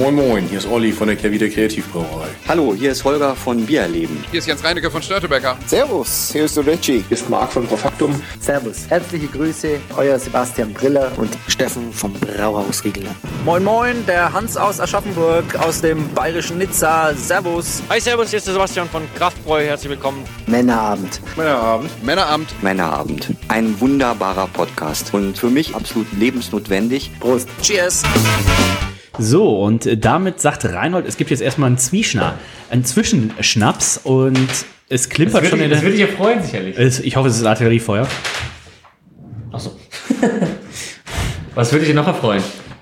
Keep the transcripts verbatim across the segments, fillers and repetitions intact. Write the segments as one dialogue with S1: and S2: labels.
S1: Moin Moin, hier ist Olli von der Kehrwieder Kreativbrauerei.
S2: Hallo, hier ist Holger von Biererleben.
S3: Hier ist Jens Reinecke von Störtebecker.
S4: Servus, hier ist der Richie.
S1: Hier ist Marc von Profaktum.
S5: Servus, herzliche Grüße, euer Sebastian Briller und Steffen vom Brauhaus Riegler.
S6: Moin Moin, der Hans aus Aschaffenburg, aus dem bayerischen Nizza. Servus.
S7: Hi, servus, hier ist der Sebastian von Kraftbräu. Herzlich willkommen.
S5: Männerabend.
S1: Männerabend.
S3: Männerabend.
S2: Männerabend. Ein wunderbarer Podcast und für mich absolut lebensnotwendig.
S5: Prost.
S6: Cheers.
S8: So, und damit sagt Reinhold, es gibt jetzt erstmal einen Zwieschner, einen Zwischenschnaps und es klimpert schon in der...
S9: Das würde dich ja freuen, sicherlich.
S8: Es, ich hoffe, es ist Artilleriefeuer.
S9: Ach so. Was würde dich noch erfreuen?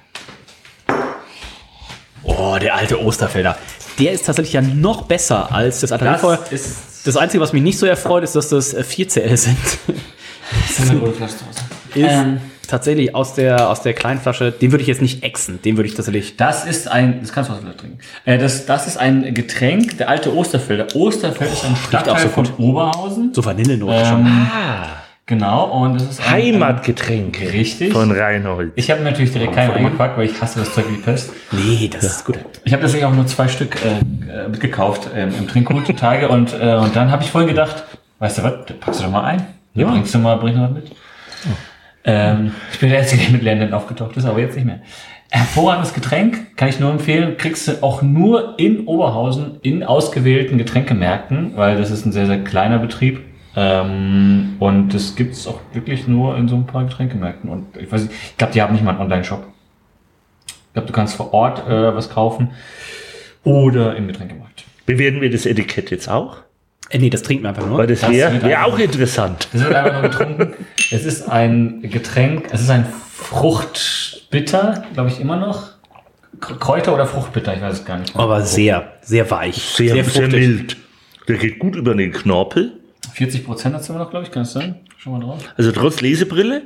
S8: Oh, der alte Osterfelder. Der ist tatsächlich ja noch besser als das Artilleriefeuer.
S9: Das ist...
S8: Das Einzige, was mich nicht so erfreut, ist, dass das vier C L sind.
S9: Das ist eine gute Flaschdose.
S8: Ist ähm. tatsächlich aus der, aus der kleinen Flasche, den würde ich jetzt nicht exen, den würde ich tatsächlich...
S9: Das ist ein, das kannst du was trinken. Äh, das, das ist ein Getränk, der alte Osterfelder. Osterfeld oh, ist ein Stadtteil so von Oberhausen.
S8: So Vanillenote ähm,
S9: schon. Ah, genau, und das ist ein...
S10: Heimatgetränk.
S9: Ein, richtig.
S10: Von Reinhold.
S9: Ich habe natürlich direkt keinen eingepackt, weil ich hasse das Zeug wie die Pest.
S8: Nee, das ja. ist gut.
S9: Ich habe deswegen auch nur zwei Stück äh, mitgekauft ähm, im Trinkgut Tage und, äh, und dann habe ich vorhin gedacht, weißt du was, das packst du doch mal ein. Ja. Bringst du mal, bringst du mal mit. Oh. Ähm, ich bin der Einzige, der mit Lernen aufgetaucht ist, aber jetzt nicht mehr. Hervorragendes Getränk, kann ich nur empfehlen, kriegst du auch nur in Oberhausen in ausgewählten Getränkemärkten, weil das ist ein sehr, sehr kleiner Betrieb. Ähm, und das gibt es auch wirklich nur in so ein paar Getränkemärkten. Und ich weiß nicht, ich glaube, die haben nicht mal einen Online-Shop. Ich glaube, du kannst vor Ort äh, was kaufen oder im Getränkemarkt.
S10: Bewerten wir das Etikett jetzt auch?
S8: Äh, nee, das trinken wir einfach nur.
S10: Weil das wäre wär auch interessant.
S9: Das wird einfach nur getrunken. Es ist ein Getränk, es ist ein Fruchtbitter, glaube ich immer noch. Kräuter oder Fruchtbitter, ich weiß es gar nicht mehr.
S8: Aber sehr, sehr weich.
S10: Sehr, sehr, sehr mild. Der geht gut über den Knorpel.
S9: vierzig Prozent hat es immer noch, glaube ich, kann es sein? Schon mal drauf.
S10: Also trotz Lesebrille?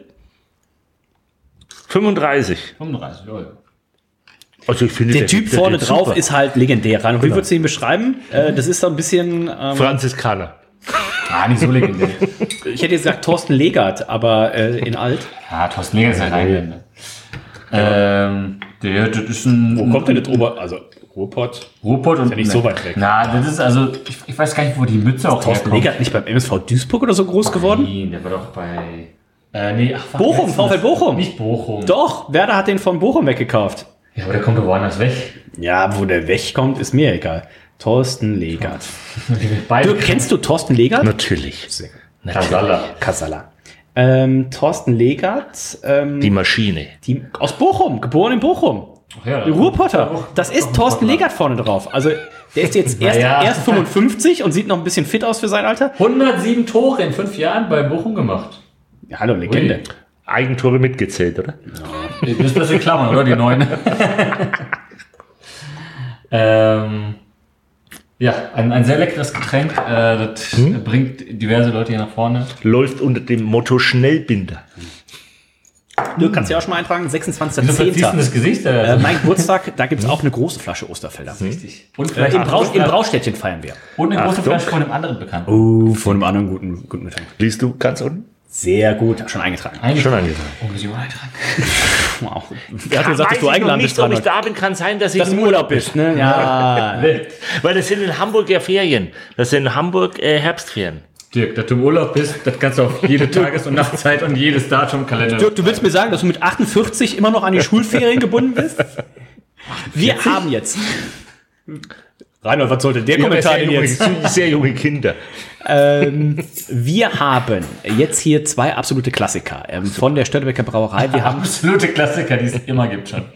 S10: fünfunddreißig.
S9: fünfunddreißig, ja, ja.
S10: Also ich finde,
S8: der,
S10: der
S8: Typ
S10: der
S8: vorne drauf
S10: super.
S8: Ist halt legendär. Und wie genau. würdest du ihn beschreiben? Äh, das ist so ein bisschen... Ähm,
S10: Franziskaner.
S9: Ah, nicht so legendär.
S8: Ich hätte jetzt gesagt Thorsten Legert, aber äh, in alt.
S9: Ja, Thorsten Legert ist ja Rheinländer. Ähm, der, das ist ein...
S8: Wo kommt denn das Ober... Also Ruhrpott?
S9: Ruhrpott und...
S8: Ist ja nicht
S9: ne,
S8: so weit weg.
S9: Na, das ist also... Ich, ich weiß gar nicht, wo die Mütze auch
S8: Thorsten
S9: herkommt.
S8: Legert nicht beim M S V Duisburg oder so groß geworden?
S9: Nein, der war doch bei... Äh, nee, ach,
S8: Bochum, VfL Bochum.
S9: Nicht Bochum.
S8: Doch, Werder hat den von Bochum weggekauft.
S9: Ja, aber der kommt doch woanders weg.
S8: Ja, wo der wegkommt, ist mir egal. Thorsten Legert.
S9: Du,
S8: kennst du Thorsten Legert?
S10: Natürlich.
S9: Kasala.
S8: Kasala. Ähm, Thorsten Legert. Ähm,
S10: die Maschine.
S8: Die, aus Bochum, geboren in Bochum.
S9: Ach ja,
S8: die Ruhrpotter. Das ist Thorsten Legert vorne drauf. Also der ist jetzt erst,
S9: ja.
S8: erst fünfundfünfzig und sieht noch ein bisschen fit aus für sein Alter.
S9: hundertsieben Tore in fünf Jahren bei Bochum gemacht.
S8: Ja, hallo, Legende.
S10: Ui. Eigentore mitgezählt, oder?
S9: Ja. Das ist in Klammern, oder? Die neun. ähm, ja, ein, ein sehr leckeres Getränk. Äh, das hm? bringt diverse Leute hier nach vorne.
S10: Läuft unter dem Motto Schnellbinder.
S8: Du kannst ja auch schon mal eintragen, sechsundzwanzigster zehnter
S9: das Gesicht?
S8: Äh, mein Geburtstag, da gibt es auch eine große Flasche Osterfelder.
S9: Richtig.
S8: Und vielleicht äh, im, Brau, im Braustädtchen feiern wir.
S9: Und eine große
S10: Achtung.
S9: Flasche von einem anderen Bekannten.
S8: Oh, von einem anderen guten, guten Getränk.
S10: Liest du ganz unten?
S8: Sehr gut, schon eingetragen.
S9: eingetragen.
S10: Schon eingetragen.
S9: Oh, muss ich mal eintragen.
S8: Wow. Wer hat gesagt, dass du eingeladen bist?
S10: Ob ich da bin, kann sein, dass ich
S8: dass
S10: im
S8: Urlaub bist. Ne? Ja.
S10: Weil das sind in Hamburg ja Ferien. Das sind in Hamburg äh, Herbstferien.
S9: Dirk, dass du im Urlaub bist, das kannst du auf jede Tages- und Nachtzeit und jedes Datum im Kalender.
S8: Dirk, du willst mir sagen, dass du mit achtundvierzig immer noch an die Schulferien gebunden bist? Wir haben jetzt... Reinhold, was sollte der Kommentar denn jetzt?
S10: Junge, sehr junge Kinder.
S8: ähm, wir haben jetzt hier zwei absolute Klassiker ähm, von der Störtebecker Brauerei. Wir haben
S9: absolute Klassiker, die es immer gibt schon.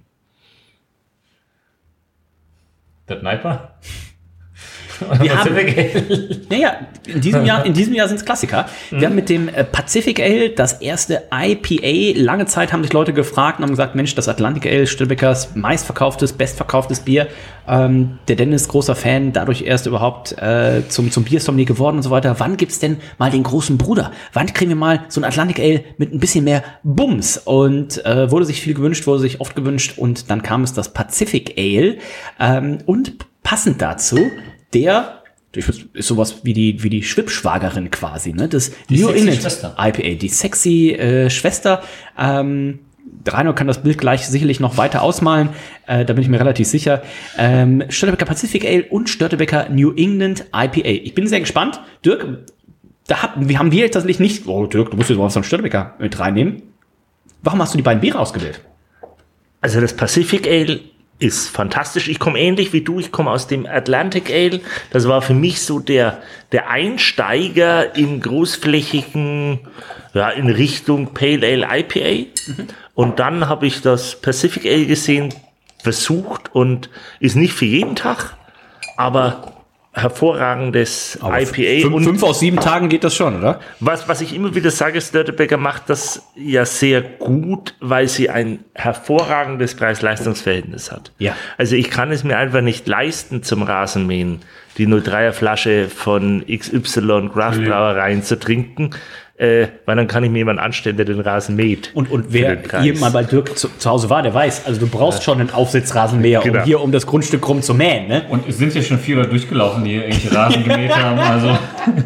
S9: Der Sniper?
S8: Wir haben, naja, in diesem Jahr, in diesem Jahr sind es Klassiker. Wir mhm. haben mit dem Pacific Ale das erste I P A. Lange Zeit haben sich Leute gefragt und haben gesagt, Mensch, das Atlantic Ale, Störtebeckers meistverkauftes, bestverkauftes Bier. Ähm, der Dennis, großer Fan, dadurch erst überhaupt äh, zum, zum Biersommelier geworden und so weiter. Wann gibt's denn mal den großen Bruder? Wann kriegen wir mal so ein Atlantic Ale mit ein bisschen mehr Bums? Und äh, wurde sich viel gewünscht, wurde sich oft gewünscht und dann kam es das Pacific Ale. Ähm, und passend dazu der, ist sowas wie die, wie die Schwippschwagerin quasi, ne? Das
S9: die
S8: New
S9: sexy
S8: England
S9: Schwester.
S8: I P A, die sexy äh, Schwester, ähm, Reinhold kann das Bild gleich sicherlich noch weiter ausmalen, äh, da bin ich mir relativ sicher. Ähm, Störtebeker Pacific Ale und Störtebeker New England I P A. Ich bin sehr gespannt. Dirk, da hab, wir haben wir jetzt tatsächlich nicht, oh Dirk, du musst jetzt mal so einen Störtebeker mit reinnehmen. Warum hast du die beiden Biere ausgewählt?
S10: Also das Pacific Ale ist fantastisch. Ich komme ähnlich wie du, ich komme aus dem Atlantic Ale. Das war für mich so der, der Einsteiger im großflächigen, ja, in Richtung Pale Ale I P A. Mhm. Und dann habe ich das Pacific Ale gesehen, versucht und ist nicht für jeden Tag, aber hervorragendes aber I P A.
S8: Fünf,
S10: und
S8: fünf aus sieben Tagen geht das schon, oder?
S10: Was, was ich immer wieder sage, Störtebeker macht das ja sehr gut, weil sie ein hervorragendes Preis-Leistungs-Verhältnis hat.
S8: Ja.
S10: Also ich kann es mir einfach nicht leisten, zum Rasenmähen die null Komma dreier Flasche von X Y Craft-Brauereien zu trinken, äh, weil dann kann ich mir jemanden anstellen, der den Rasen mäht.
S8: Und, und wer hier mal bei Dirk zu, zu Hause war, der weiß, also du brauchst ja schon einen Aufsitzrasenmäher, genau, um hier um das Grundstück rum zu mähen. Ne?
S9: Und es sind ja schon viele durchgelaufen, die irgendwelche Rasen gemäht haben. Also.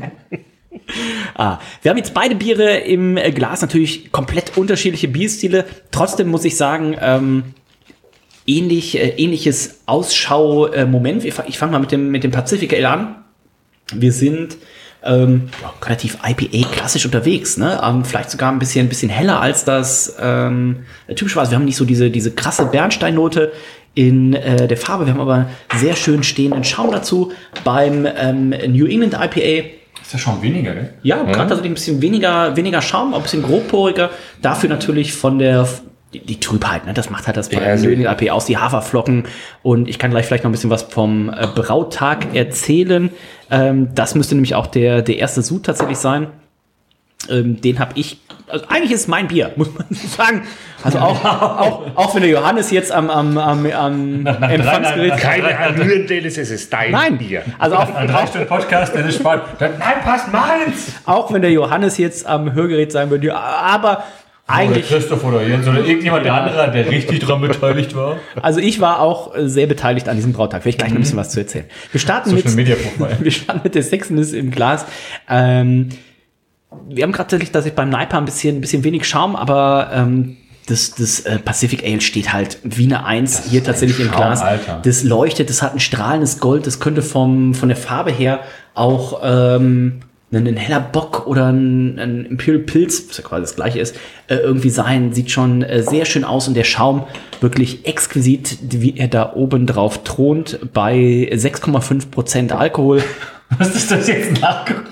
S8: Ah, wir haben jetzt beide Biere im Glas, natürlich komplett unterschiedliche Bierstile. Trotzdem muss ich sagen, ähm, ähnlich, äh, ähnliches Ausschau-Moment. Ich fange mal mit dem, mit dem Pacific Ale an. Wir sind ähm, ja, relativ I P A klassisch unterwegs, ne? Ähm, vielleicht sogar ein bisschen, ein bisschen heller als das ähm, typisch war. Also wir haben nicht so diese, diese krasse Bernsteinnote in äh, der Farbe. Wir haben aber sehr schön stehenden Schaum dazu. Beim ähm, New England I P A
S9: ist ja schon weniger, gell?
S8: Ja, gerade tatsächlich ein bisschen weniger, weniger Schaum, auch ein bisschen grobporiger. Dafür natürlich von der Die, die Trübheit, ne? Das macht halt das bei ja, den I P A aus, die Haferflocken. Und ich kann gleich vielleicht noch ein bisschen was vom äh, Brautag erzählen. Ähm, das müsste nämlich auch der, der erste Sud tatsächlich sein. Ähm, den habe ich, also eigentlich ist es mein Bier, muss man sagen. Also auch, auch, auch wenn der Johannes jetzt am, am, am, am Empfangsgerät...
S10: Keine Allüren, es ist dein
S8: Nein.
S10: Bier.
S8: Also auch,
S9: ein drei Stunden Podcast, der ist spannend. Nein, passt meins!
S8: Auch wenn der Johannes jetzt am Hörgerät sein würde, aber... Eigentlich,
S9: oder Christoph oder Jens oder irgendjemand ja. anderer, der richtig dran beteiligt war.
S8: Also ich war auch sehr beteiligt an diesem Brautag. Vielleicht gleich noch ein bisschen was zu erzählen. Wir starten, mit, wir starten mit der Sexiness im Glas. Ähm, wir haben gerade tatsächlich, dass ich beim Naipa ein bisschen, ein bisschen wenig Schaum, aber ähm, das, das äh, Pacific Ale steht halt wie eine Eins hier tatsächlich im Schaum, Glas. Alter. Das leuchtet, das hat ein strahlendes Gold. Das könnte vom, von der Farbe her auch... Ähm, ein heller Bock oder ein, ein Imperial Pilz, was ja quasi das gleiche ist, äh, irgendwie sein. Sieht schon äh, sehr schön aus und der Schaum wirklich exquisit, wie er da oben drauf thront, bei sechs Komma fünf Prozent Alkohol.
S9: Was ist das jetzt nachgeguckt?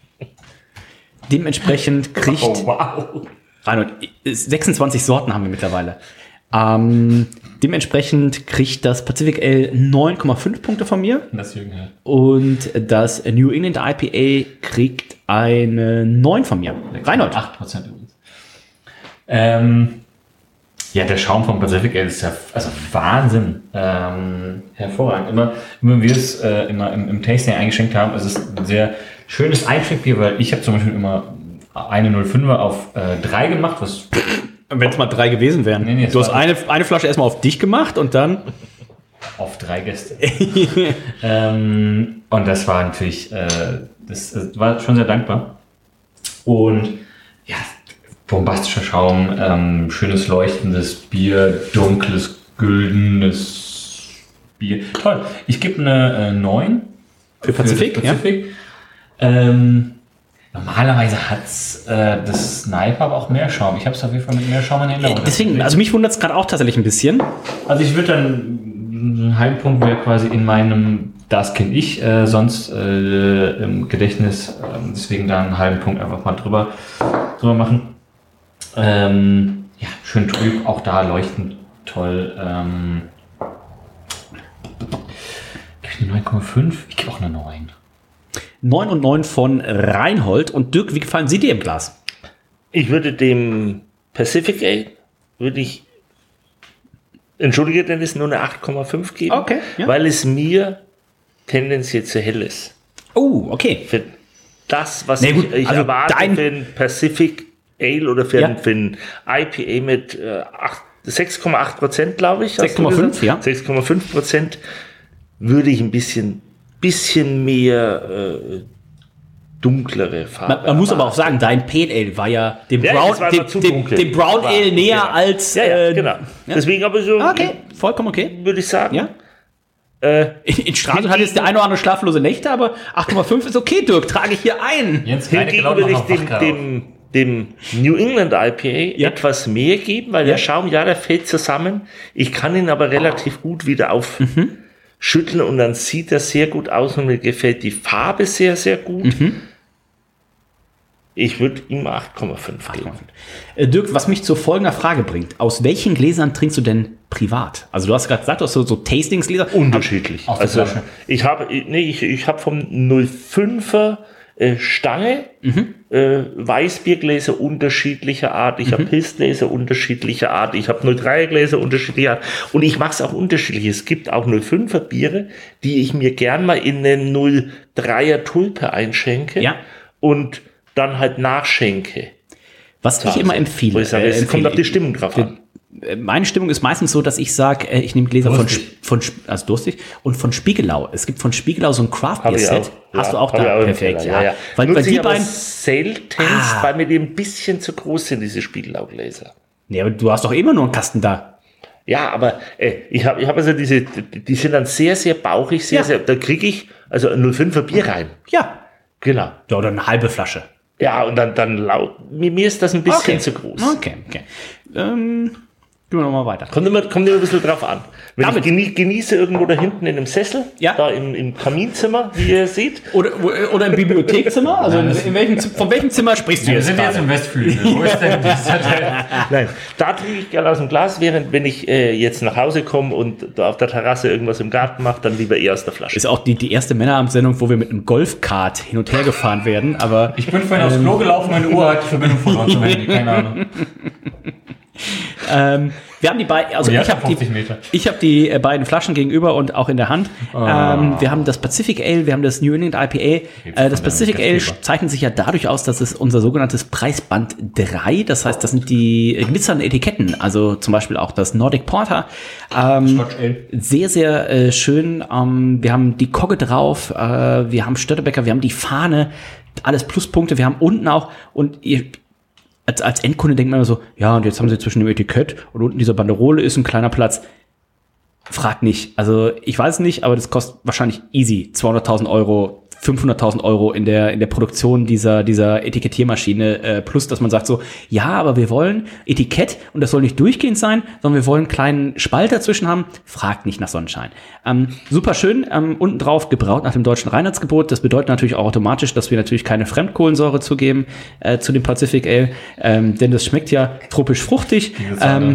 S8: Dementsprechend kriegt...
S9: Oh, wow.
S8: Reinhold, sechsundzwanzig Sorten haben wir mittlerweile. Ähm, dementsprechend kriegt das Pacific Ale neun Komma fünf Punkte von mir.
S9: Das Jürgen halt.
S8: Und das New England I P A kriegt eine neun von mir. Reinhold.
S9: acht Prozent übrigens. Ähm, ja, der Schaum vom Pacific Ale ist ja also Wahnsinn. Ähm, hervorragend. Immer, immer wenn wir es äh, immer im, im Tasting eingeschenkt haben, ist es ein sehr schönes Einschenkbier, weil ich habe zum Beispiel immer eine null Komma fünfer auf äh, drei gemacht, was...
S8: Wenn es mal drei gewesen wären. Nee, nee, du hast eine, eine Flasche erstmal auf dich gemacht und dann...
S9: Auf drei Gäste. ähm, und das war natürlich... Äh, das, das war schon sehr dankbar. Und ja, bombastischer Schaum, ähm, schönes leuchtendes Bier, dunkles, güldenes Bier. Toll. Ich gebe eine äh, neun.
S8: Für Pazifik?
S9: Für Pazifik. Ja. Ähm, Normalerweise hat äh, das Sniper aber auch mehr Schaum. Ich habe es auf jeden Fall mit mehr Schaum in Erinnerung.
S8: Äh, deswegen, also mich wundert es gerade auch tatsächlich ein bisschen.
S9: Also ich würde dann, ein Halbpunkt wäre quasi in meinem, das kenne ich, äh, sonst äh, im Gedächtnis. Äh, deswegen da einen halben Punkt einfach mal drüber, drüber machen. Ähm, ja, schön trüb, auch da leuchtend toll. Ähm, gebe ich eine neun Komma fünf? Ich gebe auch eine neun.
S8: neun und neun von Reinhold. Und Dirk, wie gefallen Sie dir im Glas?
S10: Ich würde dem Pacific Ale, würde ich, entschuldige Dennis, nur eine acht Komma fünf geben,
S8: okay, ja.
S10: Weil es mir tendenziell zu hell ist.
S8: Oh, okay.
S10: Für das, was
S8: nee, gut,
S10: ich, ich
S8: also
S10: erwarte
S8: dein
S10: für ein Pacific Ale oder für, ja. ein, für ein I P A mit äh, sechs Komma acht Prozent, glaube ich.
S8: sechs Komma fünf, ja.
S10: sechs Komma fünf Prozent würde ich ein bisschen bisschen mehr äh, dunklere Farbe.
S8: Man, man muss aber auch sagen, dein Pale Ale war ja dem
S10: Ja,
S8: Brown,
S10: das war
S8: dem,
S10: immer zu
S8: dem,
S10: dunkel.
S8: dem Brown
S10: War-
S8: Ale näher
S10: ja.
S8: als...
S10: Ja, ja,
S8: äh,
S10: genau.
S8: ja.
S10: Deswegen aber so,
S8: Okay, vollkommen okay.
S10: würde ich sagen.
S8: Ja.
S10: Äh,
S8: In, in Stralsund hat jetzt der eine oder andere schlaflose Nächte, aber acht Komma fünf ist okay, Dirk, trage ich hier ein.
S9: Jens
S10: hingegen
S9: Reinecke
S10: würde ich
S9: noch
S10: dem,
S9: Wachkar auf.
S10: dem, dem New England I P A
S8: Ja.
S10: etwas mehr geben, weil
S8: Ja.
S10: der Schaum, ja, der fällt zusammen. Ich kann ihn aber relativ gut wieder aufschütteln und dann sieht er sehr gut aus und mir gefällt die Farbe sehr, sehr gut. Ich würde ihm acht Komma fünf geben.
S8: Äh, Dirk, was mich zu folgender Frage bringt. Aus welchen Gläsern trinkst du denn privat? Also du hast gerade gesagt, du hast so, so Tastingsgläser.
S10: Unterschiedlich.
S9: Aus der
S10: Also
S9: Flasche.
S10: ich habe nee, ich, ich habe vom null fünfer äh, Stange äh, Weißbiergläser unterschiedlicher Art, ich habe Pilzgläser unterschiedlicher Art, ich habe null dreier Gläser unterschiedlicher Art und ich mache es auch unterschiedlich. Es gibt auch null fünfer Biere, die ich mir gern mal in eine null dreier Tulpe einschenke
S8: Ja.
S10: und dann halt nachschenke.
S8: Was ich immer empfehle.
S10: Wo ich sage,
S8: äh,
S10: es kommt
S8: empfehle
S10: auf die Stimmung drauf an.
S8: äh, Meine Stimmung ist meistens so, dass ich sage, äh, ich nehme Gläser von,
S9: Durstig.
S8: Sp- von Sp- also durstig und von Spiegelau. Es gibt von Spiegelau so ein Craft
S10: Hab
S8: Beer
S10: ich
S8: Set.
S10: auch.
S8: Hast
S10: Ja,
S8: du auch
S10: hab ich
S8: da?
S10: auch im
S8: Perfekt,
S10: Keller,
S8: ja.
S10: ja, ja.
S8: Weil,
S10: Nutze
S8: weil
S10: ich
S8: die
S10: aber
S8: beiden.
S10: seltenst,
S8: Ah.
S10: weil mir die ein bisschen zu groß sind, diese Spiegelaugläser.
S8: Nee, aber du hast doch immer nur einen Kasten da.
S10: Ja, aber äh, ich habe ich hab also diese, die, die sind dann sehr, sehr bauchig, sehr,
S8: Ja.
S10: sehr, da kriege ich also ein null fünfer Bier rein.
S8: Ja.
S10: Genau.
S8: Ja, oder eine halbe Flasche.
S10: Ja, und dann, dann laut, mir, mir ist das ein bisschen
S8: Okay.
S10: zu groß.
S8: Okay, okay. Ähm, gehen wir nochmal weiter.
S10: Kommt immer, kommt immer ein bisschen drauf an. Wenn
S8: Damit-
S10: ich genie, genieße irgendwo da hinten in dem Sessel,
S8: Ja.
S10: da im, im Kaminzimmer, wie ihr seht,
S8: Oder, oder im Bibliothekzimmer? Also in, in welchem, Z- von welchem Zimmer sprichst du
S9: Wir
S8: jetzt
S9: sind jetzt
S8: gerade?
S9: im Westflügel. Wo ist denn dieser Teil?
S10: nein, da trinke ich gerne aus dem Glas, während wenn ich äh, jetzt nach Hause komme und da auf der Terrasse irgendwas im Garten mache, dann lieber eher aus der Flasche.
S8: Ist auch die, die erste Männerabendsendung, wo wir mit einem Golfkart hin und her gefahren werden, aber
S9: Ich bin vorhin aufs Klo gelaufen, meine Uhr hat die Verbindung verloren zum Handy. Keine Ahnung.
S8: ähm, wir haben die beiden, also
S9: Oh, ja,
S8: ich habe die,
S9: fünfzig Meter.
S8: ich habe die äh, beiden Flaschen gegenüber und auch in der Hand. Ähm, wir haben das Pacific Ale, wir haben das New England I P A. Äh, das
S9: von
S8: Pacific
S9: der
S8: Ale
S9: Gastgeber.
S8: zeichnet sich ja dadurch aus, dass es unser sogenanntes Preisband drei, das heißt, das sind die äh, glitzernden Etiketten, also zum Beispiel auch das Nordic Porter. Ähm,
S9: Scotch Ale.
S8: Sehr, sehr äh, schön. Ähm, wir haben die Kogge drauf, äh, wir haben Störtebecker, wir haben die Fahne, alles Pluspunkte. Wir haben unten auch, und ihr, als, als Endkunde denkt man immer so, ja, und jetzt haben sie zwischen dem Etikett und unten dieser Banderole ist ein kleiner Platz. Frag nicht. Also ich weiß nicht, aber das kostet wahrscheinlich easy zweihunderttausend Euro, fünfhunderttausend Euro in der in der Produktion dieser dieser Etikettiermaschine, äh, plus dass man sagt so, ja, aber wir wollen Etikett und das soll nicht durchgehend sein, sondern wir wollen einen kleinen Spalt dazwischen haben. Fragt nicht nach Sonnenschein. Ähm, super schön, ähm, unten drauf gebraut nach dem deutschen Reinheitsgebot. Das bedeutet natürlich auch automatisch, dass wir natürlich keine Fremdkohlensäure zugeben äh, zu dem Pacific Ale, ähm, denn das schmeckt ja tropisch fruchtig. Ähm,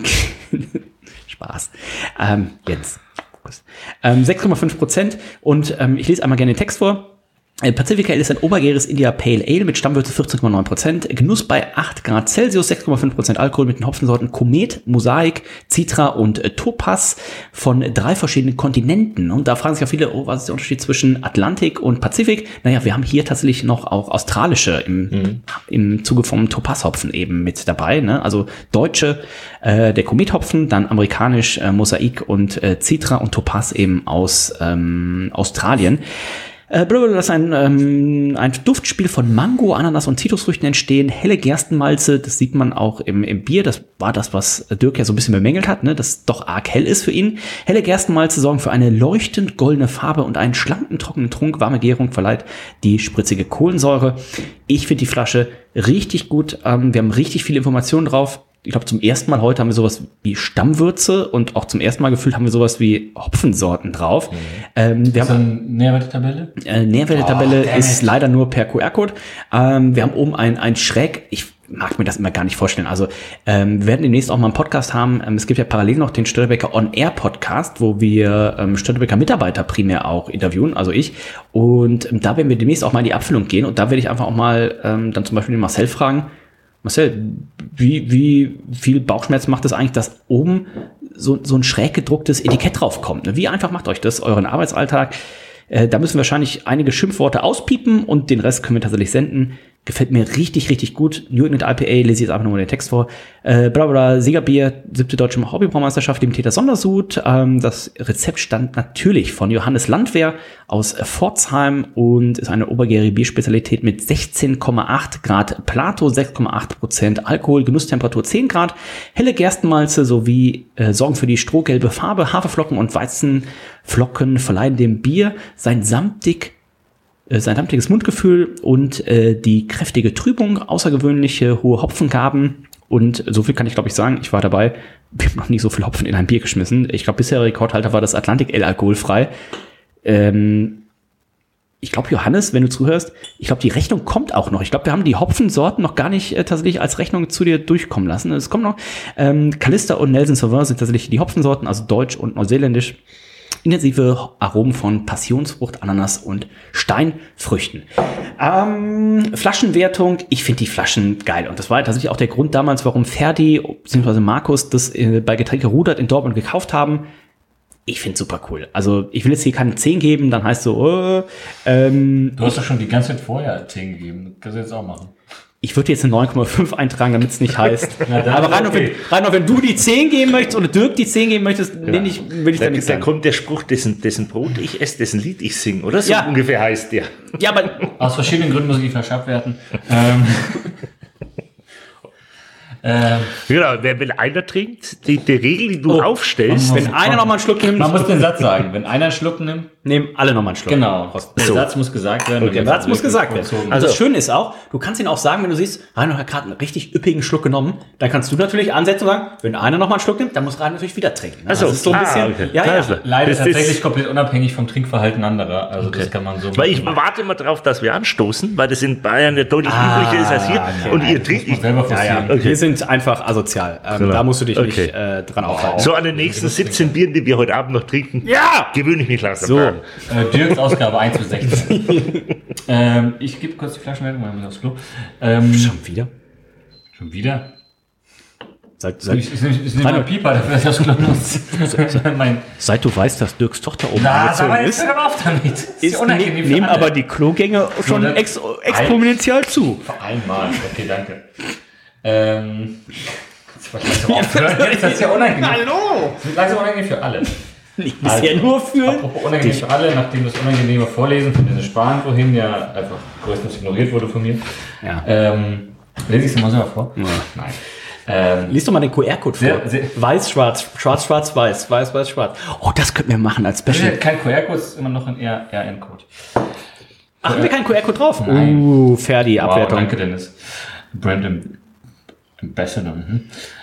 S8: Spaß. Ähm, Jens. Ähm, sechs Komma fünf Prozent und ähm, ich lese einmal gerne den Text vor. Äh, Pacific Ale ist ein obergäriges India Pale Ale mit Stammwürze vierzehn Komma neun Prozent, Genuss bei acht Grad Celsius, sechs Komma fünf Prozent Alkohol mit den Hopfensorten Komet, Mosaik, Citra und äh, Topaz von drei verschiedenen Kontinenten. Und da fragen sich ja viele, oh, was ist der Unterschied zwischen Atlantik und Pazifik? Naja, wir haben hier tatsächlich noch auch australische im, mhm. im Zuge vom Topaz-Hopfen eben mit dabei. Ne? Also deutsche, äh, der Komet-Hopfen, dann amerikanisch äh, Mosaik und äh, Citra und Topaz eben aus ähm, Australien. Äh, das ist ein, ähm, ein Duftspiel von Mango, Ananas und Zitrusfrüchten entstehen, helle Gerstenmalze, das sieht man auch im, im Bier, das war das, was Dirk ja so ein bisschen bemängelt hat, ne, das doch arg hell ist für ihn. Helle Gerstenmalze sorgen für eine leuchtend goldene Farbe und einen schlanken, trockenen Trunk, warme Gärung verleiht die spritzige Kohlensäure. Ich finde die Flasche richtig gut, ähm, wir haben richtig viele Informationen drauf. Ich glaube, zum ersten Mal heute haben wir sowas wie Stammwürze und auch zum ersten Mal gefühlt haben wir sowas wie Hopfensorten drauf. Mhm. Ähm, wir
S9: ist
S8: haben
S9: eine Nährwertetabelle?
S8: Äh, Nährwertetabelle
S9: Oh,
S8: ist leider nur per Q R-Code. Ähm, wir haben oben ein, ein Schräg, ich mag mir das immer gar nicht vorstellen. Also ähm, wir werden demnächst auch mal einen Podcast haben. Ähm, es gibt ja parallel noch den Störtebecker On-Air-Podcast, wo wir ähm, Störtebecker-Mitarbeiter primär auch interviewen, also ich. Und ähm, da werden wir demnächst auch mal in die Abfüllung gehen. Und da werde ich einfach auch mal ähm, dann zum Beispiel den Marcel fragen, Marcel, wie, wie viel Bauchschmerz macht es eigentlich, dass oben so, so ein schräg gedrucktes Etikett draufkommt? Wie einfach macht euch das, euren Arbeitsalltag? Äh, da müssen wir wahrscheinlich einige Schimpfworte auspiepen und den Rest können wir tatsächlich senden. Gefällt mir richtig, richtig gut. New England I P A, lese ich jetzt einfach nur den Text vor. Äh, bla bla, Siegerbier, siebte deutsche Hobbybraumeisterschaft, Limiteter Sondersud. Ähm, das Rezept stammt natürlich von Johannes Landwehr aus Pforzheim und ist eine obergärige Bierspezialität mit sechzehn Komma acht Grad Plato, sechs Komma acht Prozent Alkohol, Genusstemperatur zehn Grad, helle Gerstenmalze sowie äh, sorgen für die strohgelbe Farbe. Haferflocken und Weizenflocken verleihen dem Bier sein samtig sein samtiges Mundgefühl und äh, die kräftige Trübung, außergewöhnliche hohe Hopfengaben. Und so viel kann ich, glaube ich, sagen. Ich war dabei. Wir haben noch nie so viel Hopfen in ein Bier geschmissen. Ich glaube, bisher Rekordhalter war das Atlantic Ale alkoholfrei. Ähm, ich glaube, Johannes, wenn du zuhörst, ich glaube, die Rechnung kommt auch noch. Ich glaube, wir haben die Hopfensorten noch gar nicht äh, tatsächlich als Rechnung zu dir durchkommen lassen. Es kommt noch. Ähm, Calista und Nelson Sauvin sind tatsächlich die Hopfensorten, also deutsch und neuseeländisch. Intensive Aromen von Passionsfrucht, Ananas und Steinfrüchten. Ähm, Flaschenwertung, ich finde die Flaschen geil. Und das war tatsächlich auch der Grund damals, warum Ferdi bzw. Markus das äh, bei Getränke Rudert in Dortmund gekauft haben. Ich finde super cool. Also ich will jetzt hier keine zehn geben, dann heißt so, oh, ähm,
S9: du hast doch schon die ganze Zeit vorher zehn gegeben. Das kannst du jetzt auch machen.
S8: Ich würde jetzt eine neun Komma fünf eintragen, damit es nicht heißt.
S9: Na,
S8: aber Rainer,
S9: okay.
S8: wenn, Rainer, wenn du die zehn geben möchtest oder Dirk die zehn geben möchtest, ja. nee, ich, will ich da,
S10: da
S8: nichts
S10: Da
S8: sagen.
S10: kommt der Spruch, dessen, dessen Brot ich esse, dessen Lied ich singe, oder? So
S8: ja.
S10: ungefähr heißt der.
S8: Ja, aber
S9: aus verschiedenen Gründen muss ich die Flasche abwerten. ähm.
S10: Ähm, genau, wer will einer trinkt, die, die Regel, die du
S8: oh,
S10: aufstellst.
S8: Wenn einer noch mal einen Schluck nimmt.
S9: Man muss den Satz sagen. Wenn einer einen Schluck nimmt,
S8: nehmen alle noch mal einen Schluck.
S9: Genau. Der
S8: so.
S9: Satz muss gesagt werden.
S8: Okay, der Satz muss gesagt werden. Also,
S9: also
S8: das Schöne ist auch, du kannst ihn auch sagen, wenn du siehst, Rainer hat gerade einen richtig üppigen Schluck genommen, dann kannst du natürlich ansetzen und sagen, wenn einer noch mal einen Schluck nimmt, dann muss Rainer natürlich wieder trinken.
S10: Also,
S8: das ist so ein
S10: ah,
S8: bisschen,
S10: okay.
S8: ja, ja.
S9: Leider
S10: das
S9: tatsächlich
S10: ist,
S9: komplett unabhängig vom Trinkverhalten anderer. Also okay. Das kann man so
S10: Weil ich warte immer drauf, dass wir anstoßen, weil das in Bayern ja deutlich
S8: ah,
S10: üblicher ist als hier.
S8: Okay.
S10: Und ihr trinkt nicht.
S9: selber
S8: ja, ja. Okay. Wir sind einfach asozial. Ähm,
S10: genau.
S8: Da musst du dich
S10: okay.
S8: nicht äh, dran aufhalten.
S10: So an den nächsten siebzehn Bieren, die wir heute Abend noch trinken,
S8: ja!
S10: gewöhne ich mich langsam.
S8: So.
S10: Äh,
S9: Dirks Ausgabe eins bis sechzehn. ähm, ich gebe kurz die Flaschenwertung, weil ich muss aufs Klo. Ähm,
S8: Schon wieder?
S9: Schon wieder?
S8: Seit, seit,
S9: ich ich, ich, ich nehme mal Pieper, dafür dass ich aufs Klo muss. mein
S8: seit du weißt, dass Dirks Tochter oben
S9: Na,
S8: angezogen
S9: aber
S8: ist,
S9: jetzt hör auf damit. Das ist
S8: ist
S9: unangenehm für
S8: nehmen
S9: alle.
S8: aber die Klogänge schon
S9: dann-
S8: ex exponentiell zu.
S9: Einmal, okay, danke. Ähm, jetzt aufhören. Das ist ja unangenehm.
S8: Hallo!
S9: Das ist langsam unangenehm für alle.
S8: Nicht bisher nur für
S9: Apropos unangenehm für alle, nachdem das unangenehme Vorlesen von Dennis Spahn vorhin ja einfach größtenteils ignoriert wurde von mir.
S8: Ja.
S9: Ähm, lese ich es mal selber vor?
S8: Ja.
S9: Nein. Ähm,
S8: Lies doch mal den Q R-Code vor.
S9: Sehr- sehr-
S8: Weiß, schwarz, schwarz, schwarz, weiß, weiß, weiß, schwarz. Oh, das könnten wir machen als
S9: das
S8: Special.
S9: ist kein Q R-Code, ist immer noch ein R N-Code.
S8: Ach, haben wir keinen Q R-Code drauf?
S9: Nein.
S8: Uh, Ferdi, Abwertung.
S9: Wow, danke, Dennis. Brand Am- Ambassador. Mhm.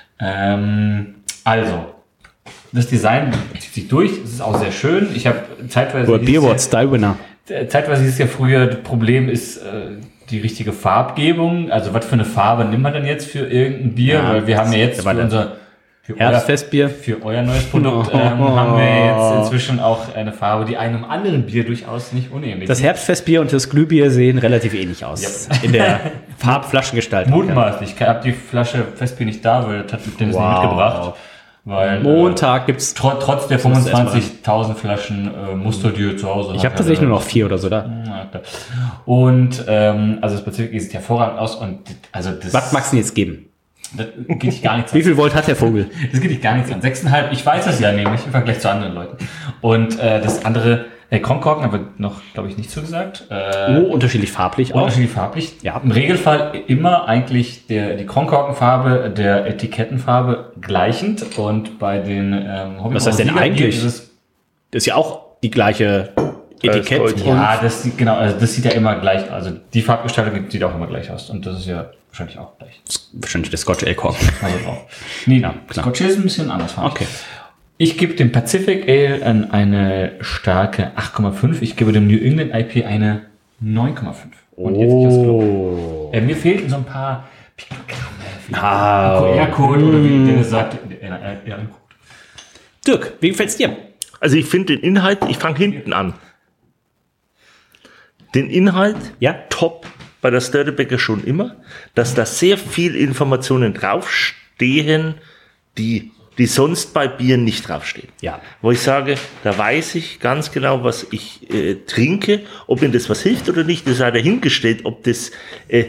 S9: Ähm, also, das Design zieht sich durch. Es ist auch sehr schön. Ich habe zeitweise...
S8: Oder Beerward Style Winner.
S9: Zeitweise ist es ja früher, das Problem ist äh, die richtige Farbgebung. Also was für eine Farbe nimmt man denn jetzt für irgendein Bier?
S8: Ja,
S9: Weil wir haben ja jetzt
S8: das war
S9: für
S8: der
S9: unser für
S8: Herbstfestbier.
S9: euer, für euer neues Produkt ähm, haben wir jetzt inzwischen auch eine Farbe, die einem anderen Bier durchaus nicht unähnlich
S8: Das
S9: ist.
S8: Herbstfestbier und das Glühbier sehen relativ ähnlich aus. In der Farbflaschengestalt.
S9: Mutmaßlich. Ich habe die Flasche Festbier nicht da, weil das hat Dennis
S8: Wow.
S9: nicht mitgebracht. Weil,
S8: Montag gibt's.
S9: Äh, tr trotz der fünfundzwanzigtausend Flaschen äh, Musterdier zu Hause.
S8: Ich habe tatsächlich nur noch vier oder so da.
S9: Ja, klar. Und ähm, also das Pazifik sieht hervorragend aus und also das,
S8: Was magst du denn jetzt geben?
S9: das geht dich gar nichts
S8: Wie
S9: an.
S8: viel Volt hat der Vogel?
S9: Das geht dich gar nichts an. sechs Komma fünf, ich weiß das ja nämlich im Vergleich zu anderen Leuten. Und äh, das andere, äh, Kronkorken haben wir noch, glaube ich, nicht zugesagt. Äh,
S8: Oh, unterschiedlich farblich auch.
S9: Unterschiedlich farblich.
S8: Ja.
S9: Im Regelfall immer eigentlich der, die Kronkorkenfarbe der Etikettenfarbe gleichend und bei den ähm, Hobby
S8: Was heißt denn eigentlich?
S9: Ist es,
S8: Das ist ja auch die gleiche Etikett.
S10: Gold.
S8: und-
S9: ja, das sieht genau, also das sieht ja immer gleich, also die Farbgestaltung sieht auch immer gleich aus und das ist ja wahrscheinlich auch gleich.
S8: Wahrscheinlich der Scotch Ale Cork.
S9: Also drauf. Nee,
S8: Ja, klar.
S9: Scotch ist ein bisschen anders. fand ich.
S8: Okay.
S9: Ich gebe dem Pacific Ale an eine starke acht Komma fünf. Ich gebe dem New England I P A eine neun Komma fünf. Und jetzt ich aufs Klo. Äh, mir fehlten so ein paar Piktogramme.
S8: Ah,
S9: Q R-Code oder wie Dennis sagt. Äh, äh, äh,
S8: Dirk, wie gefällt's dir?
S10: Also ich finde den Inhalt, ich fange hinten an. Den Inhalt,
S8: Ja?
S10: top bei der Störtebeker schon immer, dass da sehr viel Informationen draufstehen, die, die sonst bei Bieren nicht draufstehen.
S8: Ja.
S10: Wo ich sage, da weiß ich ganz genau, was ich äh, trinke, ob mir das was hilft oder nicht, das sei dahingestellt, ob das äh,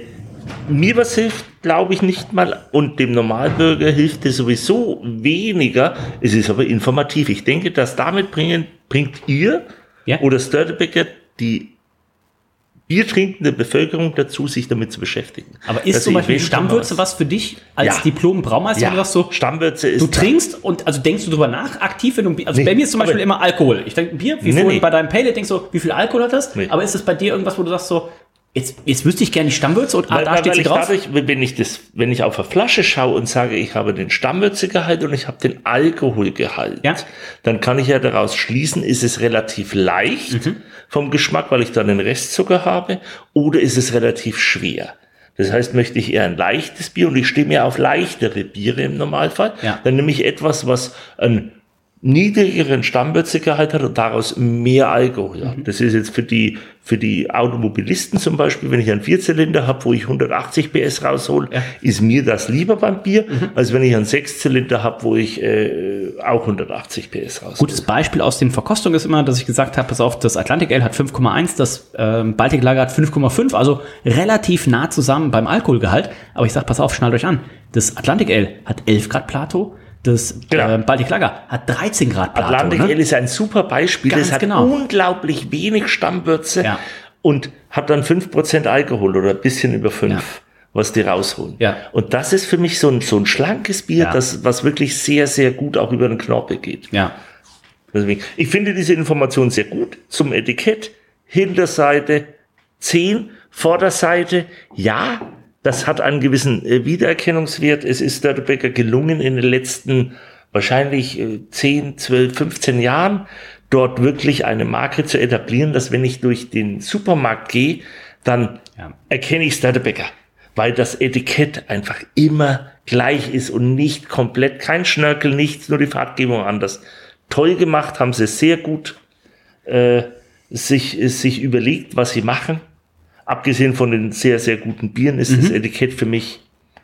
S10: mir was hilft, glaube ich nicht mal. Und dem Normalbürger hilft es sowieso weniger. Es ist aber informativ. Ich denke, dass damit bringen, bringt ihr ja. oder Störtebeker die biertrinkende Bevölkerung dazu, sich damit zu beschäftigen.
S8: Aber ist zum Beispiel Stammwürze was für dich als
S10: ja.
S8: Diplom-Braumeister?
S10: Ja.
S8: Du sagst so,
S10: Stammwürze ist...
S8: Du trinkst und also denkst du drüber nach, aktiv, wenn du Bier... Also nee, bei mir ist zum Beispiel immer Alkohol. Ich denke, Bier, wie nee, vorhin nee. bei deinem Pale, denkst du, wie viel Alkohol hat das? Nee. Aber ist es bei dir irgendwas, wo du sagst so, jetzt, jetzt wüsste ich gerne die Stammwürze und ah, weil, da weil, steht weil sie drauf? Dadurch,
S10: wenn ich das, wenn ich auf eine Flasche schaue und sage, ich habe den Stammwürzegehalt und ich habe den Alkoholgehalt, ja. dann kann ich ja daraus schließen, ist es relativ leicht mhm. vom Geschmack, weil ich dann den Restzucker habe, oder ist es relativ schwer. Das heißt, möchte ich eher ein leichtes Bier und ich stehe mir auf leichtere Biere im Normalfall, ja. dann nehme ich etwas, was ein niedrigeren Stammwürzegehalt hat und daraus mehr Alkohol hat. Mhm. Das ist jetzt für die, für die Automobilisten zum Beispiel, wenn ich einen Vierzylinder habe, wo ich hundertachtzig P S raushole, ja. ist mir das lieber beim Bier, mhm. als wenn ich einen Sechszylinder habe, wo ich äh, auch hundertachtzig P S raushole.
S8: Gutes Beispiel aus den Verkostungen ist immer, dass ich gesagt habe, pass auf, das Atlantic Ale hat fünf Komma eins, das ähm, Baltic Lager hat fünf Komma fünf, also relativ nah zusammen beim Alkoholgehalt. Aber ich sage, pass auf, schnallt euch an, das Atlantic Ale hat elf Grad Plato, das genau. äh, Baltic Lager hat dreizehn Grad Plato.
S10: Atlantic Ale ne? ist ein super Beispiel. Ganz das hat genau. unglaublich wenig Stammwürze ja. und hat dann fünf Prozent Alkohol oder ein bisschen über fünf, ja. was die rausholen. Ja. Und das ist für mich so ein, so ein schlankes Bier, ja. das, was wirklich sehr, sehr gut auch über den Knorpel geht. Ja. Deswegen, ich finde diese Information sehr gut zum Etikett. Hinterseite zehn, Vorderseite, ja, das hat einen gewissen äh, Wiedererkennungswert. Es ist Störtebeker gelungen, in den letzten wahrscheinlich äh, zehn, zwölf, fünfzehn Jahren dort wirklich eine Marke zu etablieren, dass wenn ich durch den Supermarkt gehe, dann ja. erkenne ich Störtebeker, weil das Etikett einfach immer gleich ist und nicht komplett, kein Schnörkel, nichts, nur die Farbgebung anders. Toll gemacht, haben sie sehr gut äh, sich, sich überlegt, was sie machen. Abgesehen von den sehr, sehr guten Bieren ist mhm. das Etikett für mich,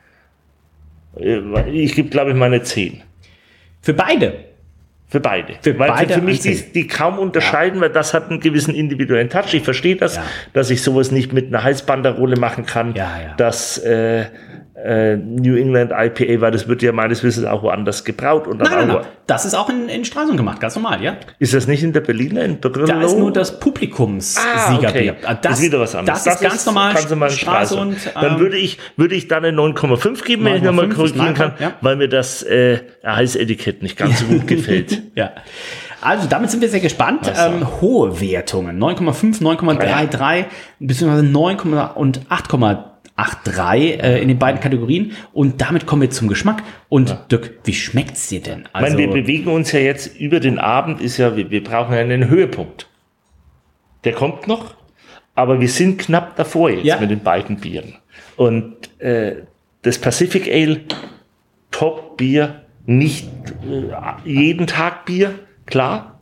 S10: äh, ich gebe, glaube ich, meine zehn.
S8: Für beide?
S10: Für beide.
S8: Für
S10: weil
S8: beide
S10: für mich die, die kaum unterscheiden, ja. weil das hat einen gewissen individuellen Touch. Ich verstehe das, ja. dass ich sowas nicht mit einer Halsbanderole machen kann. Ja, ja. Das äh, äh, New England I P A, weil das wird ja meines Wissens auch woanders gebraut. Und dann
S8: nein, nein,
S10: auch
S8: nein. Das ist auch in, in Stralsund gemacht, ganz normal, ja.
S10: Ist das nicht in der Berliner, in Brillo?
S8: Da ist nur das Publikumssiegerbier.
S10: Ah, okay. Das ist wieder was anderes.
S8: Das, das ist ganz ist, normal
S10: Stralsund. Stralsund ähm, dann würde ich, würde ich dann eine neun Komma fünf geben, wenn ich nochmal korrigieren kann, ja. weil mir das äh, Heißetikett nicht ganz so gut gefällt.
S8: Ja. Also damit sind wir sehr gespannt. Ähm, hohe Wertungen. neun Komma fünf, neun Komma dreiunddreißig, beziehungsweise neun und acht Komma dreiundachtzig äh, in den beiden Kategorien. Und damit kommen wir zum Geschmack. Und ja. Dirk, wie schmeckt's dir denn?
S10: Also, ich meine, wir bewegen uns ja jetzt über den Abend, ist ja, wir, wir brauchen einen Höhepunkt. Der kommt noch, aber wir sind knapp davor jetzt ja. mit den beiden Bieren. Und äh, das Pacific Ale, Top-Bier, nicht äh, jeden Tag Bier, klar.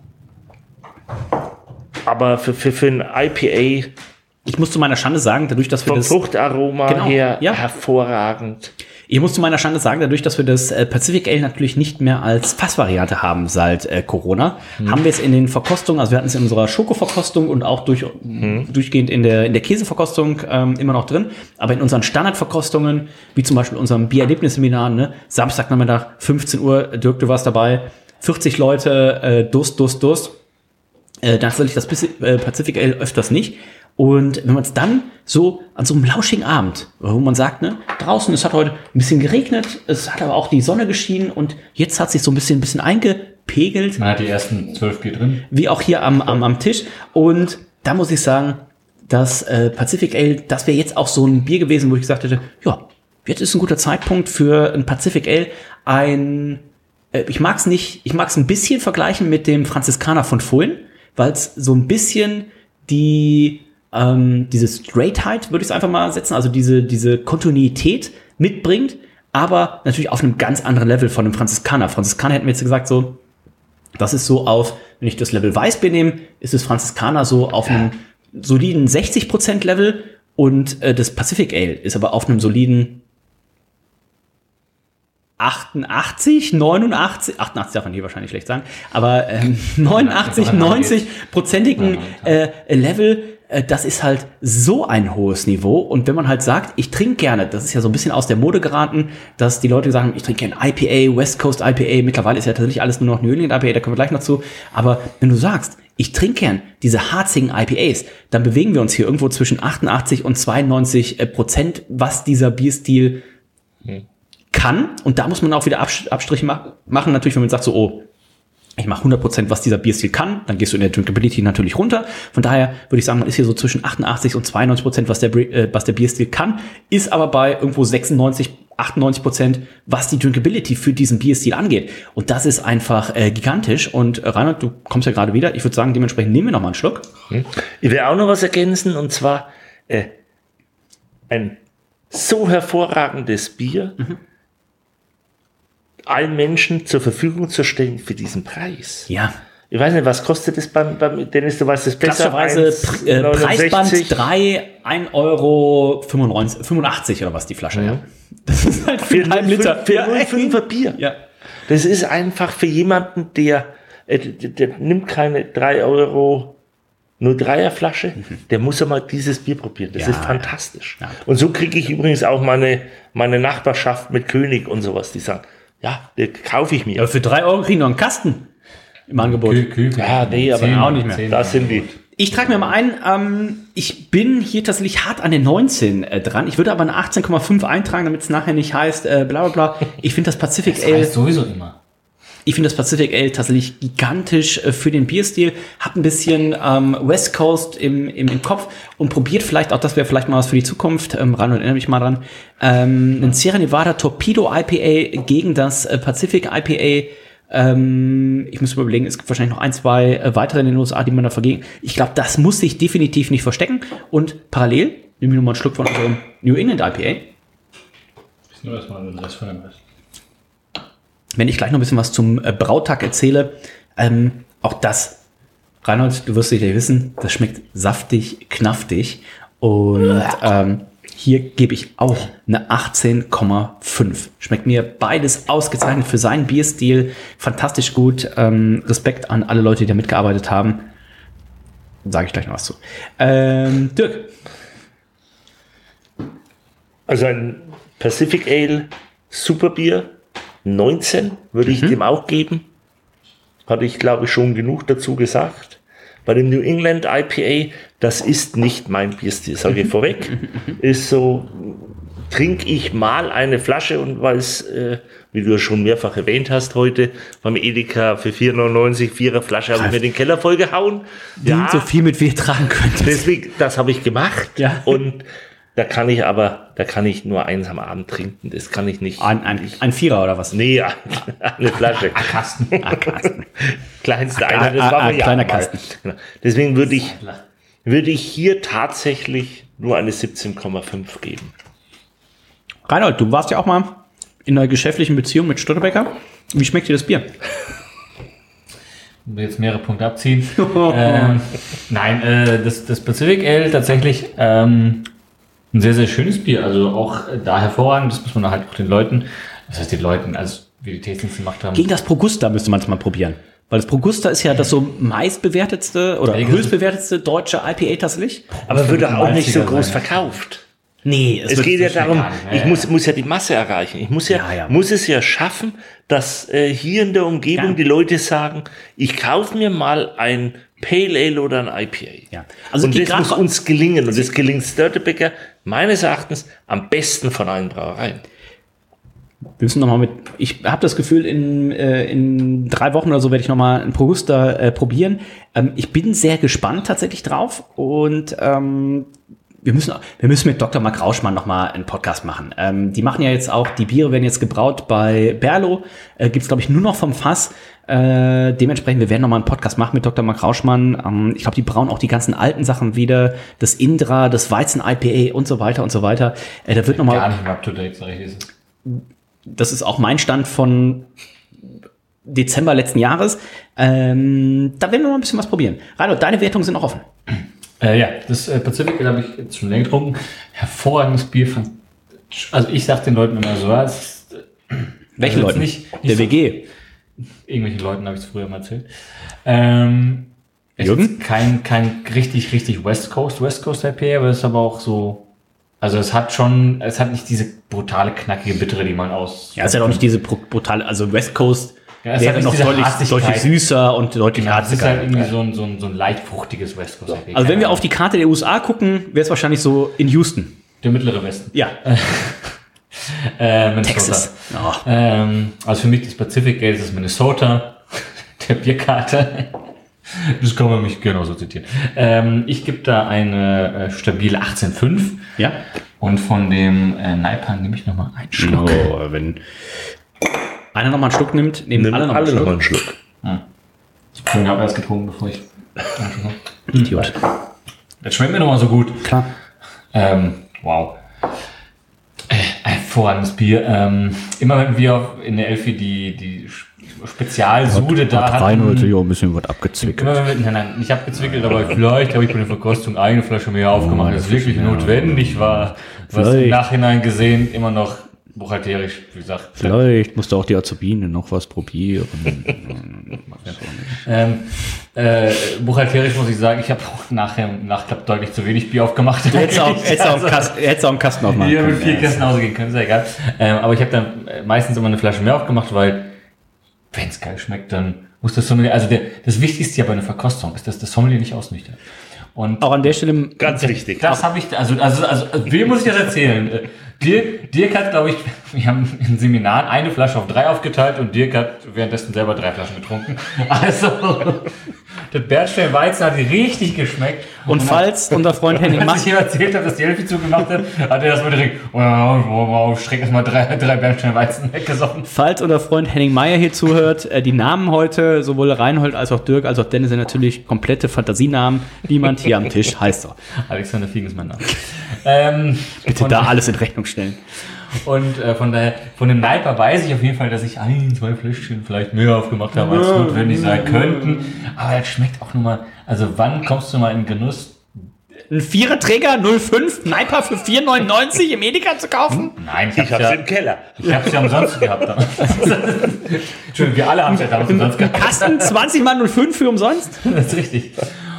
S10: Aber für, für, für ein I P A...
S8: Ich muss zu meiner Schande sagen, dadurch, dass wir
S10: vom
S8: das...
S10: Vom Fruchtaroma genau, her ja. hervorragend.
S8: Ich muss zu meiner Schande sagen, dadurch, dass wir das äh, Pacific Ale natürlich nicht mehr als Fassvariante haben seit äh, Corona, hm. haben wir es in den Verkostungen, also wir hatten es in unserer Schokoverkostung und auch durch, hm. durchgehend in der, in der Käseverkostung ähm, immer noch drin, aber in unseren Standardverkostungen, wie zum Beispiel unserem Biererlebnisseminar, ne, Samstagnachmittag, fünfzehn Uhr, Dirk, du warst dabei, vierzig Leute, äh, Durst, Durst, Durst, äh, da hatte ich das äh, Pacific Ale öfters nicht. Und wenn man es dann so an so einem lauschigen Abend, wo man sagt, ne, draußen, es hat heute ein bisschen geregnet, es hat aber auch die Sonne geschienen und jetzt hat sich so ein bisschen, ein bisschen eingepegelt.
S9: Man hat die ersten zwölf Bier drin.
S8: Wie auch hier am, am, am Tisch. Und da muss ich sagen, das äh, Pacific Ale, das wäre jetzt auch so ein Bier gewesen, wo ich gesagt hätte, ja, jetzt ist ein guter Zeitpunkt für ein Pacific Ale. Ein, äh, ich mag es nicht, ich mag es ein bisschen vergleichen mit dem Franziskaner von vorhin, weil es so ein bisschen die Ähm, diese Straightheit, würde ich es einfach mal setzen, also diese, diese Kontinuität mitbringt, aber natürlich auf einem ganz anderen Level von einem Franziskaner. Franziskaner hätten wir jetzt gesagt, so, das ist so auf, wenn ich das Level Weißbier nehme, ist das Franziskaner so auf einem soliden sechzig Prozent Level und äh, das Pacific Ale ist aber auf einem soliden achtundachtzig, neunundachtzig, achtundachtzig darf man hier wahrscheinlich schlecht sagen, aber ähm, neunundachtzig, neunzig-prozentigen äh, Level, äh, das ist halt so ein hohes Niveau. Und wenn man halt sagt, ich trinke gerne, das ist ja so ein bisschen aus der Mode geraten, dass die Leute sagen, ich trinke gerne I P A, West Coast I P A, mittlerweile ist ja tatsächlich alles nur noch New England I P A, da kommen wir gleich noch zu, aber wenn du sagst, ich trinke gern diese harzigen I P As, dann bewegen wir uns hier irgendwo zwischen achtundachtzig und zweiundneunzig Prozent, was dieser Bierstil hm. kann. Und da muss man auch wieder Abstriche machen. Natürlich, wenn man sagt so, oh, ich mache hundert Prozent, was dieser Bierstil kann, dann gehst du in der Drinkability natürlich runter. Von daher würde ich sagen, man ist hier so zwischen achtundachtzig und zweiundneunzig Prozent, was der, äh, was der Bierstil kann, ist aber bei irgendwo sechsundneunzig, achtundneunzig Prozent, was die Drinkability für diesen Bierstil angeht. Und das ist einfach äh, gigantisch. Und äh, Reinhold, du kommst ja gerade wieder. Ich würde sagen, dementsprechend nehmen wir noch mal einen Schluck.
S10: Ich will auch noch was ergänzen, und zwar äh, ein so hervorragendes Bier mhm. allen Menschen zur Verfügung zu stellen für diesen Preis.
S8: Ja.
S10: Ich weiß nicht, was kostet das beim, beim Dennis, du weißt es besser.
S8: Klassischerweise äh, Preisband drei, ein Euro fünfundachtzig oder was die Flasche, mhm. ja. Das ist halt für einen halben Liter.
S10: Für null Komma fünfer Bier.
S8: Ja.
S10: Das ist einfach für jemanden, der, äh, der, der nimmt keine drei Euro nur Dreierflasche, mhm. der muss ja mal dieses Bier probieren. Das ja, ist fantastisch. Ja. Ja. Und so kriege ich übrigens auch meine, meine Nachbarschaft mit König und sowas, die sagen, ja, den kaufe ich mir.
S8: Aber für drei Euro kriegen wir noch einen Kasten im Angebot.
S10: Kü- Kü-
S8: ja, nee, aber
S10: zehn,
S8: auch nicht mehr.
S10: zehn, das sind die.
S8: Ich trage mir mal ein, ähm, ich bin hier tatsächlich hart an den neunzehn äh, dran. Ich würde aber eine achtzehn Komma fünf eintragen, damit es nachher nicht heißt, äh, bla bla bla. Ich finde das Pacific
S9: das
S8: Ale...
S9: heißt sowieso immer.
S8: Ich finde das Pacific Ale tatsächlich gigantisch äh, für den Bierstil. Hab ein bisschen ähm, West Coast im, im, im Kopf und probiert vielleicht, auch das wäre vielleicht mal was für die Zukunft, ähm, ran und erinnere mich mal dran, ähm, ein Sierra Nevada Torpedo I P A gegen das äh, Pacific I P A. Ähm, ich muss überlegen, es gibt wahrscheinlich noch ein, zwei äh, weitere in den U S A, die man da vergegen. Ich glaube, das muss sich definitiv nicht verstecken. Und parallel, nehmen wir nochmal einen Schluck von unserem New England I P A.
S9: Ich nur erstmal den Rest von dem Rest.
S8: Wenn ich gleich noch ein bisschen was zum äh, Brautag erzähle, ähm, auch das, Reinhold, du wirst sicher wissen, das schmeckt saftig, knaftig. Und ähm, hier gebe ich auch eine achtzehn Komma fünf. Schmeckt mir beides ausgezeichnet für seinen Bierstil. Fantastisch gut. Ähm, Respekt an alle Leute, die da mitgearbeitet haben. Sage ich gleich noch was zu. Ähm, Dirk.
S10: Also ein Pacific Ale Superbier, neunzehn würde ich mhm. dem auch geben. Hatte ich, glaube ich, schon genug dazu gesagt. Bei dem New England I P A, das ist nicht mein Bierstil, sage ich vorweg. Ist so, trinke ich mal eine Flasche und weil es, äh, wie du schon mehrfach erwähnt hast heute, beim Edeka für vier neunundneunzig, vierer Flasche habe ich mir den Keller vollgehauen.
S8: Ja, so viel mit wie ihr tragen könnt.
S10: Deswegen, das habe ich gemacht.
S8: Ja.
S10: Und da kann ich aber, da kann ich nur eins am Abend trinken. Das kann ich nicht.
S8: Ein, ein, ein Vierer oder was?
S10: Nee, eine Flasche.
S8: Ein Kasten. Ein Kasten.
S10: Kleinste einer, das war
S8: ein kleiner Kasten.
S10: Genau. Deswegen würde ich, würde ich hier tatsächlich nur eine siebzehn Komma fünf geben.
S8: Reinhold, du warst ja auch mal in einer geschäftlichen Beziehung mit Stutterbecker. Wie schmeckt dir das Bier?
S9: Ich will jetzt mehrere Punkte abziehen. ähm, nein, äh, das, das Pacific Ale tatsächlich ähm, ein sehr, sehr schönes Bier. Also auch äh, da hervorragend. Das muss man halt auch den Leuten, das heißt den Leuten, also wie die Tastings gemacht haben.
S8: Gegen das Progusta müsste man es mal probieren. Weil das Progusta ist ja das so meistbewertetste oder höchstbewertetste deutsche I P A tatsächlich.
S10: Aber wird auch nicht so groß verkauft.
S8: Nee,
S10: es, es geht ja darum, ja, ich ja. Muss, muss ja die Masse erreichen. Ich muss ja, ja, ja. muss es ja schaffen, dass äh, hier in der Umgebung ja. die Leute sagen, ich kaufe mir mal ein Pale Ale oder ein I P A. Ja. Also und das muss uns gelingen. Und das gelingt Störtebeker meines Erachtens am besten von allen Brauereien.
S8: Wir müssen noch mal mit, ich habe das Gefühl, in, äh, in drei Wochen oder so werde ich noch mal ein Progusta äh, probieren. Ähm, ich bin sehr gespannt tatsächlich drauf und ähm, wir müssen, wir müssen mit Doktor Marc Rauschmann noch mal einen Podcast machen. Ähm, die machen ja jetzt auch, die Biere werden jetzt gebraut bei Berlo, äh, gibt's glaube ich nur noch vom Fass. Äh, dementsprechend, wir werden noch mal einen Podcast machen mit Doktor Marc Rauschmann. Ähm, ich glaube, die brauen auch die ganzen alten Sachen wieder, das Indra, das Weizen I P A und so weiter und so weiter. Äh, da wird noch mal
S9: gar nicht mehr up to date, sag ich. Ist
S8: Das ist auch mein Stand von Dezember letzten Jahres. Ähm, da werden wir mal ein bisschen was probieren. Reinhold, deine Wertungen sind noch offen.
S9: Äh, ja, das äh, Pacific habe ich jetzt schon länger getrunken. Hervorragendes Bier. Von, also ich sag den Leuten immer so, es ist,
S8: Welchen
S9: Also
S8: Leuten?
S9: Nicht, nicht
S8: Der
S9: so,
S8: W G.
S9: Irgendwelchen Leuten habe ich es früher mal erzählt. Ähm, es
S8: Jürgen?
S9: ist kein, kein richtig, richtig West Coast, West Coast I P A, aber es ist aber auch so, also es hat schon, es hat nicht diese brutale, knackige Bittere, die man aus...
S8: Ja, es ist ja auch nicht diese pro- brutale, also West Coast
S9: Ja, es hat
S8: wäre
S9: nicht
S8: noch
S9: diese
S8: deutlich,
S9: Harzigkeit.
S8: deutlich süßer und deutlich
S9: Genau, es ist halt
S8: harziger.
S9: irgendwie so ein, so ein, so ein leicht fruchtiges West Coast I P A.
S8: Also wenn wir auf die Karte der U S A gucken, wäre es wahrscheinlich so in Houston.
S9: Der mittlere Westen.
S8: Ja,
S9: Äh, Minnesota.
S8: Texas. Oh.
S9: Ähm, also für mich das Pacific Ale, das ist Minnesota, der Bierkarte. Das kann man mich genauso zitieren. Ähm, ich gebe da eine äh, stabile achtzehn Komma fünf.
S8: Ja.
S9: Und von dem äh, Naipa nehme ich nochmal einen Schluck.
S8: Oh, wenn einer nochmal einen Schluck nimmt, nehmen
S10: Nimm
S8: alle nochmal
S10: alle
S8: einen
S10: noch mal
S8: Schluck.
S10: einen Schluck.
S9: Ich habe erst getrunken, bevor ich...
S8: Idiot.
S9: Das schmeckt mir nochmal so gut.
S8: Klar.
S9: Ähm, wow. Äh, hervorragendes Bier. Ähm, immer wenn wir in der Elfi die, die Spezialsude da hatten...
S8: ja ein bisschen was abgezwickelt.
S9: Immer wenn wir, nein, nein, nicht abgezwickelt, aber vielleicht habe ich bei der Verkostung eine Flasche mehr aufgemacht, als wirklich notwendig war. Was im
S8: Vielleicht.
S9: Nachhinein gesehen immer noch buchhalterisch, wie gesagt.
S8: Vielleicht musste auch die Azubine noch was probieren.
S9: Ähm, äh, buchhalterisch muss ich sagen, ich habe auch nachher im Nachklapp deutlich zu wenig Bier aufgemacht.
S8: Hättest auch, hättest auch, einen Kasten, hättest auch einen Kasten aufmachen
S9: Hier mit
S8: können.
S9: vier
S8: Ja.
S9: Kästen ausgehen können, ist ja egal. Ähm, aber ich habe dann meistens immer eine Flasche mehr aufgemacht, weil wenn es geil schmeckt, dann muss das Sommelier, also der, das Wichtigste ja bei einer Verkostung ist, dass das Sommelier nicht ausnüchtert. Und
S8: Auch an der Stelle
S10: Ganz wichtig.
S9: das habe ich, also, also, also, also, wem muss ich das erzählen? Äh, Dirk, Dirk hat, glaube ich, wir haben in Seminaren eine Flasche auf drei aufgeteilt und Dirk hat währenddessen selber drei Flaschen getrunken. Also, das Bernstein Weizen hat richtig geschmeckt.
S8: Und falls unser Freund Henning
S9: Als ich
S8: Meyer,
S9: ihm erzählt habe, dass die Elfi zugemacht hat, hat er das mal direkt, oh, wow, wow, schreck erst mal drei, drei Bernstein Weizen weggesoffen.
S8: falls unser Freund Henning Meyer hier zuhört, äh, die Namen heute, sowohl Reinhold als auch Dirk als auch Dennis, sind natürlich komplette Fantasienamen. Niemand hier am Tisch heißt so.
S9: Alexander Fiegen ist mein Name. ähm,
S8: Bitte
S9: und-
S8: da alles in Rechnung stellen.
S9: Und äh, von daher, von dem Naipa weiß ich auf jeden Fall, dass ich ein, zwei Fläschchen vielleicht mehr aufgemacht habe, als notwendig sein könnten. Aber das schmeckt auch nur mal, also wann kommst du mal in Genuss?
S8: Ein Viererträger null fünf Naipa für vier neunundneunzig im Edeka zu kaufen?
S9: Nein,
S10: Ich hab's
S9: ja,
S10: im Keller.
S9: ich hab's ja umsonst gehabt damals. Entschuldigung, wir alle haben es ja damals umsonst gehabt.
S8: Kasten zwanzig mal null fünf für umsonst?
S9: Das ist richtig.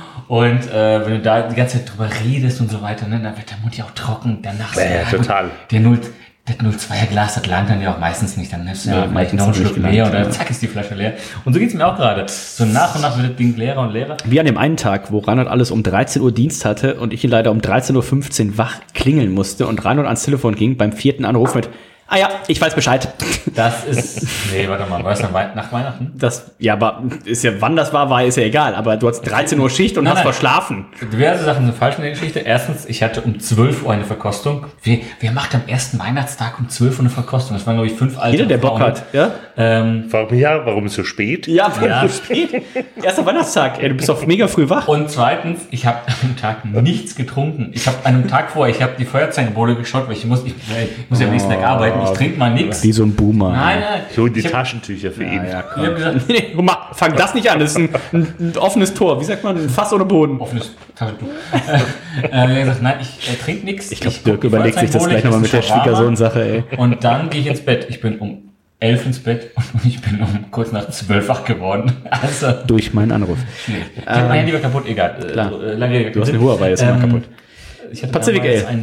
S9: Und äh, wenn du da die ganze Zeit drüber redest und so weiter, ne, dann wird der Mund ja auch trocken. Danach so,
S10: Ja,
S9: gut,
S10: total.
S9: Der null, das null Komma zweier Glas, das langt dann ja auch meistens nicht. Dann nimmst du ja,
S8: Ja,
S9: vielleicht
S8: meistens
S9: noch einen
S8: nicht
S9: Schluck
S8: gelangt,
S9: mehr oder
S8: ja.
S9: zack ist die Flasche leer. Und so geht's mir auch gerade. So nach und nach wird das Ding leerer und leerer.
S8: Wie an dem einen Tag, wo Reinhold alles um dreizehn Uhr Dienst hatte und ich ihn leider um dreizehn Uhr fünfzehn wach klingeln musste und Reinhold ans Telefon ging beim vierten Anruf mit, ah ja, ich weiß Bescheid.
S9: Das ist, nee, warte mal, war das nach, Wei- nach Weihnachten?
S8: Das, ja, aber ist ja, wann das war, war, ist ja egal. Aber du hast dreizehn Uhr Schicht und
S9: Nein,
S8: hast
S9: nein.
S8: verschlafen.
S9: Diverse Sachen sind falsch in der Geschichte. Erstens, ich hatte um zwölf Uhr eine Verkostung. Wer, wer macht am ersten Weihnachtstag um zwölf Uhr eine Verkostung? Das waren, glaube ich, fünf alte
S8: Jeder, der Bock
S9: Frauen.
S8: hat, ja?
S9: Ähm,
S10: Frag mich ja, warum so spät?
S8: Ja,
S9: Ja.
S8: so spät. Erster Weihnachtstag. Ey, du bist doch mega früh wach.
S9: Und zweitens, ich habe an dem Tag nichts getrunken. Ich habe an einem Tag vorher, ich habe die Feuerzangenbowle geschaut, weil ich muss, ich, ich muss ja am nächsten Tag arbeiten. Ich trinke mal nichts.
S8: Wie so ein Boomer.
S9: Nein, nein.
S10: Ich hol die
S9: ich hab,
S10: Taschentücher für ihn.
S8: Ja,
S9: ich
S8: komm.
S9: hab gesagt,
S8: Nee, nee, guck mal, fang das nicht an. Das ist ein, ein, ein offenes Tor. Wie sagt man? Ein Fass ohne Boden.
S9: offenes Taschentuch. äh, äh, er hat gesagt, nein, ich äh, trinke nichts.
S8: Ich glaube, Dirk überlegt sich das gleich nochmal mit der Schwiegersohn-Sache, ey.
S9: Und dann gehe ich ins Bett. Ich bin um elf ins Bett und ich bin um kurz nach zwölf wach geworden. Also,
S8: Durch meinen Anruf.
S9: nee. Ich hab mein Handy war kaputt, egal. Äh,
S8: klar.
S9: äh, lange Rede,
S8: Du hast eine
S9: kurzer
S8: Huawei, ist
S9: Sinn.
S8: immer
S9: Ähm,
S8: kaputt.
S9: Ich hatte
S8: Pacific
S9: damals
S8: Ale.
S9: ein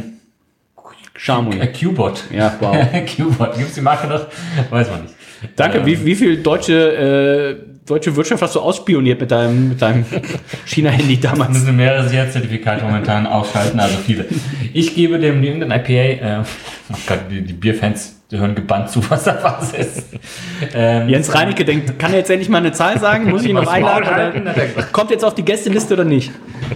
S8: Charmony.
S9: äh, Q-Bot.
S8: Ja, wow.
S9: Q-Bot. Gibt es die Marke noch? Weiß man nicht.
S8: Danke.
S9: Ähm,
S8: Wie, wie viel deutsche, äh, deutsche Wirtschaft hast du ausspioniert mit deinem, mit deinem China-Handy
S9: Es
S8: damals?
S9: müssen mehrere Sicherheitszertifikate momentan ausschalten, also viele. Ich gebe dem New England I P A, äh, oh Gott, die, die Bierfans die hören gebannt zu, was da was ist. Ähm,
S8: Jens Reinecke denkt, kann er jetzt endlich mal eine Zahl sagen? Muss ich ihn noch
S9: Was
S8: einladen?
S9: Maul halten, hat er
S8: Oder?
S9: gesagt.
S8: Kommt jetzt auf die Gästeliste oder nicht?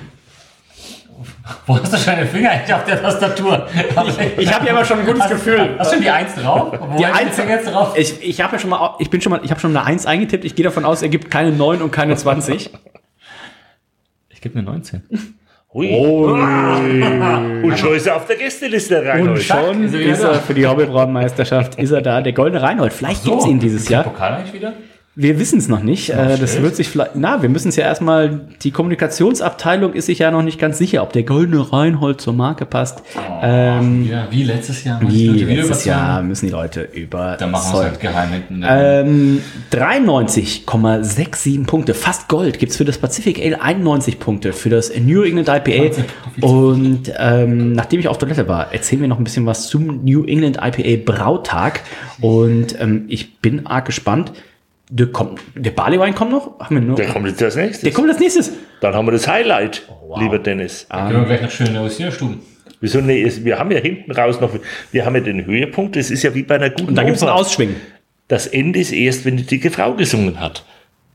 S9: Wo hast du schon deine Finger eigentlich auf der Tastatur?
S8: Ich, ich habe ja immer schon ein gutes Gefühl.
S9: Hast du schon die eins drauf? Wo
S8: Die
S9: hast du
S8: Eins-
S9: Finger jetzt drauf?
S8: Ich, ich habe ja schon mal, ich bin schon mal, ich habe schon eine eins eingetippt. Ich gehe davon aus, er gibt keine neun und keine zwanzig.
S9: Ich gebe eine neunzehn.
S10: Hui. Und schon ist er auf der Gästeliste rein.
S8: Und
S10: heute.
S8: schon
S9: ist er wieder
S8: ist
S9: da.
S8: er für die Hobbybraumeisterschaft, ist er da, der goldene Reinhold. Vielleicht gibt's ihn dieses
S9: Ist der
S8: Jahr.
S9: Pokal eigentlich wieder?
S8: Wir wissen es noch nicht. Äh, das wird sich vielleicht. Na, wir müssen es ja erstmal. Die Kommunikationsabteilung ist sich ja noch nicht ganz sicher, ob der goldene Reinhold zur Marke passt.
S9: Oh,
S8: ähm,
S9: ja, wie letztes Jahr.
S8: Wie letztes Jahr müssen die Leute über.
S9: Da machen wir es halt geheim hinten.
S8: Ähm, dreiundneunzig Komma siebenundsechzig Punkte, fast Gold, gibt's für das Pacific Ale. Einundneunzig Punkte für das New England I P A. Und ähm, nachdem ich auf Toilette war, erzählen wir noch ein bisschen was zum New England I P A Brautag. Und ähm, ich bin arg gespannt. Der, kommt, der Barleywein kommt noch? Haben wir noch?
S10: Der kommt jetzt als nächstes.
S8: Der kommt als nächstes.
S10: Dann haben wir das Highlight, oh, wow. lieber Dennis.
S9: Dann können wir gleich noch schön Negozierstuben.
S10: Wieso? Nee, wir haben ja hinten raus noch, wir haben ja den Höhepunkt, das ist ja wie bei einer guten
S8: Und da gibt es ein Ausschwingen.
S10: Das Ende ist erst, wenn die dicke Frau gesungen hat.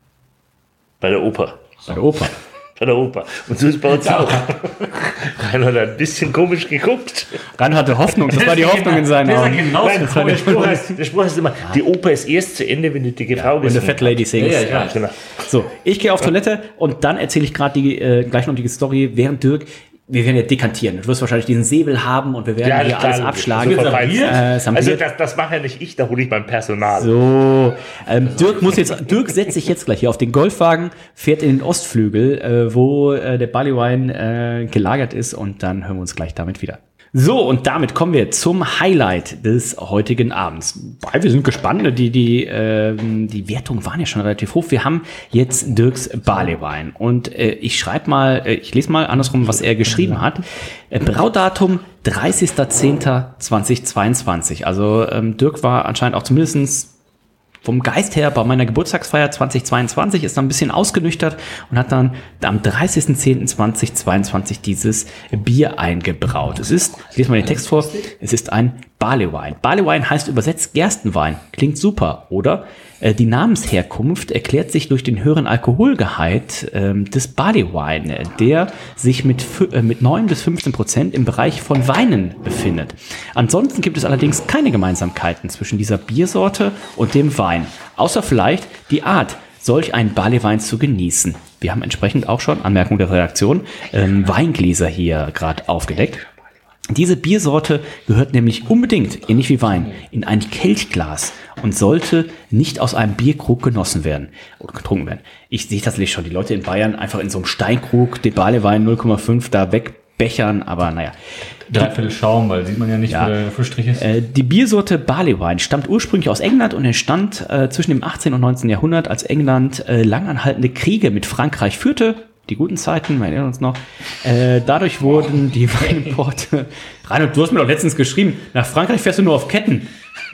S10: Bei der Oper.
S8: Bei der Oper.
S10: Bei der Oper. Und so ist es bei uns auch. Reinhard hat ein bisschen komisch geguckt.
S8: Reinhard hatte Hoffnung, das war die Hoffnung in seinen Augen.
S10: Genau Nein, der, Spruch heißt, der Spruch heißt immer, die Oper ist erst zu Ende, wenn die dicke Frau gesungen hat.
S8: Wenn der Fat Lady singt.
S10: Ja, ja, ja. Genau.
S8: So, ich gehe auf Toilette und dann erzähle ich gerade die äh, gleich noch die Story, während Dirk, wir werden ja dekantieren. Du wirst wahrscheinlich diesen Säbel haben und wir werden ja, hier klar, alles abschlagen.
S10: Also,
S8: äh,
S10: also das, das mache ja nicht ich, da hole ich mein Personal.
S8: So, ähm, Dirk muss jetzt, Dirk setzt sich jetzt gleich hier auf den Golfwagen, fährt in den Ostflügel, äh, wo äh, der Barleywein äh, gelagert ist und dann hören wir uns gleich damit wieder. So, und damit kommen wir zum Highlight des heutigen Abends. Wir sind gespannt, die, die, äh, die Wertungen waren ja schon relativ hoch. Wir haben jetzt Dirks Barleywein und äh, ich schreibe mal, äh, ich lese mal andersrum, was er geschrieben hat. Äh, Braudatum dreißigster zehnter zweitausendzweiundzwanzig. Also ähm, Dirk war anscheinend auch zumindestens vom Geist her bei meiner Geburtstagsfeier zweitausendzweiundzwanzig, ist dann ein bisschen ausgenüchtert und hat dann am dreißigster zehnter zweitausendzweiundzwanzig dieses Bier eingebraut. Es ist, ich lese mal den Text vor, es ist ein Barleywein. Barleywein heißt übersetzt Gerstenwein. Klingt super, oder? Äh, die Namensherkunft erklärt sich durch den höheren Alkoholgehalt äh, des Barleywein, der sich mit, äh, mit neun bis fünfzehn Prozent im Bereich von Weinen befindet. Ansonsten gibt es allerdings keine Gemeinsamkeiten zwischen dieser Biersorte und dem Wein, außer vielleicht die Art, solch einen Barleywein zu genießen. Wir haben entsprechend auch schon, Anmerkung der Redaktion, ähm, Weingläser hier gerade aufgedeckt. Diese Biersorte gehört nämlich unbedingt, ähnlich wie Wein, in ein Kelchglas und sollte nicht aus einem Bierkrug genossen werden oder getrunken werden. Ich sehe tatsächlich schon die Leute in Bayern einfach in so einem Steinkrug den Barleywein null Komma fünf da wegbechern, aber naja.
S9: Dreiviertel Schaum, weil sieht man ja nicht,
S8: ja.
S9: wo der Fußstrich ist.
S8: Äh, die Biersorte Barleywein stammt ursprünglich aus England und entstand äh, zwischen dem achtzehnten und neunzehnten Jahrhundert, als England äh, langanhaltende Kriege mit Frankreich führte. Die guten Zeiten, wir erinnern uns noch. Äh, dadurch wurden die Weinimporte. Reinhold, du hast mir doch letztens geschrieben, nach Frankreich fährst du nur auf Ketten.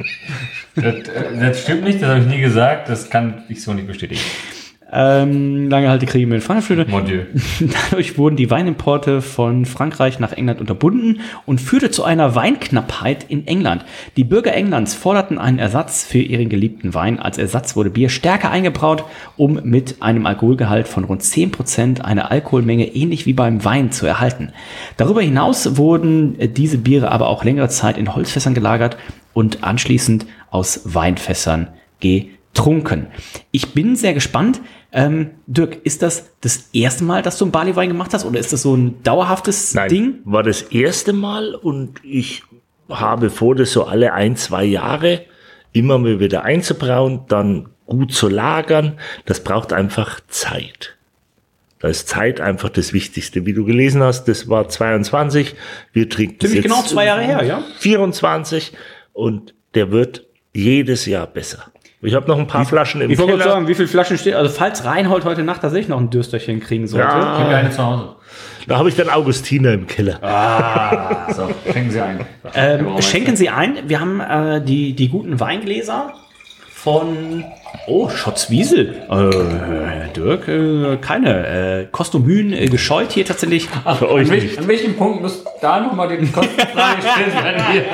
S9: Das, das stimmt nicht, das habe ich nie gesagt, das kann ich so nicht bestätigen.
S8: Ähm, lange halt die Kriege mit Frankreich.
S9: Mon Dieu.
S8: Dadurch wurden die Weinimporte von Frankreich nach England unterbunden und führte zu einer Weinknappheit in England. Die Bürger Englands forderten einen Ersatz für ihren geliebten Wein. Als Ersatz wurde Bier stärker eingebraut, um mit einem Alkoholgehalt von rund zehn Prozent eine Alkoholmenge ähnlich wie beim Wein zu erhalten. Darüber hinaus wurden diese Biere aber auch längere Zeit in Holzfässern gelagert und anschließend aus Weinfässern getrunken. Ich bin sehr gespannt. Ähm, Dirk, ist das das erste Mal, dass du einen Barleywein gemacht hast oder ist das so ein dauerhaftes
S10: Nein,
S8: Ding?
S10: War das erste Mal und ich habe vor, das so alle ein, zwei Jahre immer mal wieder einzubrauen, dann gut zu lagern. Das braucht einfach Zeit. Da ist Zeit einfach das Wichtigste. Wie du gelesen hast, das war zweiundzwanzig. Wir trinken
S8: Ziemlich
S10: jetzt
S8: genau zwei Jahre her, ja?
S10: vierundzwanzig und der wird jedes Jahr besser. Ich habe noch ein paar wie, Flaschen im
S8: ich
S10: Keller. Ich
S8: wollte sagen, wie viele Flaschen stehen? Also falls Reinhold heute Nacht tatsächlich noch ein Dürsterchen kriegen sollte.
S10: Ja,
S9: kriegen wir eine zu Hause.
S10: Da habe ich dann Augustiner im Keller.
S9: Ah, so, schenken Sie ein.
S8: Ähm, schenken Sie ein. Wir haben äh, die, die guten Weingläser von oh, Schotzwiesel. Äh, Dirk, äh, keine. Äh, Kostumühen äh, gescheut hier tatsächlich.
S9: Ach, für euch an, welch, an welchem Punkt muss da nochmal die Kostenfrage gestellt werden hier?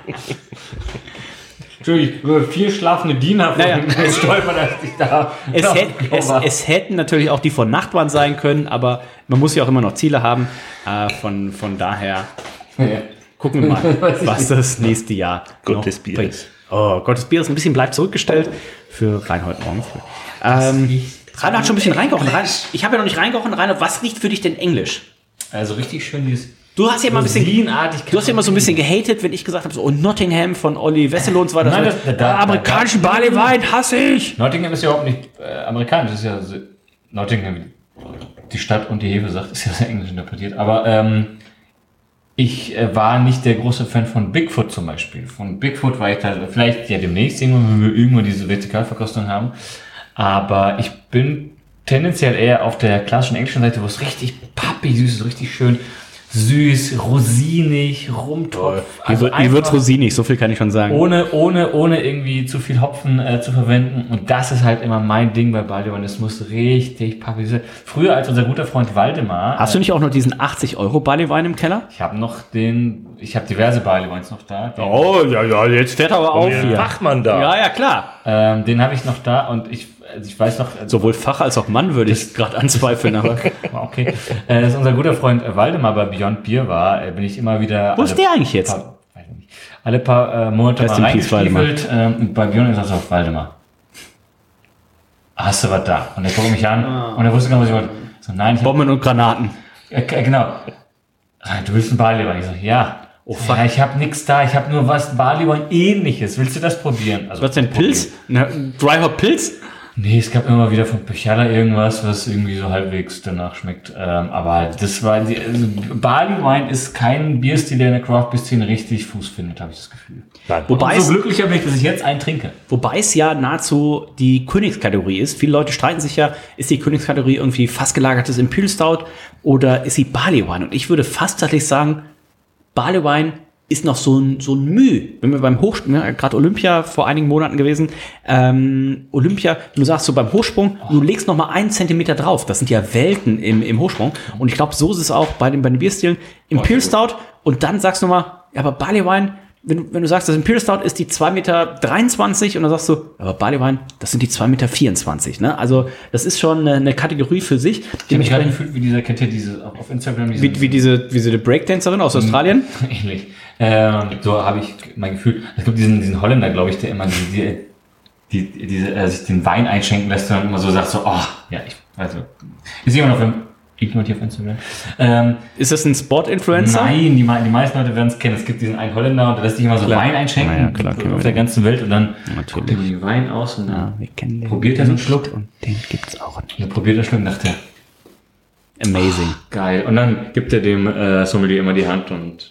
S9: Entschuldigung, über vier schlafende Diener
S8: naja,
S9: es, stolpert, dass ich da
S8: es, hätt, es, es hätten natürlich auch die von Nachtwand sein können, aber man muss ja auch immer noch Ziele haben. Äh, von, von daher ja. gucken wir mal, was das nächste Jahr
S10: Gottes Bier ist.
S8: Oh, Gottes Bier ist ein bisschen bleibt zurückgestellt für Reinhold morgen früh. Ähm, Reinhold hat schon ein bisschen reingekocht. Rein, ich habe ja noch nicht reingekocht. Reinhold, was riecht für dich denn Englisch?
S9: Also richtig schön dieses
S8: Du hast ja immer ein bisschen, du hast ja immer so ein bisschen gehatet, wenn ich gesagt habe, so, oh, Nottingham von Olli Wesselow und so weiter.
S9: Nein,
S8: das,
S9: das, da,
S8: ah, amerikanischen Barleywein hasse ich.
S9: Nottingham ist ja überhaupt nicht äh, amerikanisch, das ist ja so, Nottingham, die Stadt und die Hefe sagt, ist ja sehr englisch interpretiert, aber ähm, ich äh, war nicht der große Fan von Bigfoot zum Beispiel. Von Bigfoot war ich da vielleicht ja demnächst irgendwann, wenn wir irgendwann diese Vertikalverkostung haben, aber ich bin tendenziell eher auf der klassischen englischen Seite, wo es richtig pappig süß ist, richtig schön süß, rosinig, Rumtopf.
S8: Also mir wird's rosinig, so viel kann ich schon sagen.
S9: Ohne, ohne, ohne irgendwie zu viel Hopfen äh, zu verwenden. Und das ist halt immer mein Ding bei Barleywein. Es muss richtig pappig sein. Früher als unser guter Freund Waldemar.
S8: Hast äh, du nicht auch noch diesen achtzig Euro Barleywein im Keller?
S9: Ich habe noch den, ich habe diverse Barleyweins noch da.
S8: Oh, ja, ja, jetzt fährt er aber auf hier.
S10: Fachmann da.
S8: Ja, ja, klar.
S9: Ähm, den habe ich noch da und ich, also ich weiß noch.
S8: Sowohl Fach als auch Mann würde ich gerade anzweifeln, aber.
S9: Okay. Äh, das ist unser guter Freund Waldemar bei Beyond Beer war, äh, bin ich immer wieder.
S8: Wo ist der eigentlich jetzt?
S9: Paar, weiß nicht, alle paar äh, Monate mal reingestiefelt. Ähm, bei Beyond ist das auf Waldemar. Hast du was da? Und er guckt mich an oh. und er wusste gar nicht, was ich wollte. So, nein, ich
S8: Bomben und Granaten.
S9: Äh, genau. Du willst einen Barleywein? Ich so, ja. Oh fuck. Ja, ich habe nichts da, ich habe nur was Barleywein ähnliches. Willst du das probieren? Also,
S8: was denn, Pilz? Ne, Dry Hop Pilz?
S9: Nee, es gab immer wieder von Pechala irgendwas, was irgendwie so halbwegs danach schmeckt. Ähm, aber das war die, also Barleywein ist kein Bierstil, der in der Craft-Bier-Szene richtig Fuß findet, habe ich das Gefühl.
S8: Nein. Wobei
S9: so glücklicher bin ich, dass ich jetzt einen trinke.
S8: Wobei es ja nahezu die Königskategorie ist. Viele Leute streiten sich ja, ist die Königskategorie irgendwie fast gelagertes Imperial Stout oder ist sie Barleywein? Und ich würde fast tatsächlich sagen, Barleywein ist noch so ein, so ein Mühe. Wenn wir beim Hochsprung, ja, gerade Olympia vor einigen Monaten gewesen, ähm, Olympia, du sagst so beim Hochsprung, oh. du legst noch mal einen Zentimeter drauf. Das sind ja Welten im, im Hochsprung. Und ich glaube, so ist es auch bei den, bei den Bierstilen. Imperial Stout und dann sagst du mal, ja, aber Barleywein, wenn du, wenn du sagst, das Imperial Stout ist die zwei Meter dreiundzwanzig und dann sagst du, aber Barleywein, das sind die zwei Meter vierundzwanzig. Ne? Also das ist schon eine, eine Kategorie für sich.
S9: Ich habe mich gerade gefühlt, wie dieser, kennt ihr diese, auf Instagram, diese,
S8: wie, wie diese, wie diese Breakdancerin aus Australien?
S9: Ähnlich. Ähm, so habe ich mein Gefühl. Es gibt diesen, diesen Holländer, glaube ich, der immer die, die, die, diese, äh, sich den Wein einschenken lässt und immer so sagt so, oh, ja, ich, also, ist jemand auf dem, ignoriert hier auf Instagram. Ähm,
S8: ist das ein Sport-Influencer?
S9: Nein, die, die meisten Leute werden es kennen. Es gibt diesen einen Holländer und der lässt sich immer so klar. Wein einschenken ja, klar, auf der ganzen Welt und dann guckt er den Wein aus und dann ja, probiert er so einen Schluck.
S8: Und den gibt's auch nicht.
S9: Und dann probiert er einen Schluck und dachte,
S8: amazing.
S9: Oh, geil. Und dann gibt er dem äh, Sommelier immer die Hand und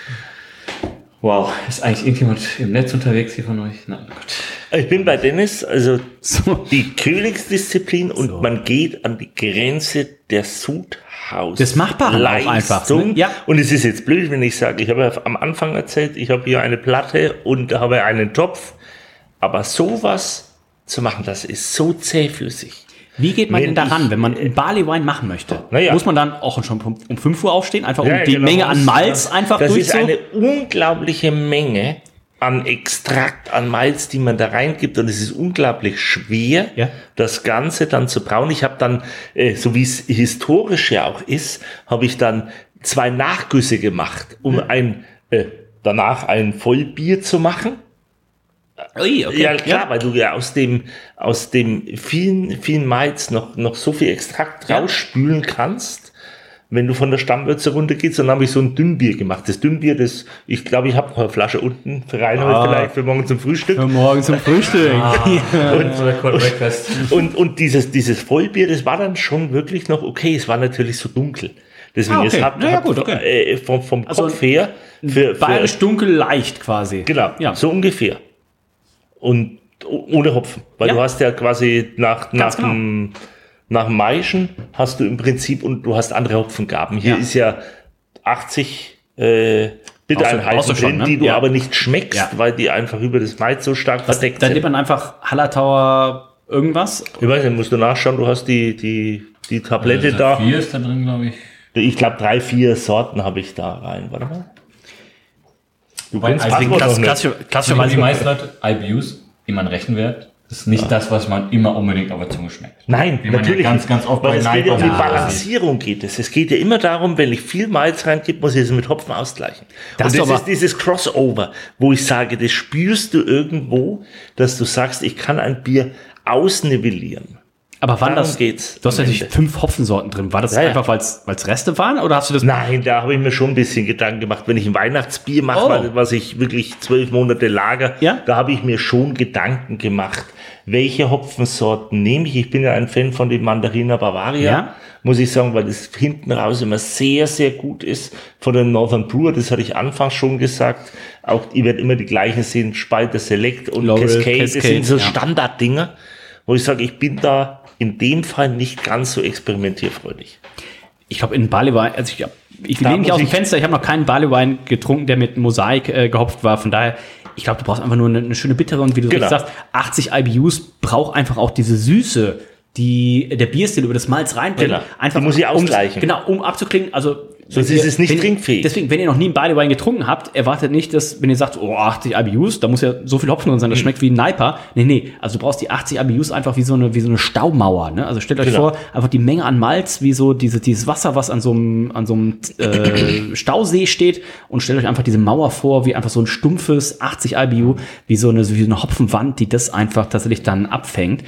S9: wow, ist eigentlich irgendjemand im Netz unterwegs hier von euch? Nein, Gott.
S10: Ich bin bei Dennis, also so. Die Königsdisziplin und so. Man geht an die Grenze der Sudhaus.
S8: Das Machbare auch einfach. Ne?
S10: Ja. Und es ist jetzt blöd, wenn ich sage, ich habe ja am Anfang erzählt, ich habe hier eine Platte und habe einen Topf. Aber sowas zu machen, das ist so zähflüssig.
S8: Wie geht man wenn denn daran, wenn man einen Barleywein machen möchte?
S10: Ja.
S8: Muss man dann auch schon um fünf Uhr aufstehen, einfach um
S10: ja,
S8: die
S10: genau.
S8: Menge an Malz einfach
S10: das
S8: durch?
S10: Das ist eine unglaubliche Menge an Extrakt, an Malz, die man da reingibt und es ist unglaublich schwer, ja. das Ganze dann zu brauen. Ich habe dann, äh, so wie es historisch ja auch ist, habe ich dann zwei Nachgüsse gemacht, um hm. ein äh, danach ein Vollbier zu machen.
S8: Ui, okay.
S10: Ja, klar, ja. weil du ja aus dem, aus dem vielen, vielen Malz noch, noch so viel Extrakt ja. rausspülen kannst, wenn du von der Stammwürze runtergehst. Dann habe ich so ein Dünnbier gemacht. Das Dünnbier, das, ich glaube, ich habe noch eine Flasche unten für Reinhold ah. vielleicht für morgen zum Frühstück.
S8: Für morgen zum Frühstück.
S10: Ah. und, und, und dieses, dieses Vollbier, das war dann schon wirklich noch okay. Es war natürlich so dunkel. Deswegen, ah, okay. es hat, ja, hat gut, okay. äh, vom, vom
S8: also
S10: Kopf her.
S8: Für, bayerisch für, dunkel leicht quasi.
S10: Genau, ja. so ungefähr. Und ohne Hopfen, weil ja. du hast ja quasi nach, nach, genau. dem, nach dem Maischen hast du im Prinzip und du hast andere Hopfengaben. Hier ja. ist ja achtzig äh, Bittereinheiten drin, ne? die du ja. aber nicht schmeckst, ja. weil die einfach über das Malz so stark Was, verdeckt
S8: da
S10: sind.
S8: Da nimmt man einfach Hallertauer irgendwas?
S10: Ich weiß nicht, musst du nachschauen, du hast die, die, die Tablette also da.
S9: Vier ist da drin, glaube ich.
S10: Ich glaube, drei, vier Sorten habe ich da rein. Warte mal.
S9: Du kennst also klassisch, klassisch, klassisch, weil die meisten Leute I B Us, immer ein Rechenwert, ist nicht ja. das, was man immer unbedingt auf der Zunge schmeckt.
S10: Nein,
S9: Wie
S10: natürlich.
S9: Ja ganz, ganz oft
S10: weil es geht ja um die Balancierung geht es. Es geht ja immer darum, wenn ich viel Malz reingebe, muss ich es mit Hopfen ausgleichen. Das Und das ist dieses Crossover, wo ich sage, das spürst du irgendwo, dass du sagst, ich kann ein Bier ausnivellieren.
S8: Aber waren
S10: Darum
S8: das,
S10: geht's
S8: du hast
S10: am
S8: natürlich
S10: Ende.
S8: fünf Hopfensorten drin. War das
S10: Ja, ja.
S8: einfach, weil es Reste waren oder hast du das?
S10: Nein, da habe ich mir schon ein bisschen Gedanken gemacht. Wenn ich ein Weihnachtsbier mache,
S8: Oh.
S10: weil- was ich wirklich zwölf Monate lager,
S8: Ja?
S10: da habe ich mir schon Gedanken gemacht, welche Hopfensorten nehme ich. Ich bin ja ein Fan von den Mandarina Bavaria,
S8: Ja?
S10: muss ich sagen, weil das hinten raus immer sehr, sehr gut ist. Von den Northern Brewer, das hatte ich anfangs schon gesagt. Auch, ihr werdet immer die gleichen sehen, Spalter Select und
S8: Laurel,
S10: Cascade. Das
S8: Cascade,
S10: sind so
S8: ja.
S10: Standarddinger, wo ich sage, ich bin da in dem Fall nicht ganz so experimentierfreudig.
S8: Ich glaube, in Barleywein, also ich, ich
S10: Da
S8: lehne mich
S10: muss
S8: aus dem
S10: ich-
S8: Fenster, ich habe noch keinen Barleywein getrunken, der mit Mosaik äh, gehopft war. Von daher, ich glaube, du brauchst einfach nur eine, eine schöne bittere und wie du
S10: Genau.
S8: richtig sagst, achtzig I B Us braucht einfach auch diese Süße, die der Bierstil über das Malz reinbringt.
S10: Genau.
S8: Einfach,
S10: Die muss ich
S8: um-
S10: ausgleichen.
S8: Genau, um abzuklingen. Also
S10: Sonst
S8: wenn
S10: ist
S8: ihr-
S10: es nicht
S8: wenn,
S10: trinkfähig.
S8: Deswegen, wenn ihr noch nie einen Barleywein getrunken habt, erwartet nicht, dass, wenn ihr sagt, oh, achtzig I B Us, da muss ja so viel Hopfen drin sein, das schmeckt wie ein Naipa. Nee, nee, also du brauchst die achtzig I B Us einfach wie so eine, wie so eine Staumauer, ne? Also stellt euch
S10: Genau.
S8: vor, einfach die Menge an Malz, wie so diese, dieses Wasser, was an so einem, an so einem äh, Stausee steht, und stellt euch einfach diese Mauer vor, wie einfach so ein stumpfes achtzig I B U, wie so eine, wie eine Hopfenwand, die das einfach tatsächlich dann abfängt.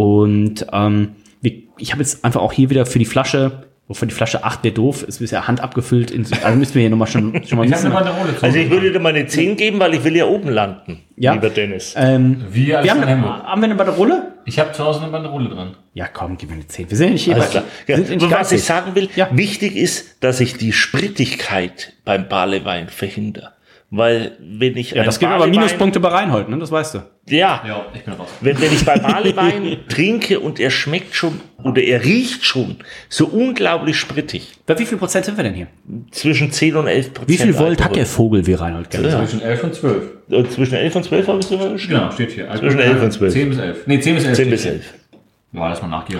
S8: Und ähm, wie- ich habe jetzt einfach auch hier wieder für die Flasche, wofür die Flasche acht wäre doof, es ist ja Hand abgefüllt, in, also müssen wir hier nochmal schon, schon mal
S9: Ich habe
S8: wissen.
S9: eine Banderole zu.
S10: Also ich würde dir mal eine zehn geben, weil ich will ja oben landen,
S8: Ja.
S10: lieber Dennis.
S8: Ähm,
S9: Wie alles
S8: wir haben,
S9: in Hamburg.
S8: haben wir eine Banderole?
S9: Ich habe zu Hause eine Banderole dran.
S8: Ja, komm, gib mir eine zehn. Wir sind ja nicht hier
S10: Alles
S8: bei,
S10: klar.
S8: wir
S10: Ja,
S8: sind nicht
S10: und was
S8: geizig.
S10: ich sagen will,
S8: Ja.
S10: wichtig ist, dass ich die Sprittigkeit beim Barleywein verhindere. Weil wenn ich
S8: Ja,
S10: ein
S8: das gibt aber
S10: Barleywein-
S8: Minuspunkte bei Reinhold, ne? Das weißt du.
S10: Ja,
S9: Ja, ich bin raus.
S10: wenn, wenn ich bei Barleywein trinke und er schmeckt schon oder er riecht schon so unglaublich sprittig,
S8: Bei wie viel Prozent sind wir denn hier?
S10: zwischen zehn und elf Prozent.
S8: Wie viel Volt hat
S10: Alkohol.
S8: der Vogel wie Reinhold gerne?
S10: Ja.
S9: Zwischen elf und zwölf.
S10: Äh, Zwischen elf und zwölf habe ich sogar geschrieben.
S9: Genau, steht hier.
S10: Zwischen elf und zwölf.
S9: zehn bis elf. Nee, zehn bis elf.
S10: zehn
S9: steht
S10: bis
S9: hier.
S10: elf.
S9: Ja, lass mal nachgehen.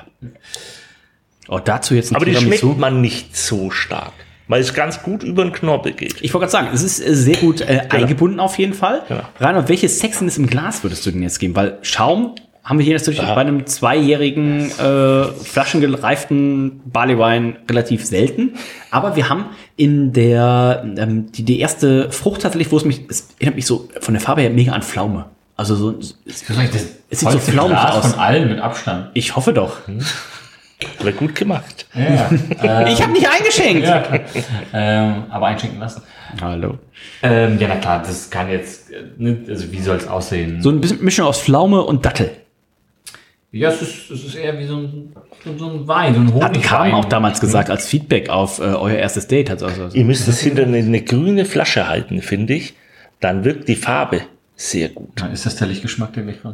S8: Oh, dazu jetzt ein
S10: Aber die
S8: Tiramisu.
S10: schmeckt man nicht so stark, weil es ganz gut über den Knorpel geht.
S8: Ich wollte gerade sagen, es ist äh, sehr gut äh, eingebunden auf jeden Fall.
S10: Genau.
S8: Reinhold, welche Sexiness im Glas würdest du denn jetzt geben? Weil Schaum haben wir hier natürlich
S10: Ja.
S8: bei einem zweijährigen äh, flaschengereiften Barleywein relativ selten. Aber wir haben in der ähm, die, die erste Frucht tatsächlich, wo es mich, es erinnert mich so von der Farbe her mega an Pflaume. Also so, es,
S9: Das ist eigentlich das
S8: es sieht so
S9: vollste
S8: flaumig
S9: Glas
S8: aus.
S9: von allen mit Abstand.
S8: Ich hoffe doch.
S10: Aber gut gemacht.
S9: Ja, äh,
S8: Ich habe nicht eingeschenkt.
S9: ja klar. ähm, aber einschenken lassen.
S8: Hallo.
S9: Ähm, ja, na klar, das kann jetzt, äh, nicht, also wie soll es aussehen?
S8: So ein bisschen Mischung aus Pflaume und Dattel.
S9: Ja, es ist, es ist eher wie so ein, so, so ein Wein, so ein
S8: Hat
S9: Honigwein.
S8: Carmen auch damals gesagt als Feedback auf äh, euer erstes Date. Also, also,
S10: Ihr müsst es hinter eine, eine grüne Flasche halten, finde ich. Dann wirkt die Farbe sehr gut.
S9: Ja, ist das der Lichtgeschmack, den ich frage?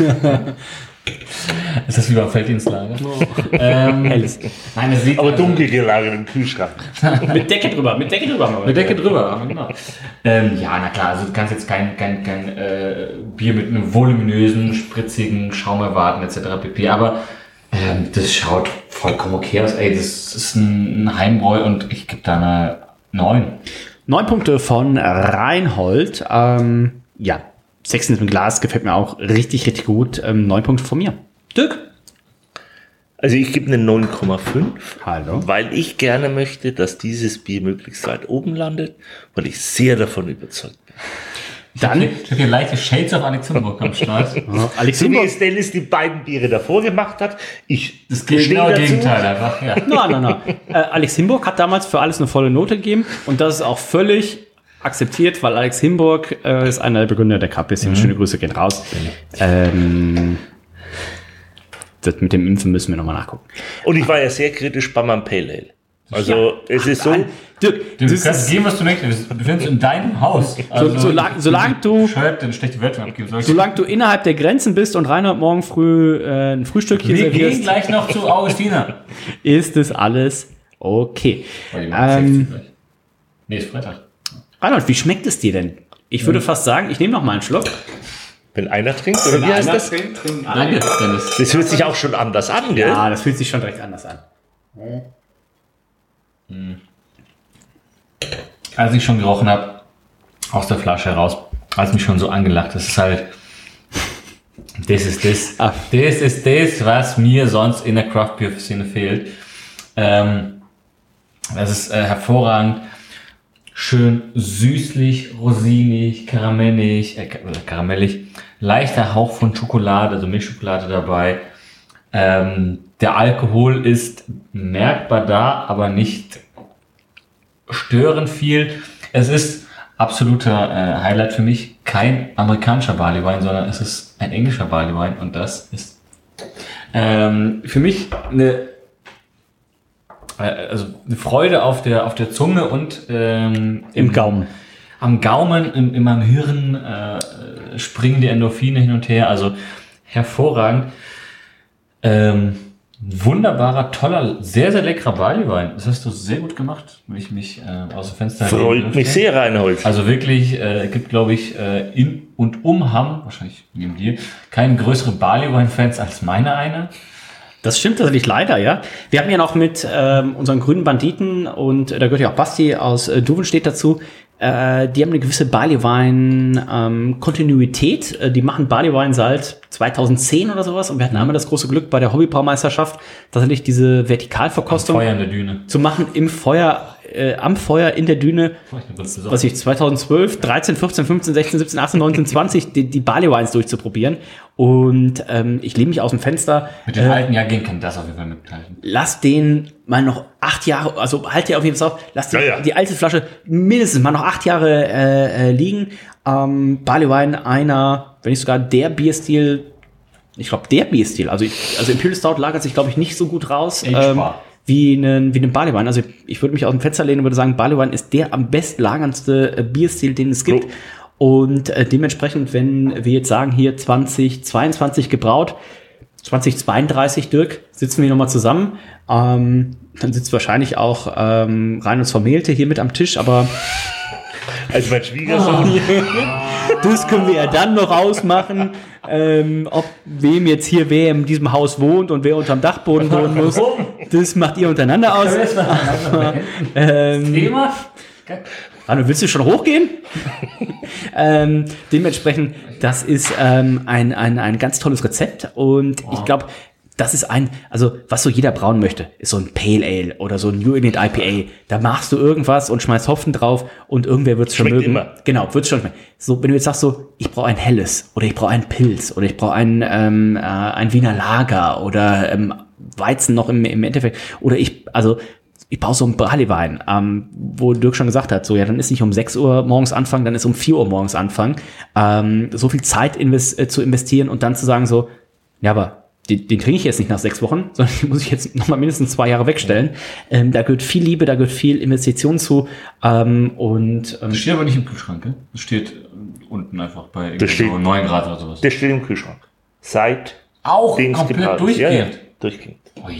S9: Ist das wie beim Felddienstlager? ähm,
S8: Helles.
S9: nein, es sieht
S10: Aber
S9: also-
S10: dunkel gelagert im Kühlschrank.
S8: Mit Decke drüber, mit Decke drüber. haben wir.
S9: Mit Decke drüber, genau. Ähm, ja, na klar, also du kannst jetzt kein, kein, kein äh, Bier mit einem voluminösen, spritzigen Schaum erwarten, et cetera pp. Aber ähm, das schaut vollkommen okay aus. Ey, das ist ein, ein Heimbräu und ich gebe da eine neun.
S8: Neun Punkte von Reinhold. Ähm, ja, Sexiness mit Glas gefällt mir auch richtig, richtig gut. Ähm, neun Punkte von mir. Dirk?
S10: Also ich gebe eine neun Komma fünf,
S8: Hallo.
S10: weil ich gerne möchte, dass dieses Bier möglichst weit oben landet, weil ich sehr davon überzeugt bin.
S8: Dann
S9: Ich habe hier leichte Shades auf Alex Humburg am Start.
S8: Alex
S10: So wie
S8: Himburg.
S10: es Dennis die beiden Biere davor gemacht hat, ich
S9: Das geht
S10: stehe
S9: genau
S10: dazu.
S9: Gegenteil einfach, ja.
S8: Nein, nein, nein. Äh, Alex Himburg hat damals für alles eine volle Note gegeben und das ist auch völlig akzeptiert, weil Alex Himburg äh, ist einer der Begründer der Cup-Bisschen. Schöne Grüße gehen raus. Ähm, das mit dem Impfen müssen wir nochmal nachgucken.
S10: Und ich war ja sehr kritisch bei meinem Pale Ale. Also
S8: Ja.
S10: es ist so,
S8: Dirk,
S9: Du
S8: das
S9: kannst
S8: ist,
S9: geben, was du möchtest. Du befindest in deinem Haus. Also,
S8: so, solange, solange du
S9: Bescheuert, eine schlechte Wertung abgeben sollst.
S8: Solange du innerhalb der Grenzen bist und Reinhard morgen früh äh, ein Frühstückchen
S9: Wir gehen
S8: servierst,
S9: gleich noch zu Augustina.
S8: ist es alles okay.
S9: Oh, die machen
S8: Ähm,
S9: sechzig gleich. Nee, ist Freitag.
S8: Reinhard, wie schmeckt es dir denn? Ich würde fast sagen, ich nehme noch mal einen Schluck.
S10: wenn einer trinkt, oder wie heißt das?
S9: Danke, Dennis.
S10: Das hört sich auch schon anders an, gell?
S8: Ja, das fühlt sich schon direkt anders an.
S9: Als ich schon gerochen habe, aus der Flasche heraus, hat mich schon so angelacht. Das ist halt, das ist das,
S8: Ah.
S9: das ist das, was mir sonst in der Craft Beer Szene fehlt. Ähm, das ist äh, hervorragend, schön süßlich, rosinig, karamellig, äh, karamellig, leichter Hauch von Schokolade, also Milchschokolade dabei. Ähm, der Alkohol ist merkbar da, aber nicht störend viel. Es ist absoluter äh, Highlight für mich. Kein amerikanischer Barleywein, sondern es ist ein englischer Barleywein und das ist ähm, für mich eine, äh, also eine Freude auf der, auf der Zunge und ähm,
S8: Im, im Gaumen.
S9: Am Gaumen, in, in meinem Hirn äh, springen die Endorphine hin und her. Also hervorragend. Ähm, wunderbarer, toller, sehr, sehr leckerer Barleywein. Das hast du sehr gut gemacht, wenn ich mich äh, aus dem Fenster
S10: freut mich dürfte. Sehr, Reinhold.
S9: Also wirklich, äh, gibt glaube ich äh, in und um Hamm, wahrscheinlich neben dir, keine größeren Barleywein-Fans als meine eine.
S8: Das stimmt tatsächlich leider, ja. Wir haben ja noch mit ähm, unseren grünen Banditen und äh, da gehört ja auch Basti aus äh, Duvenstedt dazu. Äh, die haben eine gewisse Barleywein-Kontinuität. Ähm, äh, die machen Barleywein seit zweitausendzehn oder sowas. Und wir hatten einmal das große Glück bei der Hobbybraumeisterschaft tatsächlich diese Vertikalverkostung
S9: Feuer in der Düne
S8: zu machen im Feuer, äh, am Feuer in der Düne. Was ich zweitausendzwölf, dreizehn, vierzehn, fünfzehn, sechzehn, siebzehn, achtzehn, neunzehn, zwanzig die, die Barleyweins durchzuprobieren. Und ähm, ich lehne mich aus dem Fenster.
S9: Mit den
S8: äh,
S9: alten Jahrgängen kann das auf jeden Fall mithalten.
S8: Lass den mal noch acht Jahre, also halt dir auf jeden Fall auf, lass die,
S10: ja, ja.
S8: die alte Flasche mindestens mal noch acht Jahre äh, äh, liegen. Ähm, Barleywein, einer, wenn nicht sogar der Bierstil, ich glaube der Bierstil, also, ich, also Imperial Stout lagert sich, glaube ich, nicht so gut raus ähm, wie ein wie ein Barleywein. Also ich würde mich aus dem Fenster lehnen und würde sagen, Barleywein ist der am best lagerndste äh, Bierstil, den es gibt. Oh. Und äh, dementsprechend, wenn wir jetzt sagen, hier zwanzig zweiundzwanzig gebraut, zwanzig zweiunddreißig, Dirk, sitzen wir nochmal zusammen. Ähm, dann sitzt wahrscheinlich auch ähm, Reinholds Vermählte hier mit am Tisch, aber
S10: also mein Schwiegersohn.
S8: Das können wir ja dann noch ausmachen, ähm, ob wem jetzt hier wer in diesem Haus wohnt und wer unterm Dachboden wohnen muss. Das macht ihr untereinander aus. Aber, ähm, Thema? Hallo, willst du schon hochgehen? ähm, dementsprechend, das ist ähm, ein, ein, ein ganz tolles Rezept und wow. Ich glaube, das ist ein, also was so jeder brauen möchte, ist so ein Pale Ale oder so ein New England I P A. Da machst du irgendwas und schmeißt Hopfen drauf und irgendwer wird's schon mögen. Immer. Genau, wird's schon schmecken. So, wenn du jetzt sagst so, ich brauche ein helles oder ich brauche einen Pilz oder ich brauche ein, ähm, äh, ein Wiener Lager oder ähm, Weizen noch im, im Endeffekt oder ich, also ich brauche so einen Barleywein, ähm, wo Dirk schon gesagt hat, so ja, dann ist nicht um sechs Uhr morgens anfangen, dann ist um vier Uhr morgens anfangen, ähm, so viel Zeit invest- äh, zu investieren und dann zu sagen so, ja, aber den, den trinke ich jetzt nicht nach sechs Wochen, sondern den muss ich jetzt noch mal mindestens zwei Jahre wegstellen. Ähm, da gehört viel Liebe, da gehört viel Investition zu ähm, und ähm,
S9: das steht aber nicht im Kühlschrank, gell? Das steht unten einfach bei
S10: das steht,
S9: so neun Grad oder sowas.
S10: Das steht im Kühlschrank. Seit
S9: auch komplett durchgehend.
S10: Ja, ja, durchgehend.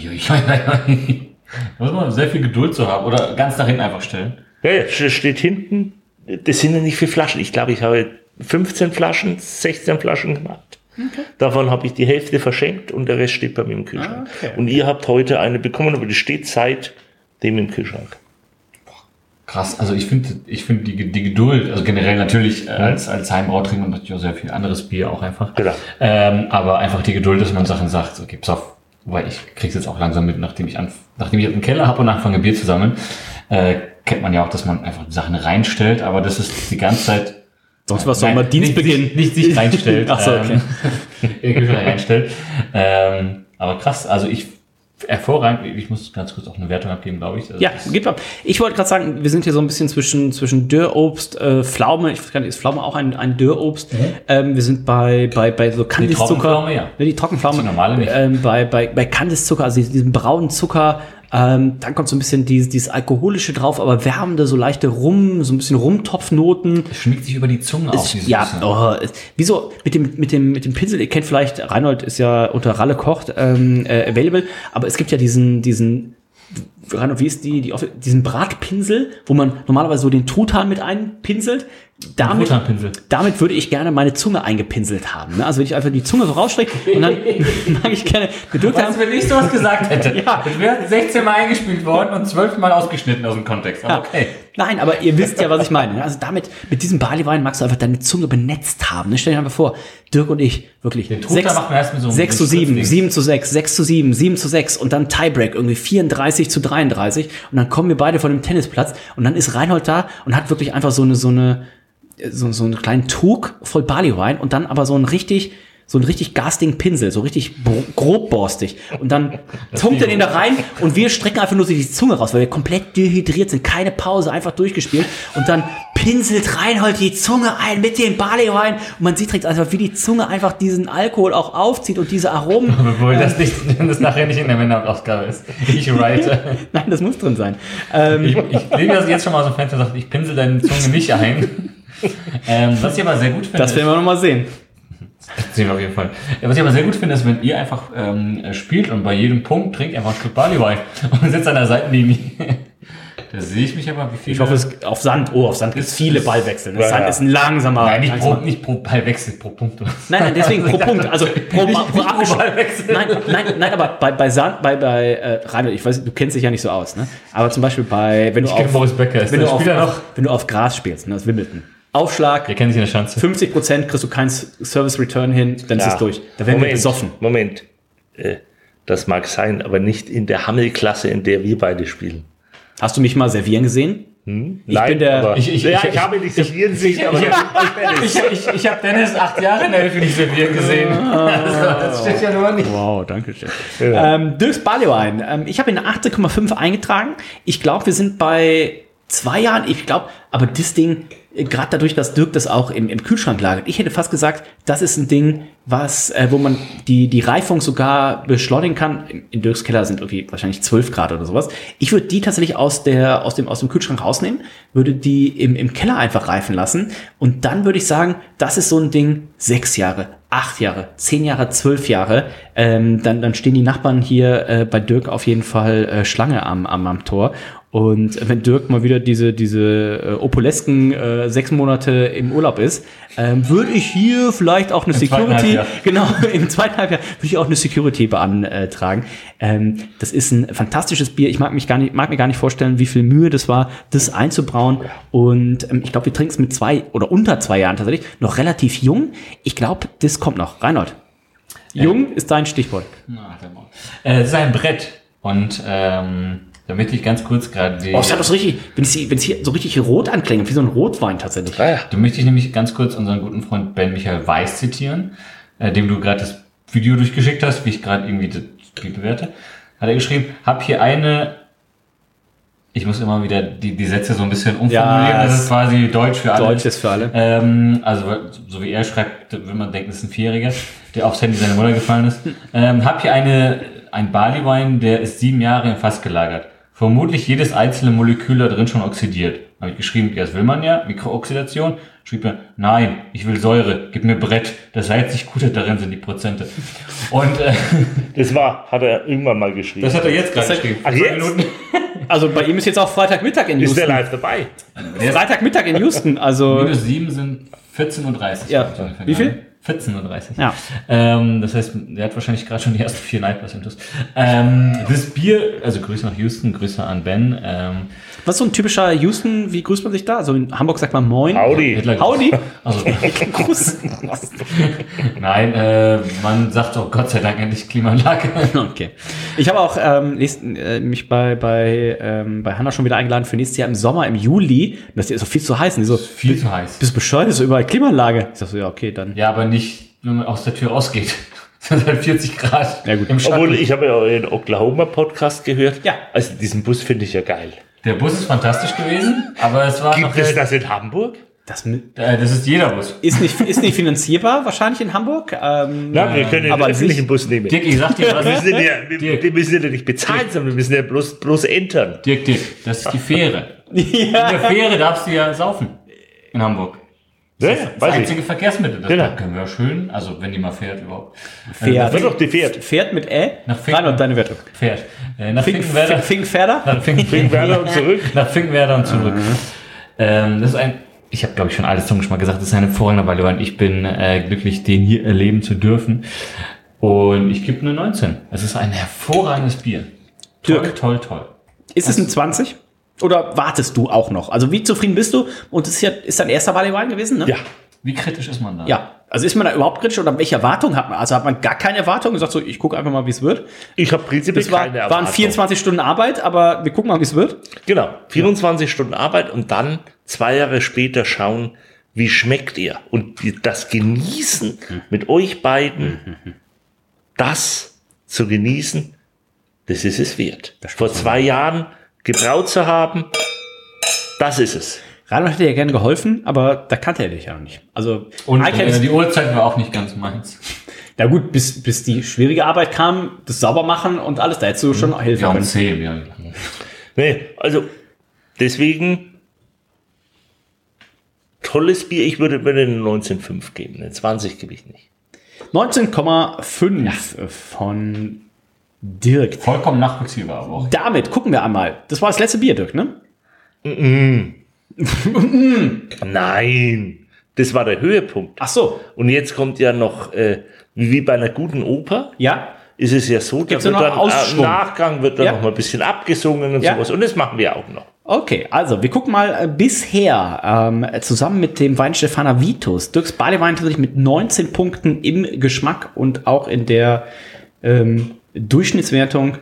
S9: Da muss man sehr viel Geduld zu haben oder ganz nach hinten einfach stellen.
S10: Ja, ja, das steht hinten. Das sind ja nicht viele Flaschen. Ich glaube, ich habe fünfzehn Flaschen, sechzehn Flaschen gemacht. Okay. Davon habe ich die Hälfte verschenkt und der Rest steht bei mir im Kühlschrank. Ah, okay. Und ihr habt heute eine bekommen, aber die steht seitdem im Kühlschrank.
S9: Krass, also ich finde ich finde die, die Geduld, also generell natürlich äh, als, als Heimbrau trinkt man natürlich auch sehr viel anderes Bier auch einfach. Genau. Ähm, aber einfach die Geduld, dass man Sachen sagt, so gibt's auf. Wobei ich krieg's jetzt auch langsam mit, nachdem ich anf- nachdem ich einen Keller habe und anfange Bier zu sammeln, äh, kennt man ja auch, dass man einfach Sachen reinstellt, aber das ist die ganze Zeit
S8: sonst was soll man Dienstbeginn
S9: nicht, nicht sich reinstellt.
S8: Ach so, okay.
S9: ähm, in die Küche reinstellt. Ähm, aber krass, also ich hervorragend, ich muss ganz kurz auch eine Wertung abgeben, glaube ich. Also
S8: ja, geht mal. Ich wollte gerade sagen, wir sind hier so ein bisschen zwischen zwischen Dürrobst, äh, Pflaume, ich weiß gar nicht, ist Pflaume auch ein, ein Dürrobst? Mhm. Ähm, wir sind bei bei bei so Kandiszucker. Die Trockenpflaume, ja. Ne, die Trockenpflaume. Die normale nicht. Ähm, bei bei bei Kandiszucker, also diesem braunen Zucker. Ähm, dann kommt so ein bisschen dieses, dieses Alkoholische drauf, aber wärmende, so leichte Rum, so ein bisschen Rumtopfnoten.
S9: Es schmiegt sich über die Zunge auf.
S8: Ja, oh, wieso mit dem mit dem mit dem Pinsel? Ihr kennt vielleicht, Reinhold ist ja unter Ralle kocht ähm, äh, available, aber es gibt ja diesen diesen Reinhold, wie ist die, die diesen Bratpinsel, wo man normalerweise so den Truthahn mit einpinselt. Damit, damit würde ich gerne meine Zunge eingepinselt haben. Ne? Also wenn ich einfach die Zunge so rausstrecke und dann mag ich gerne gedrückt haben.
S9: Wenn ich sowas gesagt hätte, ja. Das wäre sechzehn Mal eingespielt worden und zwölf Mal ausgeschnitten aus dem Kontext. Aber okay.
S8: Nein, aber ihr wisst ja, was ich meine. Also damit, mit diesem Barleywein magst du einfach deine Zunge benetzt haben. Ne? Stell dir einfach vor, Dirk und ich, wirklich. Den sechs, macht man erst mit so einem sechs zu sieben, sieben zu sechs, sechs zu sieben, sieben zu sechs und dann Tiebreak, irgendwie vierunddreißig zu dreiunddreißig und dann kommen wir beide von dem Tennisplatz und dann ist Reinhold da und hat wirklich einfach so eine, so eine, so, so einen kleinen Trug voll Barleywein und dann aber so ein richtig, so einen richtig garstigen Pinsel, so richtig bro- grobborstig. Und dann tunkt er den da rein und wir strecken einfach nur so die Zunge raus, weil wir komplett dehydriert sind, keine Pause, einfach durchgespielt. Und dann pinselt Reinhold die Zunge ein mit dem Barleywein und man sieht direkt einfach, wie die Zunge einfach diesen Alkohol auch aufzieht und diese Aromen.
S9: Obwohl das, nicht, das nachher nicht in der Männer-Ausgabe ist. Ich write.
S8: Nein, das muss drin sein. Ähm,
S9: Ich, ich lege das jetzt schon mal aus dem Fenster und sage, ich pinsel deine Zunge nicht ein. ähm, was ich aber sehr gut finde.
S8: das werden wir noch mal sehen.
S9: Das sehen wir auf jeden Fall. Ja, was ich aber sehr gut finde, ist, wenn ihr einfach ähm, spielt und bei jedem Punkt trinkt einfach ein Stück Barleywein und sitzt an der Seitenlinie. Da sehe ich mich aber, wie viel.
S8: Ich hoffe, es auf Sand. Oh, auf Sand gibt es viele Ballwechsel. Das
S10: Ja,
S8: Sand
S10: ja.
S8: ist ein langsamer.
S9: Nein, nicht pro,
S8: langsamer.
S9: nicht pro Ballwechsel, pro Punkt.
S8: Nein, nein, deswegen pro Punkt. Also pro,
S9: Nicht-
S8: pro,
S9: nicht pro
S8: abgesch-
S9: Ballwechsel.
S8: Nein, nein, nein, aber bei, bei Sand, bei, bei äh, Reinhold, ich weiß, du kennst dich ja nicht so aus, ne? Aber zum Beispiel bei, wenn du
S9: Ich kenne
S8: auf,
S9: Boris Becker, ist
S8: wenn
S9: der
S8: du auf,
S9: Spieler
S8: auf,
S9: noch?
S8: wenn du auf Gras spielst, ne, das Wimbledon. Aufschlag,
S9: Der kennt sich in der Schanze.
S8: fünfzig Prozent kriegst du keinen Service Return hin, dann ist
S10: Ja.
S8: es durch. Da werden wir
S10: Moment,
S8: besoffen.
S10: Moment. Äh, das mag sein, aber nicht in der Hammelklasse, in der wir beide spielen.
S8: Hast du mich mal servieren gesehen?
S10: Hm?
S8: Ich bin der-
S10: aber,
S9: Ich- ich-
S10: ja,
S9: ich-
S10: ich, habe dich servieren sehen, aber
S9: Ich, ich, ich habe Dennis acht Jahre in der Hilfe nicht servieren gesehen. Das steht ja nur nicht.
S8: Wow, danke schön. Ähm, Dirks Barleywein. Ähm, ich habe ihn achtzehn Komma fünf eingetragen. Ich glaube, wir sind bei zwei Jahren. Ich glaube, aber das Ding, äh, gerade dadurch, dass Dirk das auch im, im Kühlschrank lagert, ich hätte fast gesagt, das ist ein Ding, was, äh, wo man die, die Reifung sogar beschleunigen kann. In, in Dirks Keller sind irgendwie wahrscheinlich zwölf Grad oder sowas. Ich würde die tatsächlich aus der, aus dem, aus dem Kühlschrank rausnehmen, würde die im, im Keller einfach reifen lassen. Und dann würde ich sagen, das ist so ein Ding, sechs Jahre, acht Jahre, zehn Jahre, zwölf Jahre, ähm, dann, dann stehen die Nachbarn hier äh, bei Dirk auf jeden Fall äh, Schlange am, am, am Tor. Und wenn Dirk mal wieder diese, diese äh, opulesken äh, sechs Monate im Urlaub ist, ähm, würde ich hier vielleicht auch eine
S9: Im zweiten
S8: Security,
S9: Halbjahr.
S8: genau, im zweiten Halbjahr würde ich auch eine Security beantragen. Ähm, das ist ein fantastisches Bier. Ich mag mich gar nicht, mag mir gar nicht vorstellen, wie viel Mühe das war, das einzubrauen. Und ähm, ich glaube, wir trinken es mit zwei oder unter zwei Jahren tatsächlich, noch relativ jung. Ich glaube, das kommt noch. Reinhold. Jung ist dein Stichwort.
S9: Na, warte mal. Äh, Es ist ein Brett. Und ähm, damit ich ganz kurz gerade die.
S8: Oh, es hat doch so richtig, wenn es hier, wenn es hier so richtig rot anklingt, wie so ein Rotwein tatsächlich.
S10: Ah, ja.
S9: Da möchte ich nämlich ganz kurz unseren guten Freund Ben Michael Weiß zitieren, äh, dem du gerade das Video durchgeschickt hast, wie ich gerade irgendwie das Spiel bewerte. Hat er geschrieben, hab hier eine, ich muss immer wieder die, die Sätze so ein bisschen umformulieren,
S8: Ja,
S9: das
S8: es-
S9: ist quasi Deutsch für alle.
S8: Deutsch ist für alle.
S9: Ähm, also, so wie er schreibt, würde man denken, das ist ein Vierjähriger, der aufs Handy seiner Mutter gefallen ist. Ähm, hab hier eine, ein Barleywein, der ist sieben Jahre im Fass gelagert. Vermutlich jedes einzelne Molekül da drin schon oxidiert. Habe ich geschrieben, ja, das will man ja, Mikrooxidation. Schrieb er, nein, ich will Säure, gib mir Brett. Das einzig Gute darin sind die Prozente. Und äh,
S10: Das war, hat er irgendwann mal geschrieben.
S9: das hat er jetzt gerade
S8: Das hat-
S9: geschrieben.
S10: Ach,
S9: Vor zwei
S10: jetzt?
S9: Minuten.
S8: Also bei ihm ist jetzt auch Freitagmittag in
S10: Ist der
S8: Houston.
S10: live dabei?
S8: Freitagmittag in Houston, also
S9: Minus sieben sind vierzehn Uhr dreißig.
S8: Ja. Wie viel?
S9: vierzehn Uhr dreißig.
S8: Ja.
S9: Ähm, das heißt, der hat wahrscheinlich gerade schon die ersten vier Nightbus intus. Ähm, das Bier, also Grüße nach Houston, Grüße an Ben. Ähm,
S8: was ist so ein typischer Houston, wie grüßt man sich da? Also in Hamburg sagt man Moin.
S10: Audi.
S9: Hitler-
S8: Howdy.
S9: Also,
S8: Gruß.
S9: nein, äh, man sagt auch Gott sei Dank endlich Klimaanlage.
S8: Okay. Ich habe auch ähm, nächst, äh, mich bei bei ähm, bei Hanna schon wieder eingeladen für nächstes Jahr im Sommer, im Juli. Das ist so viel zu heiß. Und die so,
S9: Viel zu heiß.
S8: bist du bescheuert? Das ist so überall Klimaanlage. Ich sag so, ja, okay, dann.
S9: Ja, aber nicht, wenn man aus der Tür rausgeht. Das sind halt vierzig Grad.
S8: Ja, gut.
S9: Im Schatten.
S10: Obwohl, ich habe ja euren Oklahoma-Podcast gehört.
S8: Ja.
S10: Also diesen Bus finde ich ja geil.
S9: Der Bus ist fantastisch gewesen, aber es war noch
S10: Gibt es
S9: der,
S10: das in Hamburg?
S8: Das mit-
S9: äh, das ist jeder Bus.
S8: ist nicht, ist nicht finanzierbar, wahrscheinlich in Hamburg. Ähm,
S10: Na, wir können den
S8: aber an
S10: öffentlichen
S8: sich-
S10: Bus nehmen.
S9: Dirk, ich sag dir
S10: Wir
S9: was.
S10: müssen den ja, wir,
S9: Dirk.
S10: wir müssen den ja nicht bezahlen, sondern wir müssen ja bloß, bloß entern.
S9: Dirk, Dirk, das ist die Fähre.
S8: Ja.
S9: In der Fähre darfst du ja saufen. In Hamburg.
S10: Ja, ja,
S9: Das
S10: weiß
S9: einzige
S10: ich.
S9: Verkehrsmittel. Das
S10: Genau.
S9: können wir schön, also wenn die mal fährt überhaupt.
S8: Fährt.
S10: Wird doch die Pferd.
S8: Fährt mit Ä.
S9: Nach Fink-
S8: Rein und deine Wertung.
S9: Fährt. Äh, nach
S8: Fink,
S9: Finkenwerder.
S8: Fink, Finkferder?
S9: Nach Fink-
S10: Finkenwerder und zurück.
S9: Nach Finkenwerder und zurück. Ähm, das ist ein, ich habe glaube ich schon alles zum Geschmack gesagt, das ist eine hervorragende Barleywein. Ich bin äh, glücklich, den hier erleben zu dürfen. Und ich gebe eine neunzehn. Es ist ein hervorragendes Bier. Toll,
S8: Dirk.
S9: toll, toll.
S8: Ist es ein zwanzig? Oder wartest du auch noch? Also wie zufrieden bist du? Und das ist ja ist dein erster Barleywein gewesen, ne?
S10: Ja.
S9: Wie kritisch ist man da?
S8: Ja. Also ist man da überhaupt kritisch oder welche Erwartungen hat man? Also hat man gar keine Erwartungen und sagt so, ich gucke einfach mal, wie es wird.
S10: Ich habe prinzipiell
S8: Das war,
S10: keine
S8: waren
S10: Erwartung.
S8: vierundzwanzig Stunden Arbeit, aber wir gucken mal, wie es wird.
S10: Genau, vierundzwanzig Stunden Arbeit und dann zwei Jahre später schauen, wie schmeckt er? Und das Genießen mit euch beiden, das zu genießen, das ist es wert. Vor zwei Jahren gebraut zu haben, das ist es.
S8: Reinhold hätte ja gerne geholfen, aber da kannte er dich ja noch nicht. Also
S9: Und äh, die Uhrzeit war auch nicht ganz meins.
S8: Na gut, bis, bis die schwierige Arbeit kam, das Saubermachen und alles, da hättest du schon helfen
S9: Ja, um
S8: können.
S9: zehn, ja.
S10: Nee, also deswegen tolles Bier. Ich würde mir eine neunzehn Komma fünf geben. Eine zwanzig gebe ich nicht.
S8: neunzehn Komma fünf von Dirk.
S9: Vollkommen nachvollziehbar aber auch.
S8: Damit gucken wir einmal. Das war das letzte Bier, Dirk, ne?
S10: Nein, das war der Höhepunkt.
S8: Ach so.
S10: Und jetzt kommt ja noch, äh, wie wie bei einer guten Oper,
S8: Ja.
S10: ist es ja so, da
S8: Gibt's
S10: wird
S8: ja noch
S10: dann,
S8: Ausschwung?
S10: im Nachgang wird dann
S8: Ja.
S10: noch mal ein bisschen abgesungen und
S8: Ja.
S10: sowas. Und das machen wir auch noch.
S8: Okay, also wir gucken mal äh, bisher ähm, zusammen mit dem Weinstefaner Vitus. Dirks Barleywein tatsächlich mit neunzehn Punkten im Geschmack und auch in der ähm, Durchschnittswertung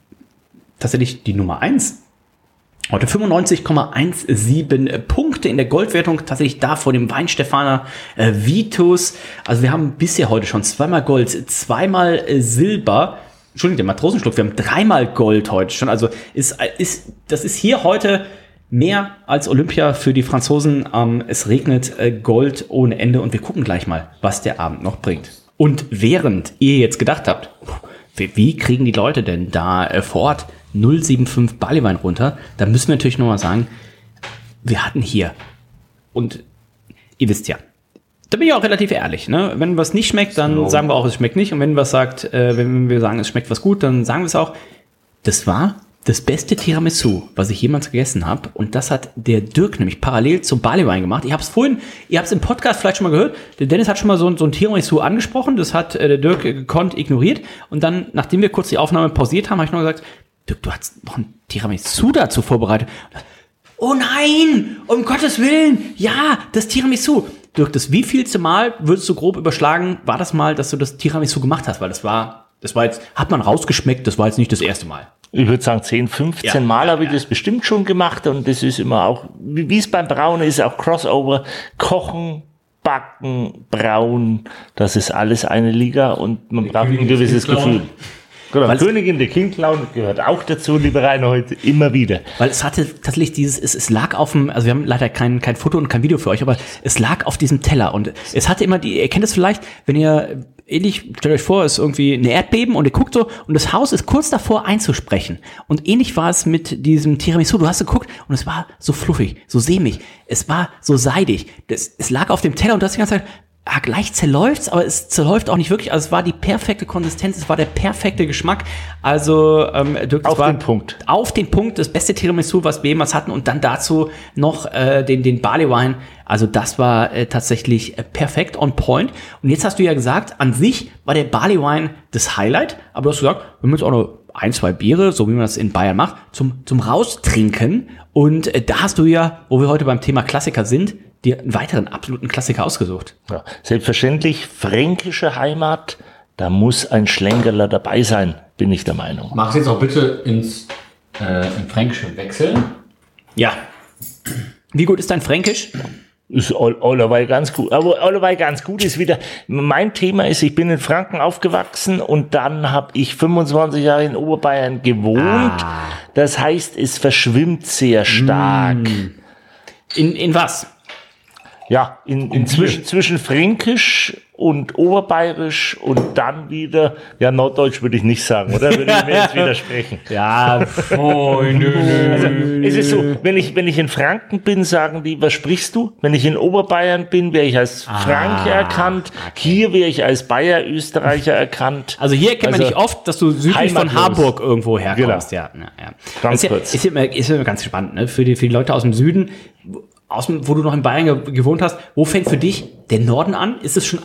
S8: tatsächlich die Nummer eins. Heute fünfundneunzig Komma siebzehn Punkte in der Goldwertung, tatsächlich da vor dem Weinstefaner äh, Vitus. Also wir haben bisher heute schon zweimal Gold, zweimal äh, Silber. Entschuldigung, der Matrosenschluck, wir haben dreimal Gold heute schon. Also ist, ist, das ist hier heute mehr als Olympia für die Franzosen. Ähm, es regnet äh, Gold ohne Ende und wir gucken gleich mal, was der Abend noch bringt. Und während ihr jetzt gedacht habt, wie, wie kriegen die Leute denn da äh, vor Ort null Komma fünfundsiebzig Barleywein runter, da müssen wir natürlich nochmal sagen, wir hatten hier, und ihr wisst ja, da bin ich auch relativ ehrlich, ne? Wenn was nicht schmeckt, dann
S9: So.
S8: sagen wir auch, es schmeckt nicht. Und wenn was sagt, äh, wenn wir sagen, es schmeckt was gut, dann sagen wir es auch. Das war das beste Tiramisu, was ich jemals gegessen habe. Und das hat der Dirk nämlich parallel zum Barleywein gemacht. Ich habe es vorhin, ihr habt es im Podcast vielleicht schon mal gehört, der Dennis hat schon mal so, so ein Tiramisu angesprochen. Das hat äh, der Dirk gekonnt ignoriert. Und dann, nachdem wir kurz die Aufnahme pausiert haben, habe ich noch gesagt, Dirk, du hast noch ein Tiramisu dazu vorbereitet. Oh nein, um Gottes Willen, ja, das Tiramisu. Dirk, das wievielte Mal, würdest du grob überschlagen, war das mal, dass du das Tiramisu gemacht hast? Weil das war, das war jetzt, hat man rausgeschmeckt, das war jetzt nicht das erste Mal.
S10: Ich würde sagen, zehn, fünfzehn
S8: Ja.
S10: Mal habe ich das bestimmt schon gemacht. Und das ist immer auch, wie wie es beim Brauen ist, auch Crossover. Kochen, Backen, Brauen, das ist alles eine Liga und man braucht ein gewisses Gefühl. Genau,
S8: Weil es-
S10: Königin der Kindclown gehört auch dazu, liebe Reinhold, immer wieder.
S8: Weil es hatte tatsächlich dieses, es, es lag auf dem, also wir haben leider kein, kein Foto und kein Video für euch, aber es lag auf diesem Teller und es hatte immer die, ihr kennt es vielleicht, wenn ihr ähnlich, stellt euch vor, es ist irgendwie ein Erdbeben und ihr guckt so und das Haus ist kurz davor einzusprechen. Und ähnlich war es mit diesem Tiramisu. Du hast geguckt und es war so fluffig, so sämig, es war so seidig. Das, es lag auf dem Teller und du hast die ganze Zeit, ah, gleich zerläuft's, aber es zerläuft auch nicht wirklich. Also es war die perfekte Konsistenz, es war der perfekte Geschmack. Also ähm, Dirk, das
S10: Auf
S8: war
S10: den Punkt.
S8: Auf den Punkt, das beste Tiramisu, was wir jemals hatten. Und dann dazu noch äh, den, den Barleywein. Also das war äh, tatsächlich äh, perfekt on point. Und jetzt hast du ja gesagt, an sich war der Barleywein das Highlight. Aber du hast gesagt, wir haben jetzt auch noch ein, zwei Biere, so wie man das in Bayern macht, zum, zum Raustrinken. Und äh, da hast du ja, wo wir heute beim Thema Klassiker sind, dir einen weiteren absoluten Klassiker ausgesucht.
S10: Ja, selbstverständlich, fränkische Heimat, da muss ein Schlenkerler dabei sein, bin ich der Meinung.
S9: Mach es jetzt auch bitte ins, äh, in Fränkische wechseln.
S8: Ja. Wie gut ist dein Fränkisch?
S10: Ist all- allerweil ganz gut. Aber allerweil ganz gut ist wieder, mein Thema ist, ich bin in Franken aufgewachsen und dann habe ich fünfundzwanzig Jahre in Oberbayern gewohnt.
S8: Ah.
S10: Das heißt, es verschwimmt sehr stark.
S8: In, in was?
S10: Ja, in, in zwischen, zwischen Fränkisch und Oberbayerisch und dann wieder, ja, Norddeutsch würde ich nicht sagen, oder? Würde ich mir jetzt widersprechen.
S8: Ja,
S9: Oh, nö, nö.
S10: Also, es ist so, wenn ich, wenn ich in Franken bin, sagen die, was sprichst du? Wenn ich in Oberbayern bin, wäre ich als Franke erkannt. Hier wäre ich als Bayer, Österreicher erkannt.
S8: also hier kennt man
S10: Also,
S8: nicht oft, dass du südlich von
S10: heimatlos.
S8: Harburg irgendwo herkommst.
S10: Genau.
S8: Ja, ja, ja.
S10: Ganz
S8: ist, ja,
S10: kurz.
S8: ist, ja immer, ist ja immer ganz spannend, ne? Für die, für die Leute aus dem Süden, aus dem, wo du noch in Bayern ge gewohnt hast. Wo fängt für dich der Norden an? Ist es schon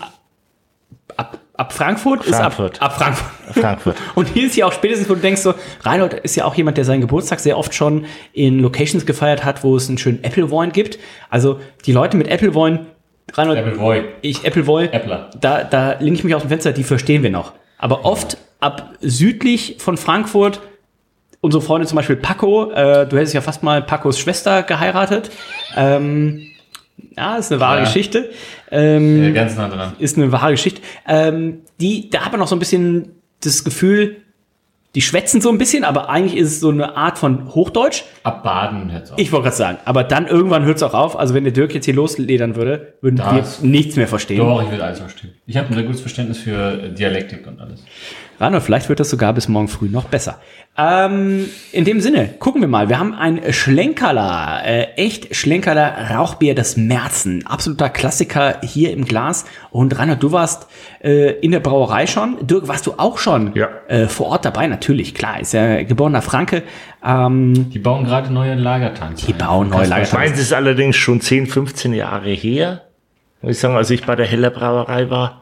S8: ab, ab Frankfurt?
S10: Frankfurt.
S8: Ist ab, ab Frankfurt.
S10: Frankfurt.
S8: Und hier ist ja auch spätestens, wo du denkst so, Reinhold ist ja auch jemand, der seinen Geburtstag sehr oft schon in Locations gefeiert hat, wo es einen schönen Appleboy gibt. Also die Leute mit Appleboy, Reinhold,
S9: Appleboy.
S8: ich Appleboy,
S9: Äppler.
S8: da, da lehne ich mich aus dem Fenster, die verstehen wir noch. Aber oft ab südlich von Frankfurt, unsere Freunde zum Beispiel Paco, äh, du hättest ja fast mal Pacos Schwester geheiratet, ähm, Ja, ist eine wahre
S9: Ja.
S8: Geschichte. Ähm,
S9: Ja, ganz nah dran.
S8: Ist eine wahre Geschichte. Ähm, die, da hat man noch so ein bisschen das Gefühl, die schwätzen so ein bisschen, aber eigentlich ist es so eine Art von Hochdeutsch.
S9: Ab Baden hört's auf.
S8: Ich wollte gerade sagen, aber dann irgendwann hört es auch auf. Also wenn der Dirk jetzt hier losledern würde, würden
S9: Das-
S8: wir nichts mehr verstehen.
S9: Doch, ich will alles verstehen. Ich habe ein sehr gutes Verständnis für Dialektik und alles.
S8: Rano, vielleicht wird das sogar bis morgen früh noch besser. Ähm, in dem Sinne, gucken wir mal. Wir haben ein Schlenkerler, äh, echt Schlenkerler Rauchbier des Märzen. Absoluter Klassiker hier im Glas. Und Reinhard, du warst äh, in der Brauerei schon. Dirk, warst du auch schon
S10: Ja.
S8: äh, vor Ort dabei? Natürlich, klar. Ist ja geborener Franke. Ähm,
S9: Die bauen gerade neue Lagertanks.
S8: Die bauen neue Lagertanks.
S10: Meins ist allerdings schon zehn, fünfzehn Jahre her. Muss ich sagen, als ich bei der Heller Brauerei war.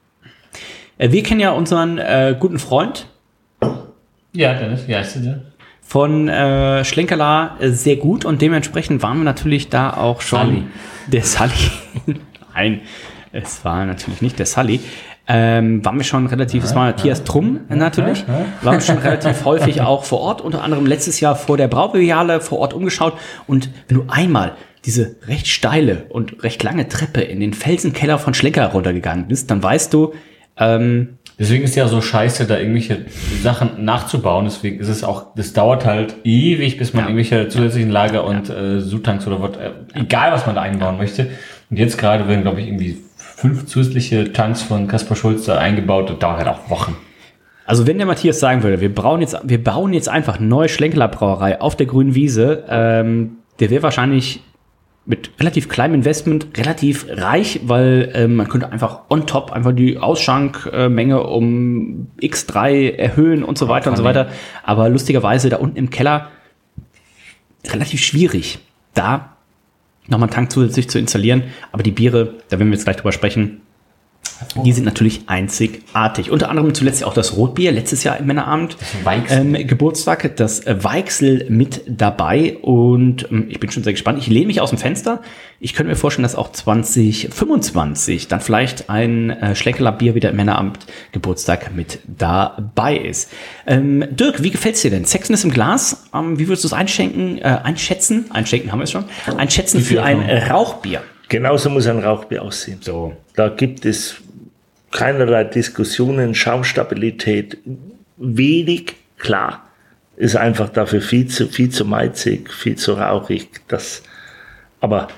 S8: äh, wir kennen ja unseren äh, guten Freund
S9: Ja, Dennis, wie heißt du denn?
S8: von äh, Schlenkerla äh, sehr gut und dementsprechend waren wir natürlich da auch schon.
S9: Sully.
S8: Der Sully. Nein, es war natürlich nicht der Sully. Ähm, waren wir schon relativ, es war Matthias Trumm natürlich, waren wir schon relativ häufig auch vor Ort, unter anderem letztes Jahr vor der Braubiale vor Ort umgeschaut und wenn du einmal diese recht steile und recht lange Treppe in den Felsenkeller von Schlenkerla runtergegangen bist, dann weißt du, ähm,
S9: Deswegen ist ja so scheiße, da irgendwelche Sachen nachzubauen. Deswegen ist es auch, das dauert halt ewig, bis man
S8: Ja.
S9: irgendwelche zusätzlichen Lager und äh, Sutanks oder was, äh, egal was man da einbauen möchte. Und jetzt gerade werden, glaube ich, irgendwie fünf zusätzliche Tanks von Kaspar Schulz da eingebaut. Das dauert halt auch Wochen.
S8: Also wenn der Matthias sagen würde, wir bauen jetzt, wir bauen jetzt einfach eine neue Schlenkerler Brauerei auf der grünen Wiese, ähm, der wäre wahrscheinlich mit relativ kleinem Investment relativ reich, weil ähm, man könnte einfach on top einfach die Ausschankmenge um X drei erhöhen und so weiter und so weiter. Aber lustigerweise da unten im Keller relativ schwierig, da nochmal einen Tank zusätzlich zu installieren. Aber die Biere, da werden wir jetzt gleich drüber sprechen, die sind natürlich einzigartig. Unter anderem zuletzt auch das Rotbier, letztes Jahr im Männerabend.
S9: Weichsel.
S8: Ähm, Geburtstag, das äh, Weichsel mit dabei. Und ähm, ich bin schon sehr gespannt. Ich lehne mich aus dem Fenster. Ich könnte mir vorstellen, dass auch zwanzig fünfundzwanzig dann vielleicht ein äh, Schlenkerler Bier wieder im Männerabend Geburtstag mit dabei ist. Ähm, Dirk, wie gefällt's dir denn? Sexiness im Glas. Ähm, wie würdest du es einschenken? Äh, einschätzen? Einschenken haben wir es schon. Einschätzen für ein äh, Rauchbier.
S10: Genauso muss ein Rauchbier aussehen.
S8: So.
S10: Da gibt es keinerlei Diskussionen, Schaumstabilität, wenig, klar. Ist einfach dafür viel zu, viel zu malzig, viel zu rauchig. Das, aber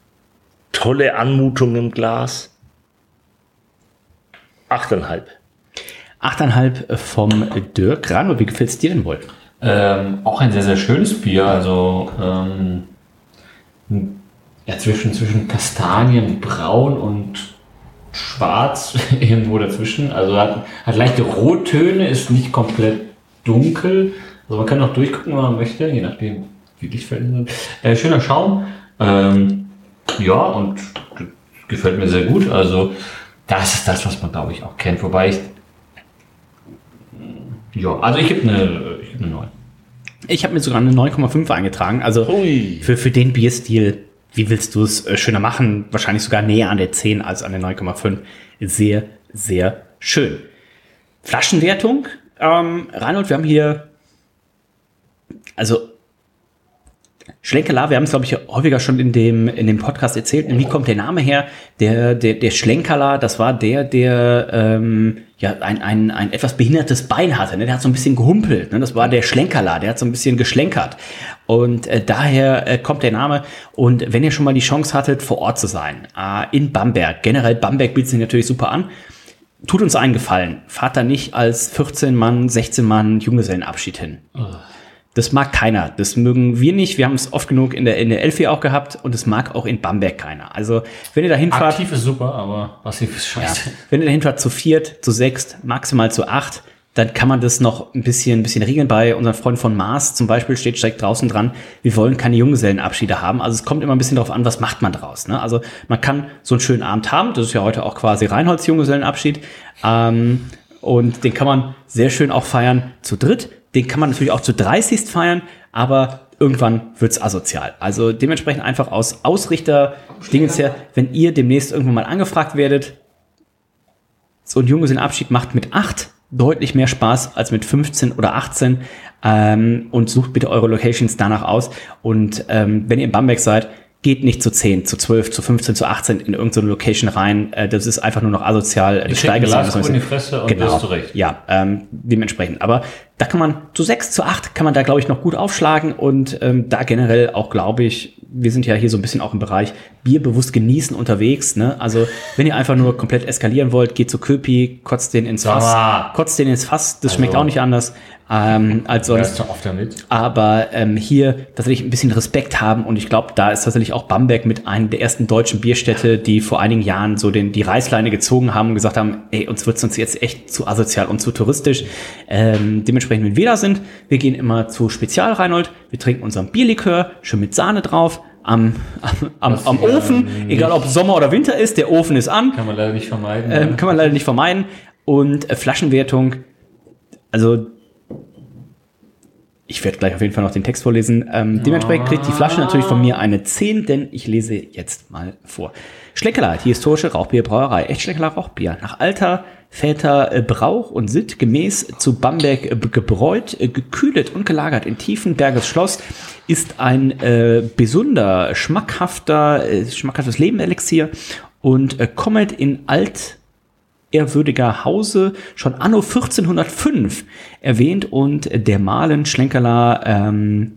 S10: tolle Anmutung im Glas. Achteinhalb.
S8: Achteinhalb vom Dirk. Rano, wie gefällt's dir denn wohl?
S9: Ähm, auch ein sehr, sehr schönes Bier. Also ähm, ja, zwischen, zwischen Kastanien, Braun und Schwarz irgendwo dazwischen. Also hat, hat leichte Rottöne, ist nicht komplett dunkel. Also man kann auch durchgucken, wenn man möchte, je nachdem, wie Lichtverhältnisse sind. Äh, schöner Schaum. Ähm, ja, und gefällt mir sehr gut. Also das ist das, was man, glaube ich, auch kennt. Wobei ich ja, also ich gebe eine, ich geb eine neun.
S8: Ich habe mir sogar eine neun Komma fünf eingetragen. Also
S10: Ui.
S8: für, für den Bierstil, wie willst du es äh, schöner machen? Wahrscheinlich sogar näher an der zehn als an der neun Komma fünf. Sehr, sehr schön. Flaschenwertung. Ähm, Reinhold, wir haben hier, also Schlenkerla, wir haben es, glaube ich, häufiger schon in dem, in dem Podcast erzählt. Wie kommt der Name her? Der, der, der Schlenkerla, das war der, der ähm, ja ein, ein, ein etwas behindertes Bein hatte. Ne? Der hat so ein bisschen gehumpelt. Ne? Das war der Schlenkerla, der hat so ein bisschen geschlenkert. Und äh, daher äh, kommt der Name. Und wenn ihr schon mal die Chance hattet, vor Ort zu sein, äh, in Bamberg, generell Bamberg bietet sich natürlich super an. Tut uns einen Gefallen. Fahrt da nicht als vierzehn Mann, sechzehn Mann Junggesellenabschied hin. Oh. Das mag keiner. Das mögen wir nicht. Wir haben es oft genug in der, in der Elfi auch gehabt und das mag auch in Bamberg keiner. Also, wenn ihr da hinfahrt.
S9: Aktiv ist super, aber passiv ist scheiße.
S8: Ja, wenn ihr da hinfahrt zu viert, zu sechst, maximal zu acht, dann kann man das noch ein bisschen, ein bisschen regeln. Bei unseren Freunden von Mars zum Beispiel steht direkt draußen dran, wir wollen keine Junggesellenabschiede haben. Also, es kommt immer ein bisschen darauf an, was macht man draus. Ne? Also, man kann so einen schönen Abend haben. Das ist ja heute auch quasi Reinholds Junggesellenabschied. Ähm, und den kann man sehr schön auch feiern zu dritt. Den kann man natürlich auch zu dreißig feiern, aber irgendwann wird's asozial. Also dementsprechend einfach aus Ausrichter-Dingens her, wenn ihr demnächst irgendwann mal angefragt werdet, so ein Junggesellenabschied macht mit acht deutlich mehr Spaß als mit fünfzehn oder achtzehn ähm, und sucht bitte eure Locations danach aus. Und ähm, wenn ihr in Bamberg seid, geht nicht zu zehn, zu zwölf, zu fünfzehn, zu achtzehn in irgendeine Location rein. Äh, das ist einfach nur noch asozial.
S9: Ich steige in die Fresse und
S8: genau.
S9: wirst du recht.
S8: Ja, ähm, dementsprechend. Aber da kann man zu sechs, zu acht kann man da, glaube ich, noch gut aufschlagen und ähm, da generell auch, glaube ich, wir sind ja hier so ein bisschen auch im Bereich Bier bewusst genießen unterwegs. Ne? Also wenn ihr einfach nur komplett eskalieren wollt, geht zu Köpi, kotzt den ins Fass.
S9: Ah.
S8: Kotzt den ins Fass, das
S9: Also,
S8: schmeckt auch nicht anders ähm, als sonst.
S9: Oft damit.
S8: Aber ähm, hier tatsächlich ein bisschen Respekt haben und ich glaube, da ist tatsächlich auch Bamberg mit einer der ersten deutschen Bierstädte, die vor einigen Jahren so den, die Reißleine gezogen haben und gesagt haben, ey, uns wird's uns jetzt echt zu asozial und zu touristisch. Ähm, dementsprechend, wenn wir da sind, wir gehen immer zu Spezial Reinhold, wir trinken unseren Bierlikör, schön mit Sahne drauf, am, am, am, am Ofen, egal ob Sommer oder Winter ist, der Ofen ist an.
S9: Kann man leider nicht vermeiden.
S8: Ähm,
S9: ne?
S8: Kann man leider nicht vermeiden. Und äh, Flaschenwertung, also ich werde gleich auf jeden Fall noch den Text vorlesen. Ähm, dementsprechend kriegt die Flasche natürlich von mir eine zehn, denn ich lese jetzt mal vor. Schleckerlei, die historische Rauchbierbrauerei. Echtschleckerlei Rauchbier. Nach alter Väter äh, Brauch und Sitt gemäß zu Bamberg äh, gebräut, äh, gekühlet und gelagert in Tiefenberges Schloss, ist ein äh, besonder, schmackhafter, äh, schmackhaftes Lebenelixier und äh, kommet in alt ehrwürdiger Hause schon anno vierzehnhundertfünf erwähnt und der Malen Schlenkerler ähm,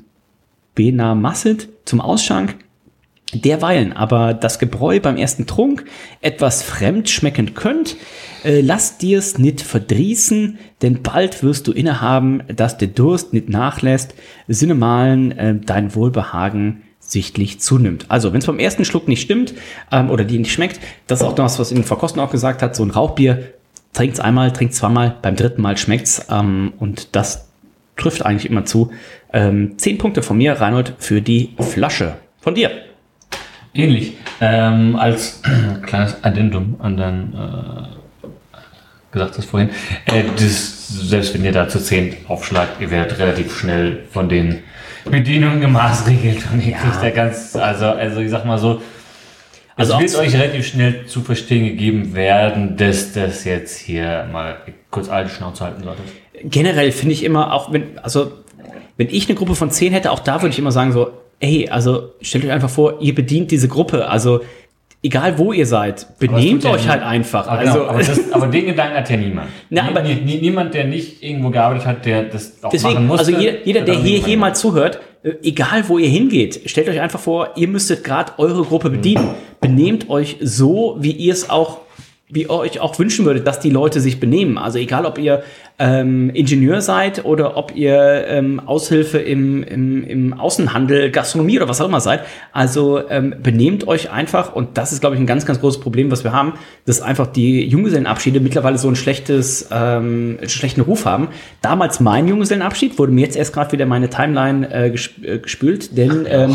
S8: Bena Masset zum Ausschank. Derweilen aber das Gebräu beim ersten Trunk etwas fremd schmecken könnt, äh, lass dir's nicht verdrießen, denn bald wirst du innehaben, dass der Durst nicht nachlässt, Sinne malen äh, dein Wohlbehagen sichtlich zunimmt. Also, wenn es beim ersten Schluck nicht stimmt ähm, oder dir nicht schmeckt, das ist auch das, was in den Verkosten auch gesagt hat, so ein Rauchbier, trinkt's einmal, trinkt's zweimal, beim dritten Mal schmeckt's ähm, und das trifft eigentlich immer zu. Ähm, zehn Punkte von mir, Reinhold, für die Flasche. Von dir.
S9: Ähnlich. Ähm, als kleines Addendum an dein äh, gesagt hast vorhin, äh, das, selbst wenn ihr da zu zehn aufschlagt, ihr werdet relativ schnell von den Bedienungen gemaßregelt und ihr
S8: Ja.
S9: kriegt da ganz, also, also ich sag mal so,
S8: Also
S9: also
S8: auch
S9: wird euch relativ schnell zu verstehen gegeben werden, dass das jetzt hier mal kurz alte Schnauze halten sollte.
S8: Generell finde ich immer, auch wenn, also, wenn ich eine Gruppe von zehn hätte, auch da würde ich immer sagen so, ey, also, stellt euch einfach vor, ihr bedient diese Gruppe, also, egal wo ihr seid, benehmt
S9: ja
S8: euch
S9: nie-
S8: halt einfach.
S9: Aber,
S8: Also,
S9: genau, aber, das, aber den Gedanken hat ja niemand.
S8: Na,
S9: Nie-
S8: aber-
S9: nie, nie, niemand, der nicht irgendwo gearbeitet hat, der das auch machen
S8: deswegen,
S9: musste.
S8: also jeder, jeder der
S9: hat
S8: hier,
S9: irgendwann
S8: hier mal
S9: gemacht.
S8: zuhört, äh, egal wo ihr hingeht, stellt euch einfach vor, ihr müsstet gerade eure Gruppe bedienen. Benehmt euch so, wie ihr es auch, wie ihr euch auch wünschen würdet, dass die Leute sich benehmen. Also egal, ob ihr ähm, Ingenieur seid oder ob ihr ähm, Aushilfe im, im, im Außenhandel, Gastronomie oder was auch immer seid. Also ähm, benehmt euch einfach, und das ist, glaube ich, ein ganz, ganz großes Problem, was wir haben, dass einfach die Junggesellenabschiede mittlerweile so ein schlechtes, ähm, einen schlechten Ruf haben. Damals mein Junggesellenabschied wurde mir jetzt erst gerade wieder meine Timeline äh, gesp äh, gespült, denn ähm,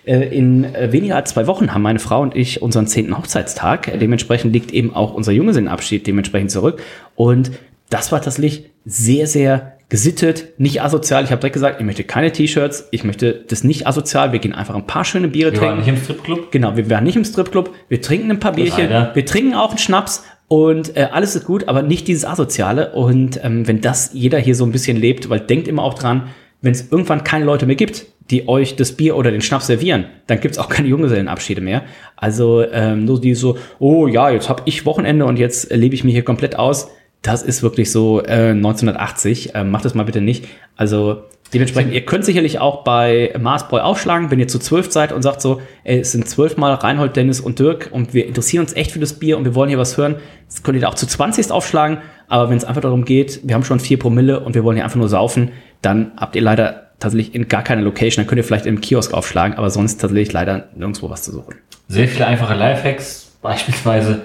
S8: in weniger als zwei Wochen haben meine Frau und ich unseren zehnten Hochzeitstag. Dementsprechend liegt eben auch unser Junggesellenabschied dementsprechend zurück. Und das war tatsächlich sehr, sehr gesittet, nicht asozial. Ich habe direkt gesagt, ich möchte keine T-Shirts, ich möchte das nicht asozial. Wir gehen einfach ein paar schöne Biere
S9: Wir
S8: trinken.
S9: waren nicht im Stripclub.
S8: Genau, wir waren nicht im Stripclub. Wir trinken ein paar Bierchen,
S9: Leider.
S8: wir trinken auch einen Schnaps und äh, alles ist gut, aber nicht dieses Asoziale. Und ähm, wenn das jeder hier so ein bisschen lebt, weil denkt immer auch dran, wenn es irgendwann keine Leute mehr gibt, die euch das Bier oder den Schnaps servieren, dann gibt's auch keine Junggesellenabschiede mehr. Also ähm, nur die so, oh ja, jetzt habe ich Wochenende und jetzt äh, lebe ich mich hier komplett aus. Das ist wirklich so äh, neunzehnhundertachtzig. Ähm, macht das mal bitte nicht. Also dementsprechend, ihr könnt sicherlich auch bei Marsbräu aufschlagen, wenn ihr zu zwölf seid und sagt so, ey, es sind zwölfmal Reinhold, Dennis und Dirk und wir interessieren uns echt für das Bier und wir wollen hier was hören. Das könnt ihr auch zu zwanzig aufschlagen. Aber wenn es einfach darum geht, wir haben schon vier Promille und wir wollen hier einfach nur saufen, dann habt ihr leider tatsächlich in gar keiner Location. Dann könnt ihr vielleicht im Kiosk aufschlagen, aber sonst tatsächlich leider nirgendwo was zu suchen.
S9: Sehr viele einfache Lifehacks, beispielsweise,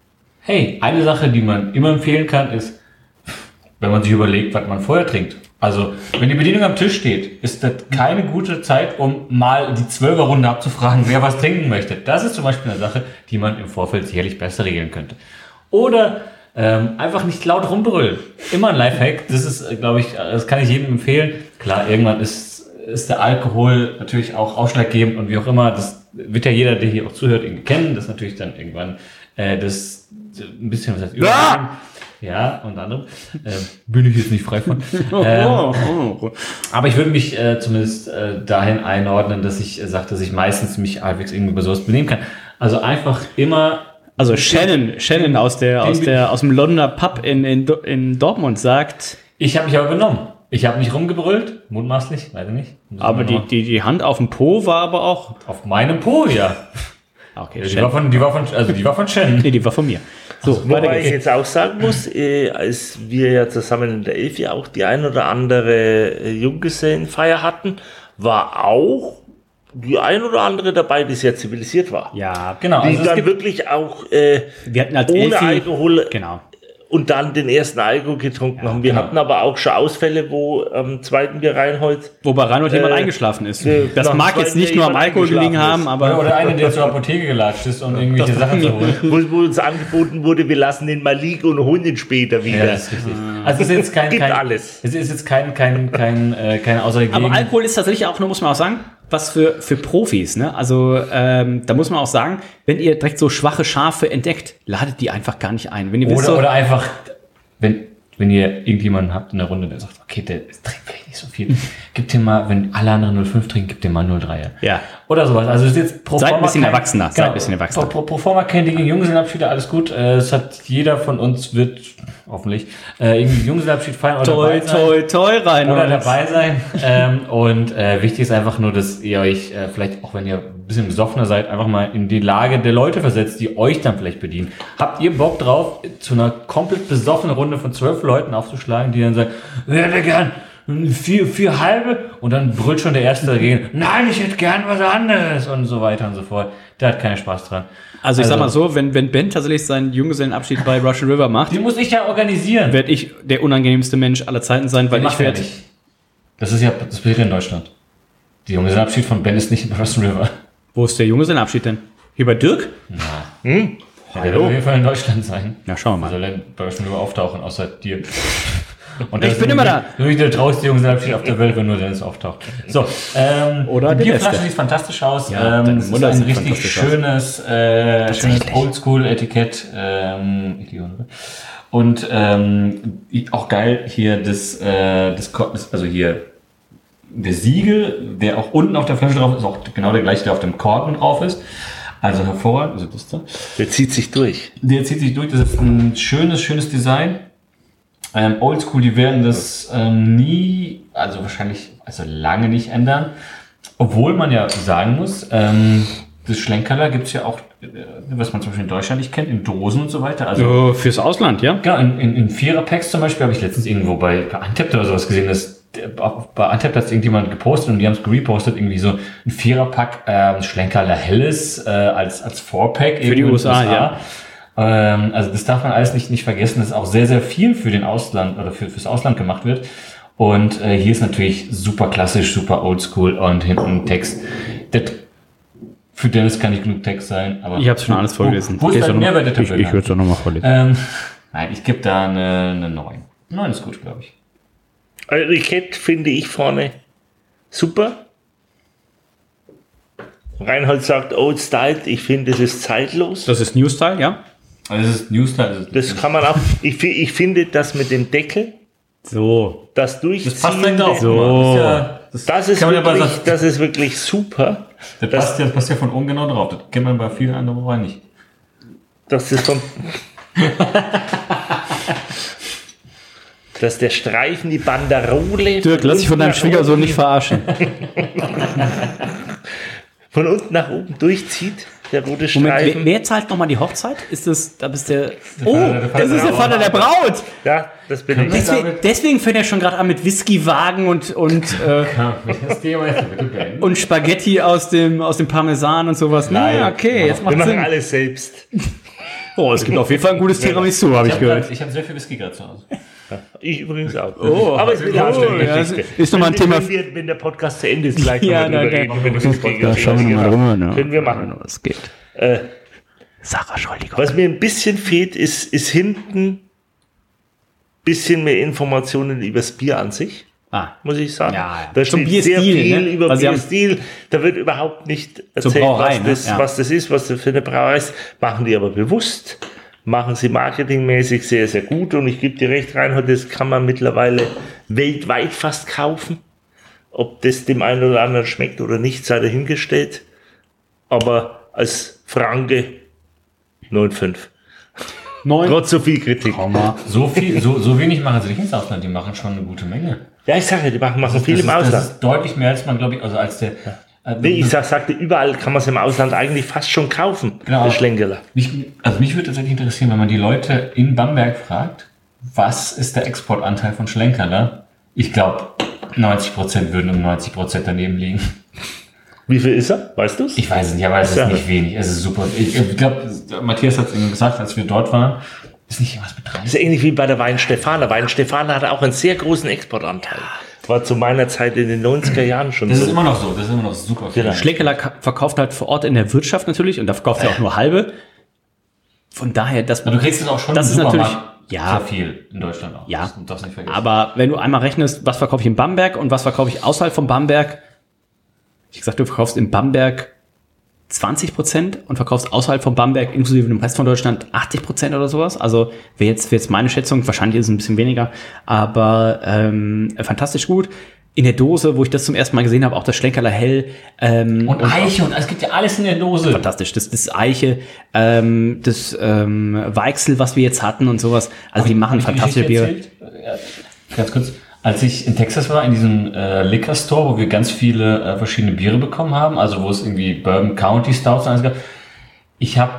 S9: hey, eine Sache, die man immer empfehlen kann, ist, wenn man sich überlegt, was man vorher trinkt. Also, wenn die Bedienung am Tisch steht, ist das keine gute Zeit, um mal die Zwölferrunde abzufragen, wer was trinken möchte. Das ist zum Beispiel eine Sache, die man im Vorfeld sicherlich besser regeln könnte. Oder ähm, einfach nicht laut rumbrüllen. Immer ein Lifehack. Das ist, glaube ich, das kann ich jedem empfehlen. Klar, irgendwann ist, ist der Alkohol natürlich auch ausschlaggebend und wie auch immer. Das wird ja jeder, der hier auch zuhört, irgendwie kennen. Das ist natürlich dann irgendwann äh, das ein bisschen, was heißt, überlegen. Ja, unter anderem. Äh, bin ich jetzt nicht frei von. Ähm, aber ich würde mich äh, zumindest äh, dahin einordnen, dass ich äh, sage, dass ich meistens mich halbwegs irgendwie bei sowas benehmen kann. Also einfach immer...
S8: Also Shannon, Shannon aus der aus der aus dem Londoner Pub in in, in Dortmund sagt,
S9: ich habe mich aber benommen. Ich habe nicht rumgebrüllt, mutmaßlich, weiß ich nicht.
S8: Aber die, die die Hand auf dem Po war aber auch
S9: auf meinem Po, ja.
S8: Okay,
S9: ja, die war von die war von also die war von Shannon.
S8: Nee, die war von mir. So,
S10: also, wobei ich jetzt auch sagen muss, äh, als wir ja zusammen in der Elfi auch die ein oder andere äh, Junggesellenfeier hatten, war auch die ein oder andere dabei, die sehr zivilisiert war.
S8: Ja, genau.
S10: Die
S8: Also
S10: dann wirklich auch äh,
S8: wir hatten als
S10: ohne
S8: Elfi,
S10: Alkohol
S8: genau.
S10: und dann den ersten Alkohol getrunken
S8: Ja,
S10: haben. Wir
S8: genau.
S10: hatten aber auch schon Ausfälle, wo am zweiten Bier Reinhold...
S8: Wo bei Reinhold
S10: äh,
S8: jemand eingeschlafen ist.
S10: äh,
S8: Das mag jetzt nicht nur am Alkohol gelegen haben, aber...
S9: Oder, oder einer, der zur Apotheke gelatscht ist, um irgendwelche Sachen zu holen.
S10: Wo, wo uns angeboten wurde, wir lassen den mal liegen und holen den später wieder.
S9: Ja, das ist richtig. Also es ist jetzt kein...
S10: Gibt
S9: kein
S10: alles.
S9: Es ist jetzt kein, kein, kein, äh, keine Aussage gegen...
S8: Aber Alkohol ist tatsächlich auch, nur muss man auch sagen, was für, für Profis, ne? Also ähm, da muss man auch sagen, wenn ihr direkt so schwache Schafe entdeckt, ladet die einfach gar nicht ein. Wenn ihr wisst,
S9: Oder,
S8: so,
S9: oder einfach, wenn, wenn ihr irgendjemanden habt in der Runde, der sagt, okay, der trinkt vielleicht nicht so viel, gibt dem mal, wenn alle anderen null Komma fünf trinken, gibt dem mal null Komma drei.
S8: Ja.
S9: Oder sowas. Also es ist jetzt pro
S8: Seid ein
S9: forma
S8: bisschen
S9: kein-
S8: erwachsener, seid
S9: Genau,
S8: ein bisschen erwachsener.
S9: Pro, pro, pro forma kein Ding gegen Junggesellenabschiede, alles gut. Äh, Es hat jeder von uns wird, hoffentlich, äh, irgendwie Junggesellenabschied feiern oder
S8: toi,
S9: dabei sein.
S8: toi, toi, rein.
S9: Oder dabei sein. ähm, und äh, wichtig ist einfach nur, dass ihr euch äh, vielleicht, auch wenn ihr ein bisschen besoffener seid, einfach mal in die Lage der Leute versetzt, die euch dann vielleicht bedienen. Habt ihr Bock drauf, zu einer komplett besoffenen Runde von zwölf Leuten aufzuschlagen, die dann sagen, wir hätten gern vier, vier halbe, und dann brüllt schon der Erste dagegen, nein, ich hätte gern was anderes und so weiter und so fort. Der hat keinen Spaß dran.
S8: Also ich sag mal so, wenn, wenn Ben tatsächlich seinen Junggesellenabschied bei Russian River macht,
S9: Die muss ich ja organisieren.
S8: werde ich der unangenehmste Mensch aller Zeiten sein, weil ich
S9: Macht er
S8: werde...
S9: nicht. Das ist ja, das passiert in Deutschland. Die Junggesellenabschied von Ben ist nicht in Russian River.
S8: Wo ist der Junggesellenabschied denn? Hier bei Dirk?
S9: Hm? Ja, der wird auf jeden Fall in Deutschland sein.
S8: Na, schauen wir
S9: Soll
S8: mal.
S9: er bei Russian River auftauchen, außer dir. Und
S8: Ich
S9: das
S8: bin
S9: ist
S8: immer
S9: nämlich-
S8: da.
S9: Nämlich der traurigste Junggesellenabschied auf der Welt, wenn nur Dennis auftaucht. So, ähm,
S8: Oder
S9: die
S8: der
S9: Bierflasche
S8: Beste.
S9: sieht fantastisch aus.
S8: Ja,
S9: ähm,
S8: deine
S9: es ist
S8: Mutter
S9: ein
S8: sieht
S9: richtig
S8: fantastisch aus.
S9: schönes, äh, schönes Oldschool-Etikett. Ähm, ich liebe ihn. Und ähm, auch geil hier das, äh, das, Ko- das, also hier der Siegel, der auch unten auf der Flasche drauf ist, ist auch genau der gleiche, der auf dem Korken drauf ist. Also hervorragend. Also das da.
S10: Der zieht sich durch.
S9: Der zieht sich durch. Das ist ein schönes, schönes Design. Ähm, Oldschool, die werden das ähm, nie, also wahrscheinlich, also lange nicht ändern. Obwohl man ja sagen muss, ähm, das Schlenkerler gibt es ja auch, äh, was man zum Beispiel in Deutschland nicht kennt, in Dosen und so weiter. Also
S8: Oh, fürs Ausland, ja?
S9: ja, in, in, in Vierer-Packs zum Beispiel habe ich letztens irgendwo bei, bei Untappd oder sowas gesehen, dass der, bei Untappd hat es irgendjemand gepostet und die haben es gerepostet, irgendwie so ein Vierer-Pack ähm, Schlenkerler Helles äh, als, als Four-Pack.
S8: Für die
S9: irgendwo in
S8: U S A,
S9: den
S8: ja.
S9: Ähm, also das darf man alles nicht, nicht vergessen, dass auch sehr, sehr viel für den Ausland oder für, fürs Ausland gemacht wird. Und äh, hier ist natürlich super klassisch, super oldschool und hinten Text. Das, für Dennis kann nicht genug Text sein, aber...
S8: Ich habe schon alles vorgelesen.
S9: Wo, wo ist
S8: Lest
S9: dein
S8: doch noch-
S9: Mehrwert der
S8: Ich,
S9: Tabelle?
S8: ich würde es doch nochmal vorlesen.
S9: Ähm, nein, ich gebe da eine, eine neun. neun ist gut, glaube ich.
S10: Etikett finde ich vorne super. Reinhold sagt Old Style, ich finde, es ist zeitlos.
S8: Das ist New Style, ja?
S9: Also es ist Newstyle.
S10: Das kann man auch. Ich, fi- ich finde das mit dem Deckel,
S8: So.
S10: das Durchziehen,
S9: Das passt direkt auf.
S8: So.
S9: Das ist, ja, das,
S10: das ist
S9: kann man ja bei
S10: wirklich,
S9: so-
S10: das ist wirklich super.
S9: das, passt ja, das passt ja von oben genau drauf. Das kennt man bei vielen anderen Weinen nicht.
S10: Das ist vom. Dass der Streifen, die Banderole.
S8: Dirk, lass dich von deinem
S10: unten nach
S8: Schwiegersohn
S10: oben-
S8: nicht verarschen.
S10: Von unten nach oben durchzieht, der rote
S8: Moment, wer,
S10: Streifen.
S8: wer zahlt nochmal die Hochzeit? Ist das, da bist der... Oh,
S9: Vater- der Vater
S8: das ist der
S9: der
S8: Vater der Braut!
S10: Ja, das bin ich.
S8: Deswegen, deswegen fängt er schon gerade an mit Whiskywagen und, und, äh,
S9: Das Thema ist bitte beenden.
S8: und Spaghetti aus dem, aus dem Parmesan und sowas. Na, okay, jetzt
S10: Wir
S8: macht
S10: machen
S8: Sinn.
S10: alles selbst.
S8: Oh, es gibt auf jeden Fall ein gutes Tiramisu, habe ich
S9: Ich
S8: gehört.
S9: habe hab sehr viel Whisky gerade zu Hause.
S10: Ich übrigens auch.
S8: Oh,
S10: aber es ist eine anständige
S8: ja,
S10: Geschichte.
S8: ist nochmal ein
S10: Wenn-
S8: Thema-
S10: Wenn, wir, wenn der Podcast zu Ende ist, gleich
S8: Ja,
S10: nochmal
S8: da-
S10: drüber
S8: da-
S10: reden. über den Whisky.
S8: Da schauen wir nochmal drüber. Ne?
S10: Können wir machen.
S8: Was geht.
S10: Äh,
S8: Sarah Scholdiger.
S10: was mir ein bisschen fehlt, ist, ist hinten ein bisschen mehr Informationen über das Bier an sich,
S8: Ah,
S10: muss ich sagen.
S8: Ja, ja.
S10: Da
S8: Zum
S10: steht sehr
S8: Bierstil,
S10: viel
S8: ne?
S10: über
S8: Weil sie haben-
S10: Bierstil. Da wird überhaupt nicht erzählt,
S8: Brauerei,
S10: was, das,
S8: ne? Ja.
S10: was das ist, was das für eine Brauerei ist. Machen die aber bewusst, machen sie marketingmäßig sehr, sehr gut. Und ich gebe dir recht, Reinhold, das kann man mittlerweile weltweit fast kaufen. Ob das dem einen oder anderen schmeckt oder nicht, sei dahingestellt. Aber als Franke neun Komma fünf. Trotz so viel Kritik.
S9: So viel, so, so wenig machen sie nicht ins Ausland, die machen schon eine gute Menge.
S10: Ja, ich sage ja, die machen, machen
S9: das
S10: viel
S9: ist,
S10: im Ausland.
S9: Das ist deutlich mehr, als man, glaube ich, also als der...
S10: Ja. Nee, ich sag, sagte, überall kann man es im Ausland eigentlich fast schon kaufen,
S9: genau,
S10: das Schlenkerler.
S9: Mich, also mich würde tatsächlich interessieren, wenn man die Leute in Bamberg fragt, was ist der Exportanteil von Schlenkerler? Ich glaube, neunzig Prozent würden um neunzig Prozent daneben liegen.
S10: Wie viel ist er? Weißt du es?
S9: Ich weiß es nicht, aber es ist ja nicht wenig. Es ist super. Ich, ich glaube, Matthias hat es eben gesagt, als wir dort waren, ist nicht irgendwas mit dreißig.
S10: Das ist ähnlich wie bei der Weinstefana. Weinstefana hatte auch einen sehr großen Exportanteil. War zu meiner Zeit in den neunziger Jahren schon
S9: das
S10: so.
S9: Das ist immer noch so. Das ist immer noch super.
S10: Genau.
S8: Schlenkerler verkauft halt vor Ort in der Wirtschaft natürlich und da verkauft er auch nur halbe. Von daher, das,
S9: du kriegst es auch schon
S8: das
S9: im
S8: ist natürlich
S9: ja, sehr viel in Deutschland auch.
S8: Ja,
S9: das darfst nicht vergessen.
S8: Aber wenn du einmal rechnest, was verkaufe ich in Bamberg und was verkaufe ich außerhalb von Bamberg, ich gesagt, du verkaufst in Bamberg zwanzig Prozent und verkaufst außerhalb von Bamberg inklusive dem Rest von Deutschland achtzig Prozent oder sowas. Also wäre jetzt, wär jetzt meine Schätzung, wahrscheinlich ist es ein bisschen weniger, aber ähm, fantastisch gut. In der Dose, wo ich das zum ersten Mal gesehen habe, auch das Schlenkerler Hell. Ähm,
S9: und, und Eiche, und es gibt ja alles in der Dose.
S8: Fantastisch, das, das Eiche, ähm, das ähm, Weichsel, was wir jetzt hatten und sowas. Also die machen fantastische Biere.
S9: Ja, ganz kurz. Als ich in Texas war, in diesem äh, Liquor Store, wo wir ganz viele äh, verschiedene Biere bekommen haben, also wo es irgendwie Bourbon County Stouts und alles gab, ich habe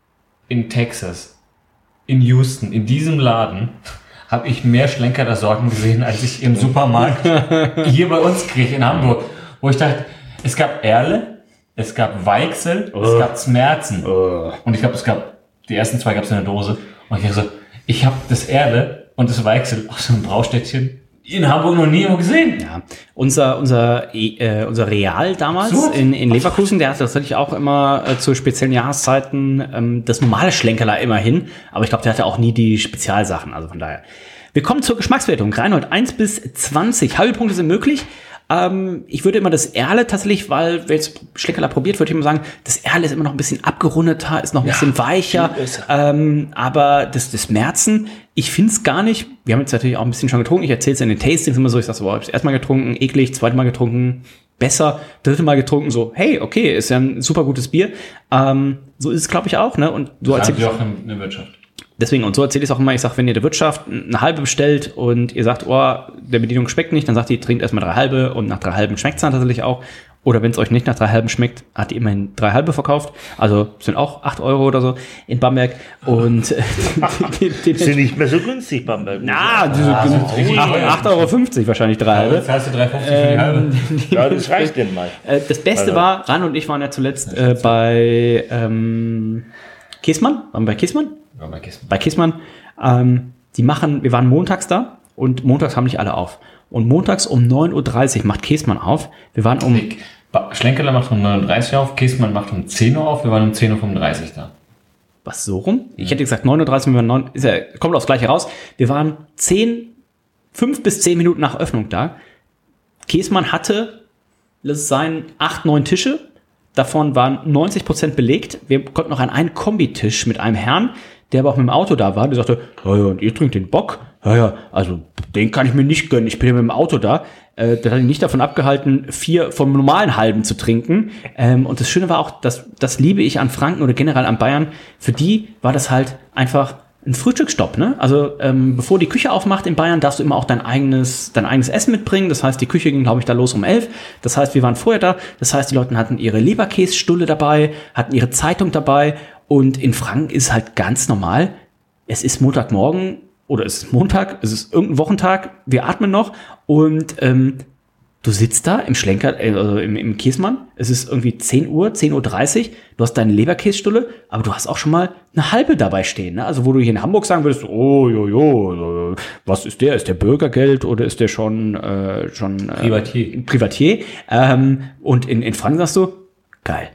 S9: in Texas, in Houston, in diesem Laden, habe ich mehr Schlenkerler Sorten gesehen, als ich im Supermarkt hier bei uns kriege in Hamburg. Wo ich dachte, es gab Erle, es gab Weichsel, oh. es gab Smerzen. Oh. Und ich glaube, es gab, die ersten zwei gab es in der Dose. Und ich dachte so, ich habe das Erle und das Weichsel aus so einem Braustädtchen in Hamburg noch nie gesehen.
S8: Ja, unser unser äh, unser Real damals so? in, in Leverkusen, der hatte tatsächlich auch immer äh, zu speziellen Jahreszeiten ähm, das normale Schlenkerler immerhin, aber ich glaube, der hatte auch nie die Spezialsachen, also von daher. Wir kommen zur Geschmackswertung. Reinhold, eins bis zwanzig. Halbe Punkte sind möglich. Ähm, ich würde immer das Erle tatsächlich, weil wer jetzt Schlenkerler probiert, würde ich immer sagen, das Erle ist immer noch ein bisschen abgerundeter, ist noch ein ja, bisschen weicher. Ähm, aber das, das Märzen, ich finde es gar nicht, wir haben jetzt natürlich auch ein bisschen schon getrunken, ich erzähle es in den Tastings immer so, ich sage so, boah, ich habe es erstmal getrunken, eklig, zweites Mal getrunken, besser, dritte Mal getrunken, so, hey, okay, ist ja ein super gutes Bier. Ähm, so ist es, glaube ich, auch. Ne? Und du
S9: das haben auch in der Wirtschaft.
S8: Deswegen, und so erzähle ich es auch immer, ich sage, wenn ihr der Wirtschaft eine halbe bestellt und ihr sagt, oh, der Bedienung schmeckt nicht, dann sagt ihr, trinkt erstmal drei halbe und nach drei halben schmeckt es dann tatsächlich auch. Oder wenn es euch nicht nach drei halben schmeckt, hat ihr immerhin drei halbe verkauft. Also sind auch acht Euro oder so in Bamberg. Und
S10: den, den sind nicht mehr so günstig, Bamberg.
S8: Na, diese ah, so acht Euro fünfzig wahrscheinlich drei halbe.
S9: Jetzt hast du drei fünfzig für die halbe.
S10: Ja, das reicht denn mal.
S8: Das Beste also. war, Ran und ich waren ja zuletzt äh, bei ähm, Kiesmann. Waren wir bei Kiesmann?
S9: Ja, bei Kiesmann.
S8: Bei Kiesmann. Ähm, die machen, wir waren montags da und montags haben nicht alle auf. Und montags um neun Uhr dreißig macht Kiesmann auf. Wir waren um...
S9: Schlenkerler macht um neun Uhr dreißig auf, Kiesmann macht um zehn Uhr auf, wir waren um zehn Uhr fünfunddreißig da.
S8: Was, so rum? Ja. Ich hätte gesagt neun Uhr dreißig, wir waren neun, ist ja, kommt aufs Gleiche raus. Wir waren zehn, fünf bis zehn Minuten nach Öffnung da. Kiesmann hatte, lass es sein, acht, neun Tische. Davon waren neunzig Prozent belegt. Wir konnten noch an einen Kombitisch mit einem Herrn, der aber auch mit dem Auto da war. Der sagte, ja, ja, und ihr trinkt den Bock? Ja, ja, also den kann ich mir nicht gönnen. Ich bin ja mit dem Auto da. Äh, das hat ihn nicht davon abgehalten, vier vom normalen Halben zu trinken. Ähm, und das Schöne war auch, das, das liebe ich an Franken oder generell an Bayern. Für die war das halt einfach ein Frühstücksstopp, ne? Also ähm, bevor die Küche aufmacht in Bayern, darfst du immer auch dein eigenes, dein eigenes Essen mitbringen. Das heißt, die Küche ging, glaube ich, da los um elf. Das heißt, wir waren vorher da. Das heißt, die Leute hatten ihre Leberkässtulle dabei, hatten ihre Zeitung dabei. Und in Franken ist halt ganz normal, es ist Montagmorgen oder es ist Montag, es ist irgendein Wochentag, wir atmen noch und ähm, du sitzt da im Schlenker, also im, im Kiesmann, es ist irgendwie zehn Uhr, zehn Uhr dreißig, du hast deine Leberkässtulle, aber du hast auch schon mal eine halbe dabei stehen, ne? Also wo du hier in Hamburg sagen würdest, oh, jo, jo, was ist der? Ist der Bürgergeld oder ist der schon, äh, schon äh,
S9: Privatier?
S8: Privatier. Ähm, und in, in Franken sagst du, geil.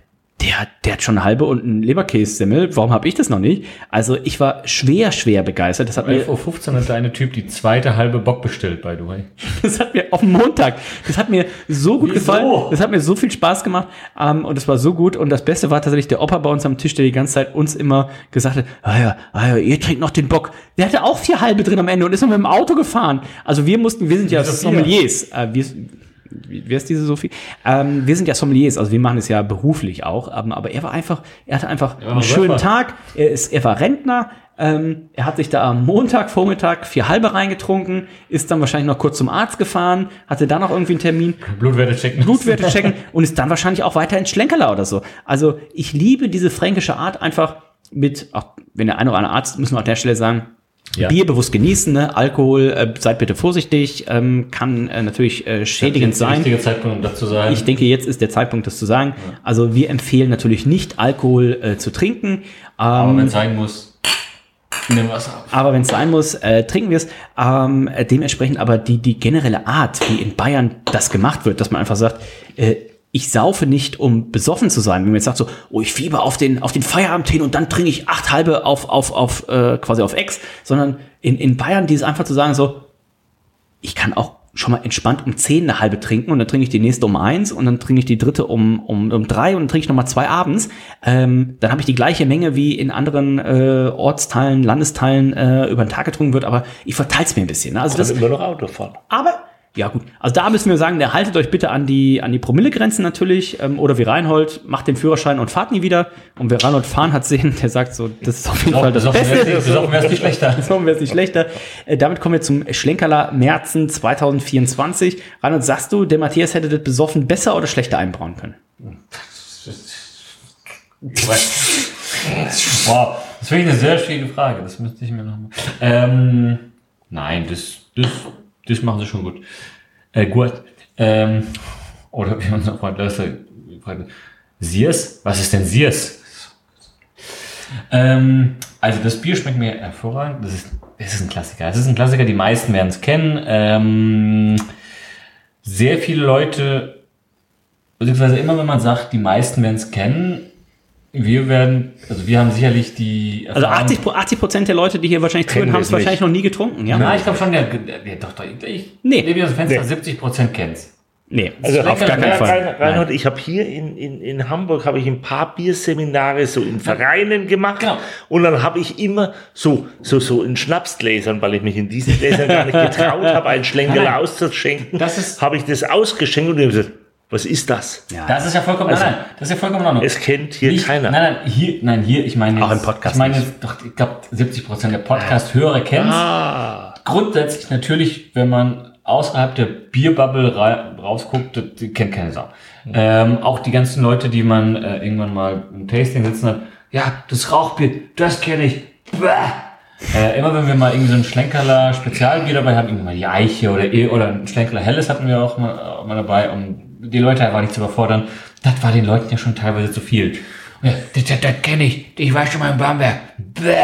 S8: der, hat- der hat schon eine halbe und einen Leberkässemmel. Warum habe ich das noch nicht? Also ich war schwer, schwer begeistert. Das hat
S9: Um elf
S8: mir,
S9: Uhr fünfzehn hat der eine Typ die zweite halbe Bock bestellt, by the way.
S8: das hat mir auf dem Montag, das hat mir so gut
S9: Wieso?
S8: gefallen. Das hat mir so viel Spaß gemacht. Ähm, und es war so gut. Und das Beste war tatsächlich der Opa bei uns am Tisch, der die ganze Zeit uns immer gesagt hat, ah ja, ah ja, ihr trinkt noch den Bock. Der hatte auch vier halbe drin am Ende und ist noch mit dem Auto gefahren. Also wir mussten, wir sind ja
S9: Sophia.
S8: Sommeliers. Äh, wir, wie, wer ist diese Sophie? Ähm, wir sind ja Sommeliers, also wir machen es ja beruflich auch. Ähm, aber er war einfach, er hatte einfach
S9: war
S8: einen
S9: noch
S8: schönen
S9: Säufer.
S8: Tag. Er ist, er war Rentner. Ähm, er hat sich da am Montag, Vormittag vier halbe reingetrunken, ist dann wahrscheinlich noch kurz zum Arzt gefahren, hatte dann noch irgendwie einen Termin,
S9: Blutwerte checken.
S8: Blutwerte checken und ist dann wahrscheinlich auch weiter ins Schlenkerler oder so. Also ich liebe diese fränkische Art einfach mit, auch wenn der eine oder andere Arzt, müssen wir an der Stelle sagen,
S9: Ja.
S8: Bier bewusst genießen, ne? Alkohol, äh, seid bitte vorsichtig, ähm, kann äh, natürlich äh, schädigend
S9: Der
S8: sein.
S9: richtige Zeitpunkt, um das zu sagen.
S8: Ich denke, jetzt ist der Zeitpunkt, das zu sagen. Also wir empfehlen natürlich nicht, Alkohol äh, zu trinken.
S9: Aber
S8: Ähm,
S9: wenn es sein muss, nimm Wasser.
S8: aber wenn es sein muss, äh, trinken wir es. Ähm, äh, dementsprechend aber die, die generelle Art, wie in Bayern das gemacht wird, dass man einfach sagt, äh, ich saufe nicht, um besoffen zu sein. Wenn man jetzt sagt so, oh, ich fieber auf den, auf den Feierabend hin und dann trinke ich acht halbe auf, auf, auf, äh, quasi auf Ex, sondern in, in Bayern dieses einfach zu sagen so, ich kann auch schon mal entspannt um zehn eine halbe trinken und dann trinke ich die nächste um eins und dann trinke ich die dritte um, um, um drei und dann trinke ich nochmal zwei abends. Ähm, dann habe ich die gleiche Menge wie in anderen äh, Ortsteilen, Landesteilen äh, über den Tag getrunken wird, aber ich verteile es mir ein bisschen. Ne? Also das,
S10: immer noch Auto fahren.
S8: aber, ja gut, also da müssen wir sagen, der haltet euch bitte an die, an die Promillegrenzen natürlich, ähm, oder wie Reinhold, macht den Führerschein und fahrt nie wieder. Und wer Reinhold fahren hat sehen, der sagt so, das ist auf jeden Fall das Beste.
S9: Besoffen wäre es nicht schlechter.
S8: Das machen wir jetzt nicht schlechter. Äh, damit kommen wir zum Schlenkerler Märzen zwanzig vierundzwanzig. Reinhold, sagst du, der Matthias hätte das besoffen besser oder schlechter einbrauen können?
S9: Wow, das finde ich eine sehr schwierige Frage. Das müsste ich mir noch mal. Ähm, nein, das, das, das machen sie schon gut. Äh, gut. Ähm, oder wie unser Freund Löffel fragt, Siers? Was ist denn Siers? Ähm, also das Bier schmeckt mir hervorragend. Das ist, das ist ein Klassiker. Es ist ein Klassiker, die meisten werden es kennen. Ähm, sehr viele Leute, beziehungsweise immer wenn man sagt, die meisten werden es kennen, wir werden, also wir haben sicherlich die
S8: Also
S9: Erfahrung-
S8: achtzig Pro- achtzig Prozent der Leute, die hier wahrscheinlich
S10: Kennen
S8: zuhören, haben
S10: wir
S8: es
S10: es
S8: wahrscheinlich
S10: nicht.
S8: noch nie getrunken, ja?
S9: Na, ich glaube schon, der, der, der doch, doch, ich
S8: Nee.
S9: lebe hier aus dem Fenster,
S10: Nee.
S9: siebzig Prozent kennt's.
S8: Nee,
S10: Also
S8: auf gar keinen
S10: Rein-
S8: Fall.
S10: Rein- Reinhold, ich habe hier in, in, in Hamburg habe ich ein paar Bierseminare so in Vereinen gemacht.
S9: Genau.
S10: Und dann habe ich immer so, so, so in Schnapsgläsern, weil ich mich in diesen Gläsern gar nicht getraut habe, einen Schlenkerler
S9: Nein.
S10: auszuschenken,
S9: Das ist-
S10: habe ich das ausgeschenkt und ich habe gesagt, was ist das?
S8: Ja.
S9: Das ist ja vollkommen,
S10: Also,
S9: nein, nein, das ist ja vollkommen in Ordnung.
S10: Es kennt hier
S9: Nicht-
S10: keiner.
S9: Nein, nein, hier, nein, hier, ich meine
S8: Auch
S9: jetzt,
S8: im Podcast
S9: ich meine
S8: nicht.
S9: jetzt, doch, ich glaube, siebzig Prozent der Podcast-Hörer kennen es.
S10: Ah,
S9: Grundsätzlich natürlich, wenn man außerhalb der Bierbubble ra rausguckt, das die kennt keine Sau. Ähm, auch die ganzen Leute, die man äh, irgendwann mal im Tasting sitzen hat, ja, das Rauchbier, das kenne ich. Bäh. Äh, immer wenn wir mal irgendwie so ein Schlenkerler Spezialbier dabei haben, irgendwie mal die Eiche oder, oder ein Schlenkerler Helles hatten wir auch mal, auch mal dabei, um die Leute einfach nicht zu überfordern. Das war den Leuten ja schon teilweise zu viel. Ja, das, das, das kenne ich, ich war schon mal in Bamberg. Bäh.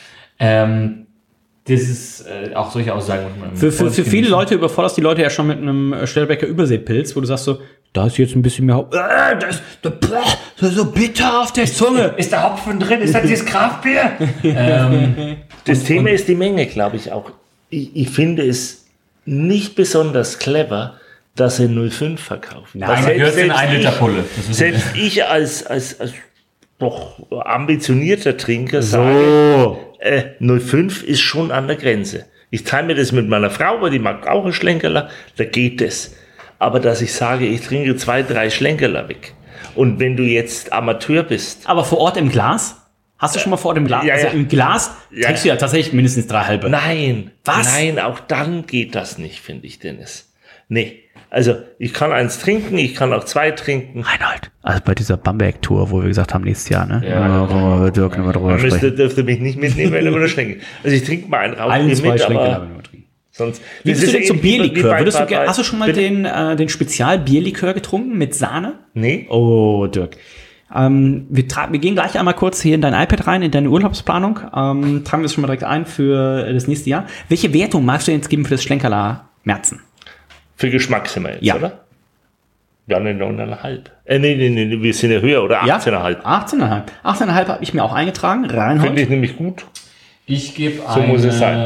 S9: Ähm, das ist äh, auch solche Aussagen. muss man-
S8: Für, für, für viele
S9: genießen.
S8: Leute überforderst die Leute ja schon mit einem äh, Stellbecker Überseepilz, wo du sagst so, da ist jetzt ein bisschen mehr Hopfen. Äh, das, das, das ist so bitter auf der Zunge.
S9: Ist da Hopfen drin? Ist das dieses Kraftbier? ähm,
S10: das Thema ist die Menge, glaube ich auch. Ich, ich finde es nicht besonders clever, dass sie null Komma fünf verkaufen.
S8: Nein,
S10: Weil
S9: man
S10: selbst-
S9: hört in
S10: selbst
S9: ein Liter
S10: ich-
S9: Pulle. Das ist-
S10: Selbst ich als, als, als doch ambitionierter Trinker
S8: So.
S10: sage, äh, null Komma fünf ist schon an der Grenze. Ich teile mir das mit meiner Frau, weil die mag auch einen Schlenkerler, da geht es. Aber dass ich sage, ich trinke zwei, drei Schlenkerler weg. Und wenn du jetzt Amateur bist,
S8: Aber vor Ort im Glas? Hast du schon mal vor Ort im Glas?
S10: Ja,
S8: also
S10: ja.
S8: im Glas
S10: Ja.
S8: trinkst du ja tatsächlich mindestens drei halbe.
S10: nein,
S8: Was?
S10: nein, auch dann geht das nicht, finde ich, Dennis. Nee, also ich kann eins trinken, ich kann auch zwei trinken.
S8: Reinhold. Also bei dieser Bamberg-Tour, wo wir gesagt haben, nächstes Jahr, ne?
S9: Ja,
S8: ja, wir Dirk mal drüber
S10: Man müsste,
S8: sprechen.
S10: dürfte mich nicht mitnehmen, wenn er Schlänge. Also ich trinke mal ein
S8: Ein,
S10: Rauchbier
S8: zwei
S10: mit,
S8: Schlänke
S10: aber
S8: haben wir trinken.
S10: sonst...
S8: Wie
S10: Das
S8: bist du denn
S10: ist
S8: zum
S10: ähnlich wie
S8: Bierlikör?
S10: bei-
S8: Würdest du,
S10: bei-
S8: gern- hast du schon mal
S10: Bitte?
S8: den, äh, den Spezial-Bierlikör getrunken mit Sahne?
S10: Nee.
S8: Oh, Dirk. Ähm, wir, tra- wir gehen gleich einmal kurz hier in dein iPad rein, in deine Urlaubsplanung. Ähm, tragen wir es schon mal direkt ein für das nächste Jahr. Welche Wertung magst du jetzt geben für das Schlenkerler Märzen?
S10: Für Geschmack sind wir jetzt,
S8: Ja.
S10: oder? Ja, eine neun Komma fünf. Äh, nee, nee, nee, wir sind ja höher, oder achtzehn Komma fünf.
S8: Ja, achtzehn Komma fünf. achtzehn Komma fünf habe ich mir auch eingetragen. Reinhold.
S10: Finde ich nämlich gut.
S9: Ich gebe
S10: So
S9: eine...
S10: muss es sein.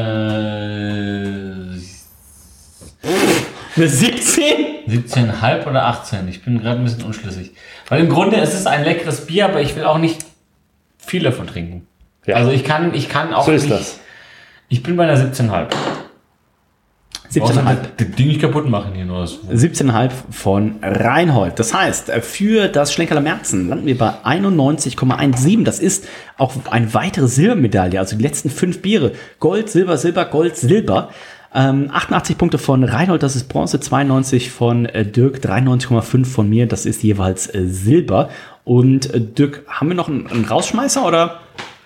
S8: Eine siebzehn?
S9: siebzehn Komma fünf oder achtzehn? Ich bin gerade ein bisschen unschlüssig. Weil im Grunde es ist ein leckeres Bier, aber ich will auch nicht viel davon trinken.
S10: Ja.
S9: Also ich kann, ich kann auch
S10: So ist
S9: nicht...
S10: das.
S9: Ich bin bei einer siebzehn Komma fünf.
S8: siebzehn Komma fünf.
S9: Das Ding nicht kaputt machen hier nur.
S8: siebzehn Komma fünf von Reinhold. Das heißt, für das Schlenkerler Märzen landen wir bei einundneunzig Komma siebzehn. Das ist auch eine weitere Silbermedaille. Also die letzten fünf Biere. Gold, Silber, Silber, Gold, Silber. Ähm, achtundachtzig Punkte von Reinhold, das ist Bronze. zweiundneunzig von äh, Dirk. dreiundneunzig Komma fünf von mir, das ist jeweils äh, Silber. Und äh, Dirk, haben wir noch einen, einen Rausschmeißer oder?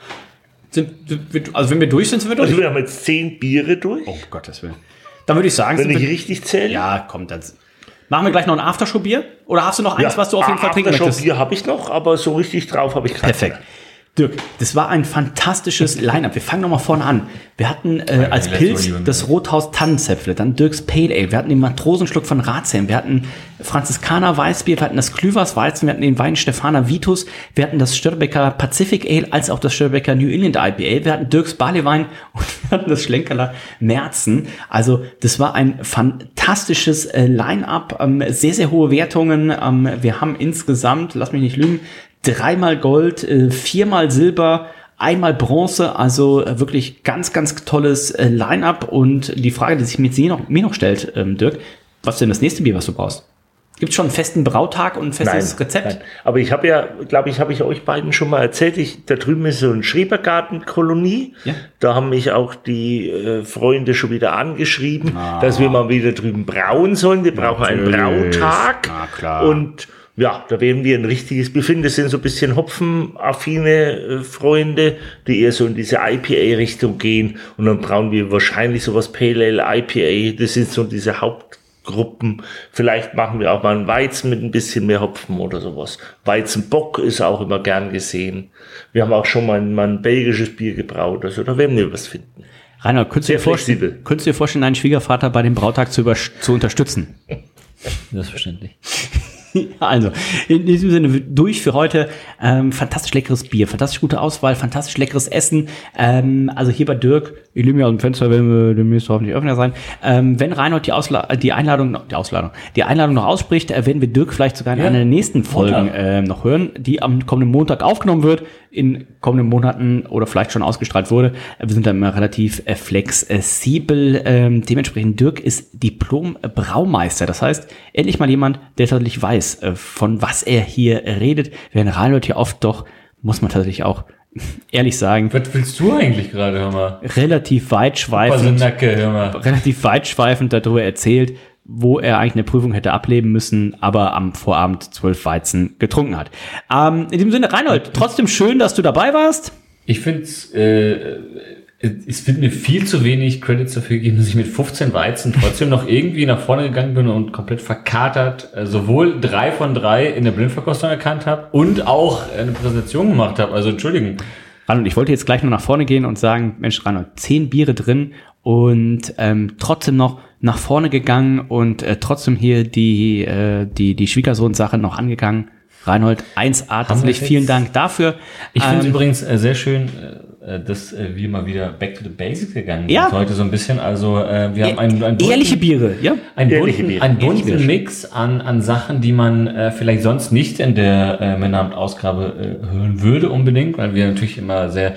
S8: Sind, also wenn wir durch sind, sind wir durch.
S10: Also wir haben jetzt zehn Biere durch.
S8: Oh Gottes Willen. Dann würde ich sagen,
S10: Wenn
S8: sind
S10: ich
S8: wir,
S10: richtig zähle.
S8: ja, kommt dann. Machen wir gleich noch ein Aftershow-Bier? Oder hast du noch eins,
S10: Ja,
S8: was du auf jeden Fall trinken möchtest?
S10: Bier habe ich noch, aber so richtig drauf habe ich keinen.
S8: Perfekt. Dirk, das war ein fantastisches Line-Up. Wir fangen nochmal vorne an. Wir hatten äh, als
S9: letzte
S8: Pilz
S9: Oliven.
S8: das Rothaus Tannenzäpfle, dann Dirks Pale Ale, wir hatten den Matrosenschluck von Ratsherrn, wir hatten Franziskaner Weißbier, wir hatten das Klüvers Weizen, wir hatten den Wein Stefaner Vitus, wir hatten das Störtebeker Pacific Ale, als auch das Störtebeker New England I P A, wir hatten Dirks Barleywein und wir hatten das Schlenkerler Märzen. Also das war ein fantastisches äh, Line-Up, ähm, sehr, sehr hohe Wertungen. Ähm, wir haben insgesamt, lass mich nicht lügen, dreimal Gold, äh, viermal Silber, einmal Bronze, also äh, wirklich ganz, ganz tolles äh, Line-Up. Und die Frage, die sich mir jetzt noch, mir noch stellt, ähm, Dirk, was ist denn das nächste Bier, was du brauchst? Gibt es schon einen festen Brautag und ein festes
S10: Nein,
S8: Rezept?
S10: nein. Aber ich habe ja, glaube ich, habe ich euch beiden schon mal erzählt, ich, da drüben ist so ein Schrebergartenkolonie.
S8: Ja.
S10: Da haben mich auch die äh, Freunde schon wieder angeschrieben,
S8: Ah.
S10: dass wir mal wieder drüben brauen sollen. Wir brauchen einen
S8: Natürlich.
S10: Brautag.
S8: Na klar.
S10: Und ja, da werden wir ein richtiges Bier finden. Das sind so ein bisschen hopfenaffine äh, Freunde, die eher so in diese I P A-Richtung gehen. Und dann brauchen wir wahrscheinlich sowas Pale Ale, I P A. Das sind so diese Hauptgruppen. Vielleicht machen wir auch mal einen Weizen mit ein bisschen mehr Hopfen oder sowas. Weizenbock ist auch immer gern gesehen. Wir haben auch schon mal ein, mal ein belgisches Bier gebraut. Also da werden wir was finden.
S8: Rainer, könntest du, dir
S10: Sehr
S8: vorstellen,
S10: flexibel.
S8: könntest du dir vorstellen, deinen Schwiegervater bei dem Brautag zu, über, zu unterstützen?
S9: Selbstverständlich.
S8: Also, in diesem Sinne durch für heute. Ähm, fantastisch leckeres Bier, fantastisch gute Auswahl, fantastisch leckeres Essen. Ähm, also hier bei Dirk, ich lehne mich aus dem Fenster, werden wir demnächst hoffentlich öffner sein. Ähm, wenn Reinhold die, Ausla die Einladung, die Ausladung, die Einladung noch ausspricht, äh, werden wir Dirk vielleicht sogar in
S9: Ja.
S8: einer der nächsten Folgen
S9: Montag.
S8: äh, noch hören, die am kommenden Montag aufgenommen wird, in kommenden Monaten oder vielleicht schon ausgestrahlt wurde. Wir sind da immer relativ äh, flexibel. Ähm, dementsprechend Dirk ist Diplom-Braumeister. Das heißt, endlich mal jemand, der tatsächlich weiß, äh, von was er hier redet. Während Reinhold hier oft doch, muss man tatsächlich auch ehrlich sagen,
S9: Was willst du eigentlich gerade, hör mal?
S8: relativ weitschweifend,
S9: Nacke, hör mal.
S8: relativ weitschweifend darüber erzählt, wo er eigentlich eine Prüfung hätte ableben müssen, aber am Vorabend zwölf Weizen getrunken hat. Ähm, in diesem Sinne, Reinhold, trotzdem schön, dass du dabei warst.
S9: Ich finde es, äh, es wird mir viel zu wenig Credits dafür gegeben, dass ich mit fünfzehn Weizen trotzdem noch irgendwie nach vorne gegangen bin und komplett verkatert äh, sowohl drei von drei in der Blindverkostung erkannt habe und auch eine Präsentation gemacht habe. Also Entschuldigung.
S8: Reinhold, ich wollte jetzt gleich nur nach vorne gehen und sagen, Mensch, Reinhold, zehn Biere drin und ähm, trotzdem noch nach vorne gegangen und äh, trotzdem hier die, äh, die, die Schwiegersohn-Sache noch angegangen. Reinhold, eins A, tatsächlich
S9: wir
S8: vielen
S9: jetzt-
S8: Dank dafür.
S9: Ich finde es
S8: Ähm,
S9: übrigens äh, sehr schön, äh, dass äh, wir mal wieder back to the basics gegangen
S8: Ja.
S9: sind heute so ein bisschen. Also äh, wir haben einen, einen
S8: ehrliche Biere, ja?
S9: Einen
S10: Ehrliche
S9: bunten,
S10: Biere.
S9: einen
S8: Ehrliche Biere.
S9: bunten Mix an, an Sachen, die man äh, vielleicht sonst nicht in der äh, Männerabend-Ausgabe äh, hören würde unbedingt, weil wir natürlich immer sehr,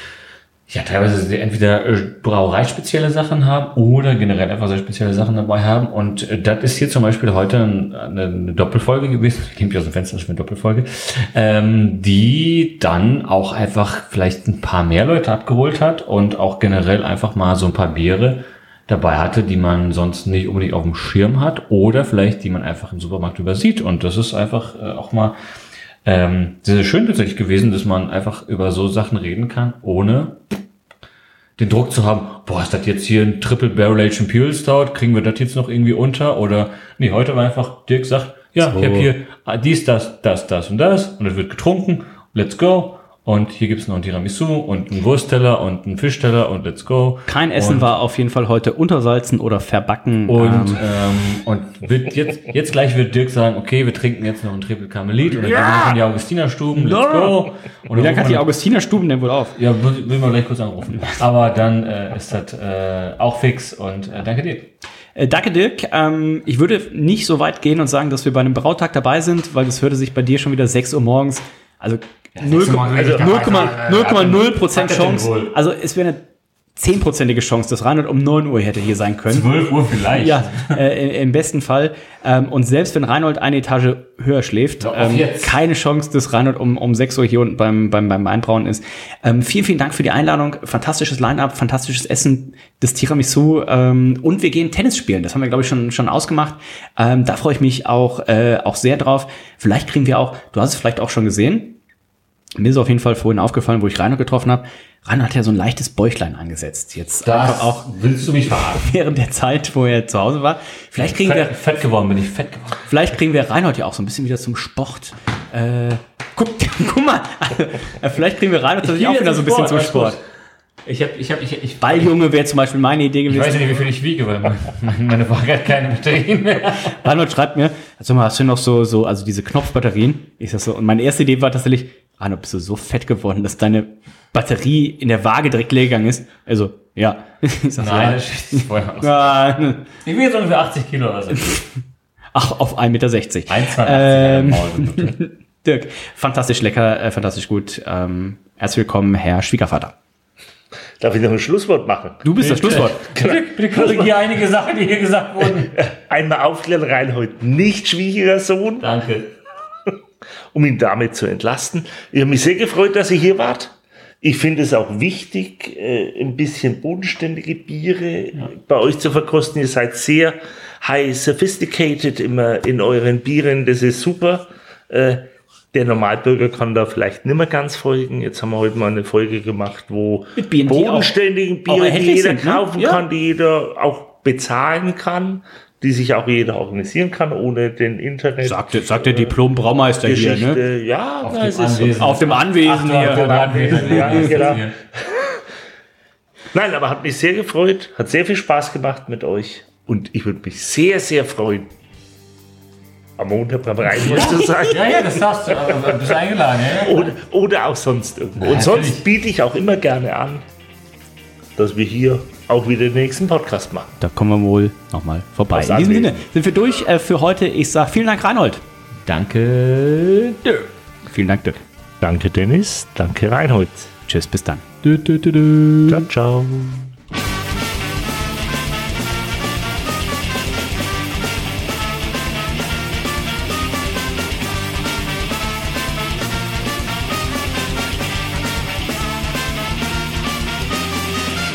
S9: ja teilweise sehr entweder äh, brauereispezielle Sachen haben oder generell einfach sehr spezielle Sachen dabei haben. Und äh, das ist hier zum Beispiel heute ein, eine, eine Doppelfolge gewesen, ich nehme mich aus dem Fenster, das ist eine Doppelfolge, ähm, die dann auch einfach vielleicht ein paar mehr Leute abgeholt hat und auch generell einfach mal so ein paar Biere dabei hatte, die man sonst nicht unbedingt auf dem Schirm hat oder vielleicht die man einfach im Supermarkt übersieht. Und das ist einfach äh, auch mal ähm, sehr, sehr schön tatsächlich gewesen, dass man einfach über so Sachen reden kann, ohne den Druck zu haben, boah, ist das jetzt hier ein Triple Barrel Aged Imperial Stout, kriegen wir das jetzt noch irgendwie unter? Oder nee, heute war einfach, Dirk sagt, ja,
S8: So.
S9: ich habe hier ah, dies, das, das, das und das und es wird getrunken, let's go. Und hier gibt's noch ein Tiramisu und einen Wurstteller und einen Fischteller und let's go.
S8: Kein Essen
S9: und,
S8: war auf jeden Fall heute untersalzen oder verbacken.
S9: Und,
S8: ähm,
S9: ähm, und wird jetzt, jetzt gleich wird Dirk sagen, okay, wir trinken jetzt noch ein Triple Karmelit und dann
S8: Ja.
S9: gehen wir in die Augustinerstuben, let's go. Und
S8: Wie lange hat
S9: rufen
S8: die
S9: wir-
S8: Augustinerstuben denn wohl auf?
S9: Ja, will will man gleich kurz anrufen. Aber dann äh, ist das äh, auch fix und äh, danke dir.
S8: Äh, danke, Dirk. Ähm, ich würde nicht so weit gehen und sagen, dass wir bei einem Brautag dabei sind, weil das hörte sich bei dir schon wieder sechs Uhr morgens, also null Komma null Prozent Chance. Also es wäre eine zehnprozentige Chance, dass Reinhold um neun Uhr hätte hier sein können.
S9: zwölf Uhr vielleicht.
S8: Ja, äh, im besten Fall. Ähm, und selbst wenn Reinhold eine Etage höher schläft,
S9: Ja, auf
S8: ähm,
S9: jetzt.
S8: keine Chance, dass Reinhold um, um sechs Uhr hier unten beim, beim, beim Einbrauen ist. Ähm, vielen, vielen Dank für die Einladung. Fantastisches Line-Up, fantastisches Essen, das Tiramisu. Ähm, und wir gehen Tennis spielen. Das haben wir, glaube ich, schon, schon ausgemacht. Ähm, da freue ich mich auch, äh, auch sehr drauf. Vielleicht kriegen wir auch, du hast es vielleicht auch schon gesehen, mir ist auf jeden Fall vorhin aufgefallen, wo ich Reinhold getroffen habe. Reinhold hat ja so ein leichtes Bäuchlein angesetzt. Jetzt einfach auch
S9: willst du mich verarschen?
S8: während der Zeit, wo er zu Hause war. Vielleicht kriegen wir,
S9: Fett, fett geworden bin ich, fett geworden.
S8: vielleicht kriegen wir Reinhold ja auch so ein bisschen wieder zum Sport. Äh, guck, guck mal, äh, vielleicht kriegen wir Reinhold tatsächlich auch wieder so ein bisschen zum Sport.
S9: Ich hab, ich hab, ich, ich,
S8: Balljunge wäre zum Beispiel meine Idee
S9: ich
S8: gewesen.
S9: weiß ja nicht, wie viel ich wiege, weil meine, meine Waage hat keine Batterien mehr.
S8: Reinhold schreibt mir, sag mal, hast du noch so, so, also diese Knopfbatterien? Ich sag so, und meine erste Idee war tatsächlich, Reinhold, bist du so fett geworden, dass deine Batterie in der Waage direkt leer gegangen ist? Also, ja. Ich sag so,
S9: Nein,
S8: ja.
S9: das ist vorher aus.
S8: Ja.
S9: Ich wiege jetzt ungefähr achtzig Kilo oder so.
S8: Ach, auf ein Meter sechzig.
S9: eins Komma
S8: Ähm,
S9: achtzig.
S8: Dirk, fantastisch lecker, äh, fantastisch gut. Ähm, herzlich willkommen, Herr Schwiegervater.
S10: Darf ich noch ein Schlusswort machen?
S8: Du bist das Schlusswort.
S9: Bitte, bitte korrigiere einige Sachen, die hier gesagt wurden.
S10: Einmal aufklären, Reinhold, nicht Schwiegersohn,
S9: Danke.
S10: um ihn damit zu entlasten. Ich habe mich sehr gefreut, dass ihr hier wart. Ich finde es auch wichtig, äh, ein bisschen bodenständige Biere bei euch zu verkosten. Ihr seid sehr high sophisticated immer in euren Bieren. Das ist super. Äh, der Normalbürger kann da vielleicht nicht mehr ganz folgen. Jetzt haben wir heute mal eine Folge gemacht, wo
S8: Mit Bieren, die
S10: bodenständigen
S8: auch- auch
S10: Biere, die
S8: erhältlich
S10: jeder
S8: sind, ne?
S10: kaufen
S8: Ja.
S10: kann, die jeder auch bezahlen kann, die sich auch jeder organisieren kann, ohne den Internet.
S8: Sagt, sagt der Diplom-Braumeister hier,
S10: Geschichte.
S8: ne?
S10: Ja,
S9: Auf
S10: na,
S9: dem
S10: es ist so.
S9: Anwesen.
S8: Auf dem Anwesen
S9: Ach,
S8: hier.
S9: auf dem Anwesen.
S10: Ja, genau. Nein, aber hat mich sehr gefreut, hat sehr viel Spaß gemacht mit euch und ich würde mich sehr, sehr freuen, am Montag beim Reinhold zu sein.
S9: Ja, ja, das darfst du. Aber du bist eingeladen, ja?
S10: Oder, oder auch sonst irgendwo.
S9: Na,
S10: Und sonst
S9: natürlich.
S10: biete ich auch immer gerne an, dass wir hier auch wieder den nächsten Podcast machen.
S8: Da kommen wir wohl nochmal vorbei.
S10: Aufs
S8: In diesem
S10: Anwesen.
S8: Sinne sind wir durch äh, für heute. Ich sage vielen Dank, Reinhold. Danke, Dirk. Vielen Dank, Dirk.
S10: Danke, Dennis. Danke, Reinhold.
S8: Tschüss, bis dann.
S10: Ciao, ciao.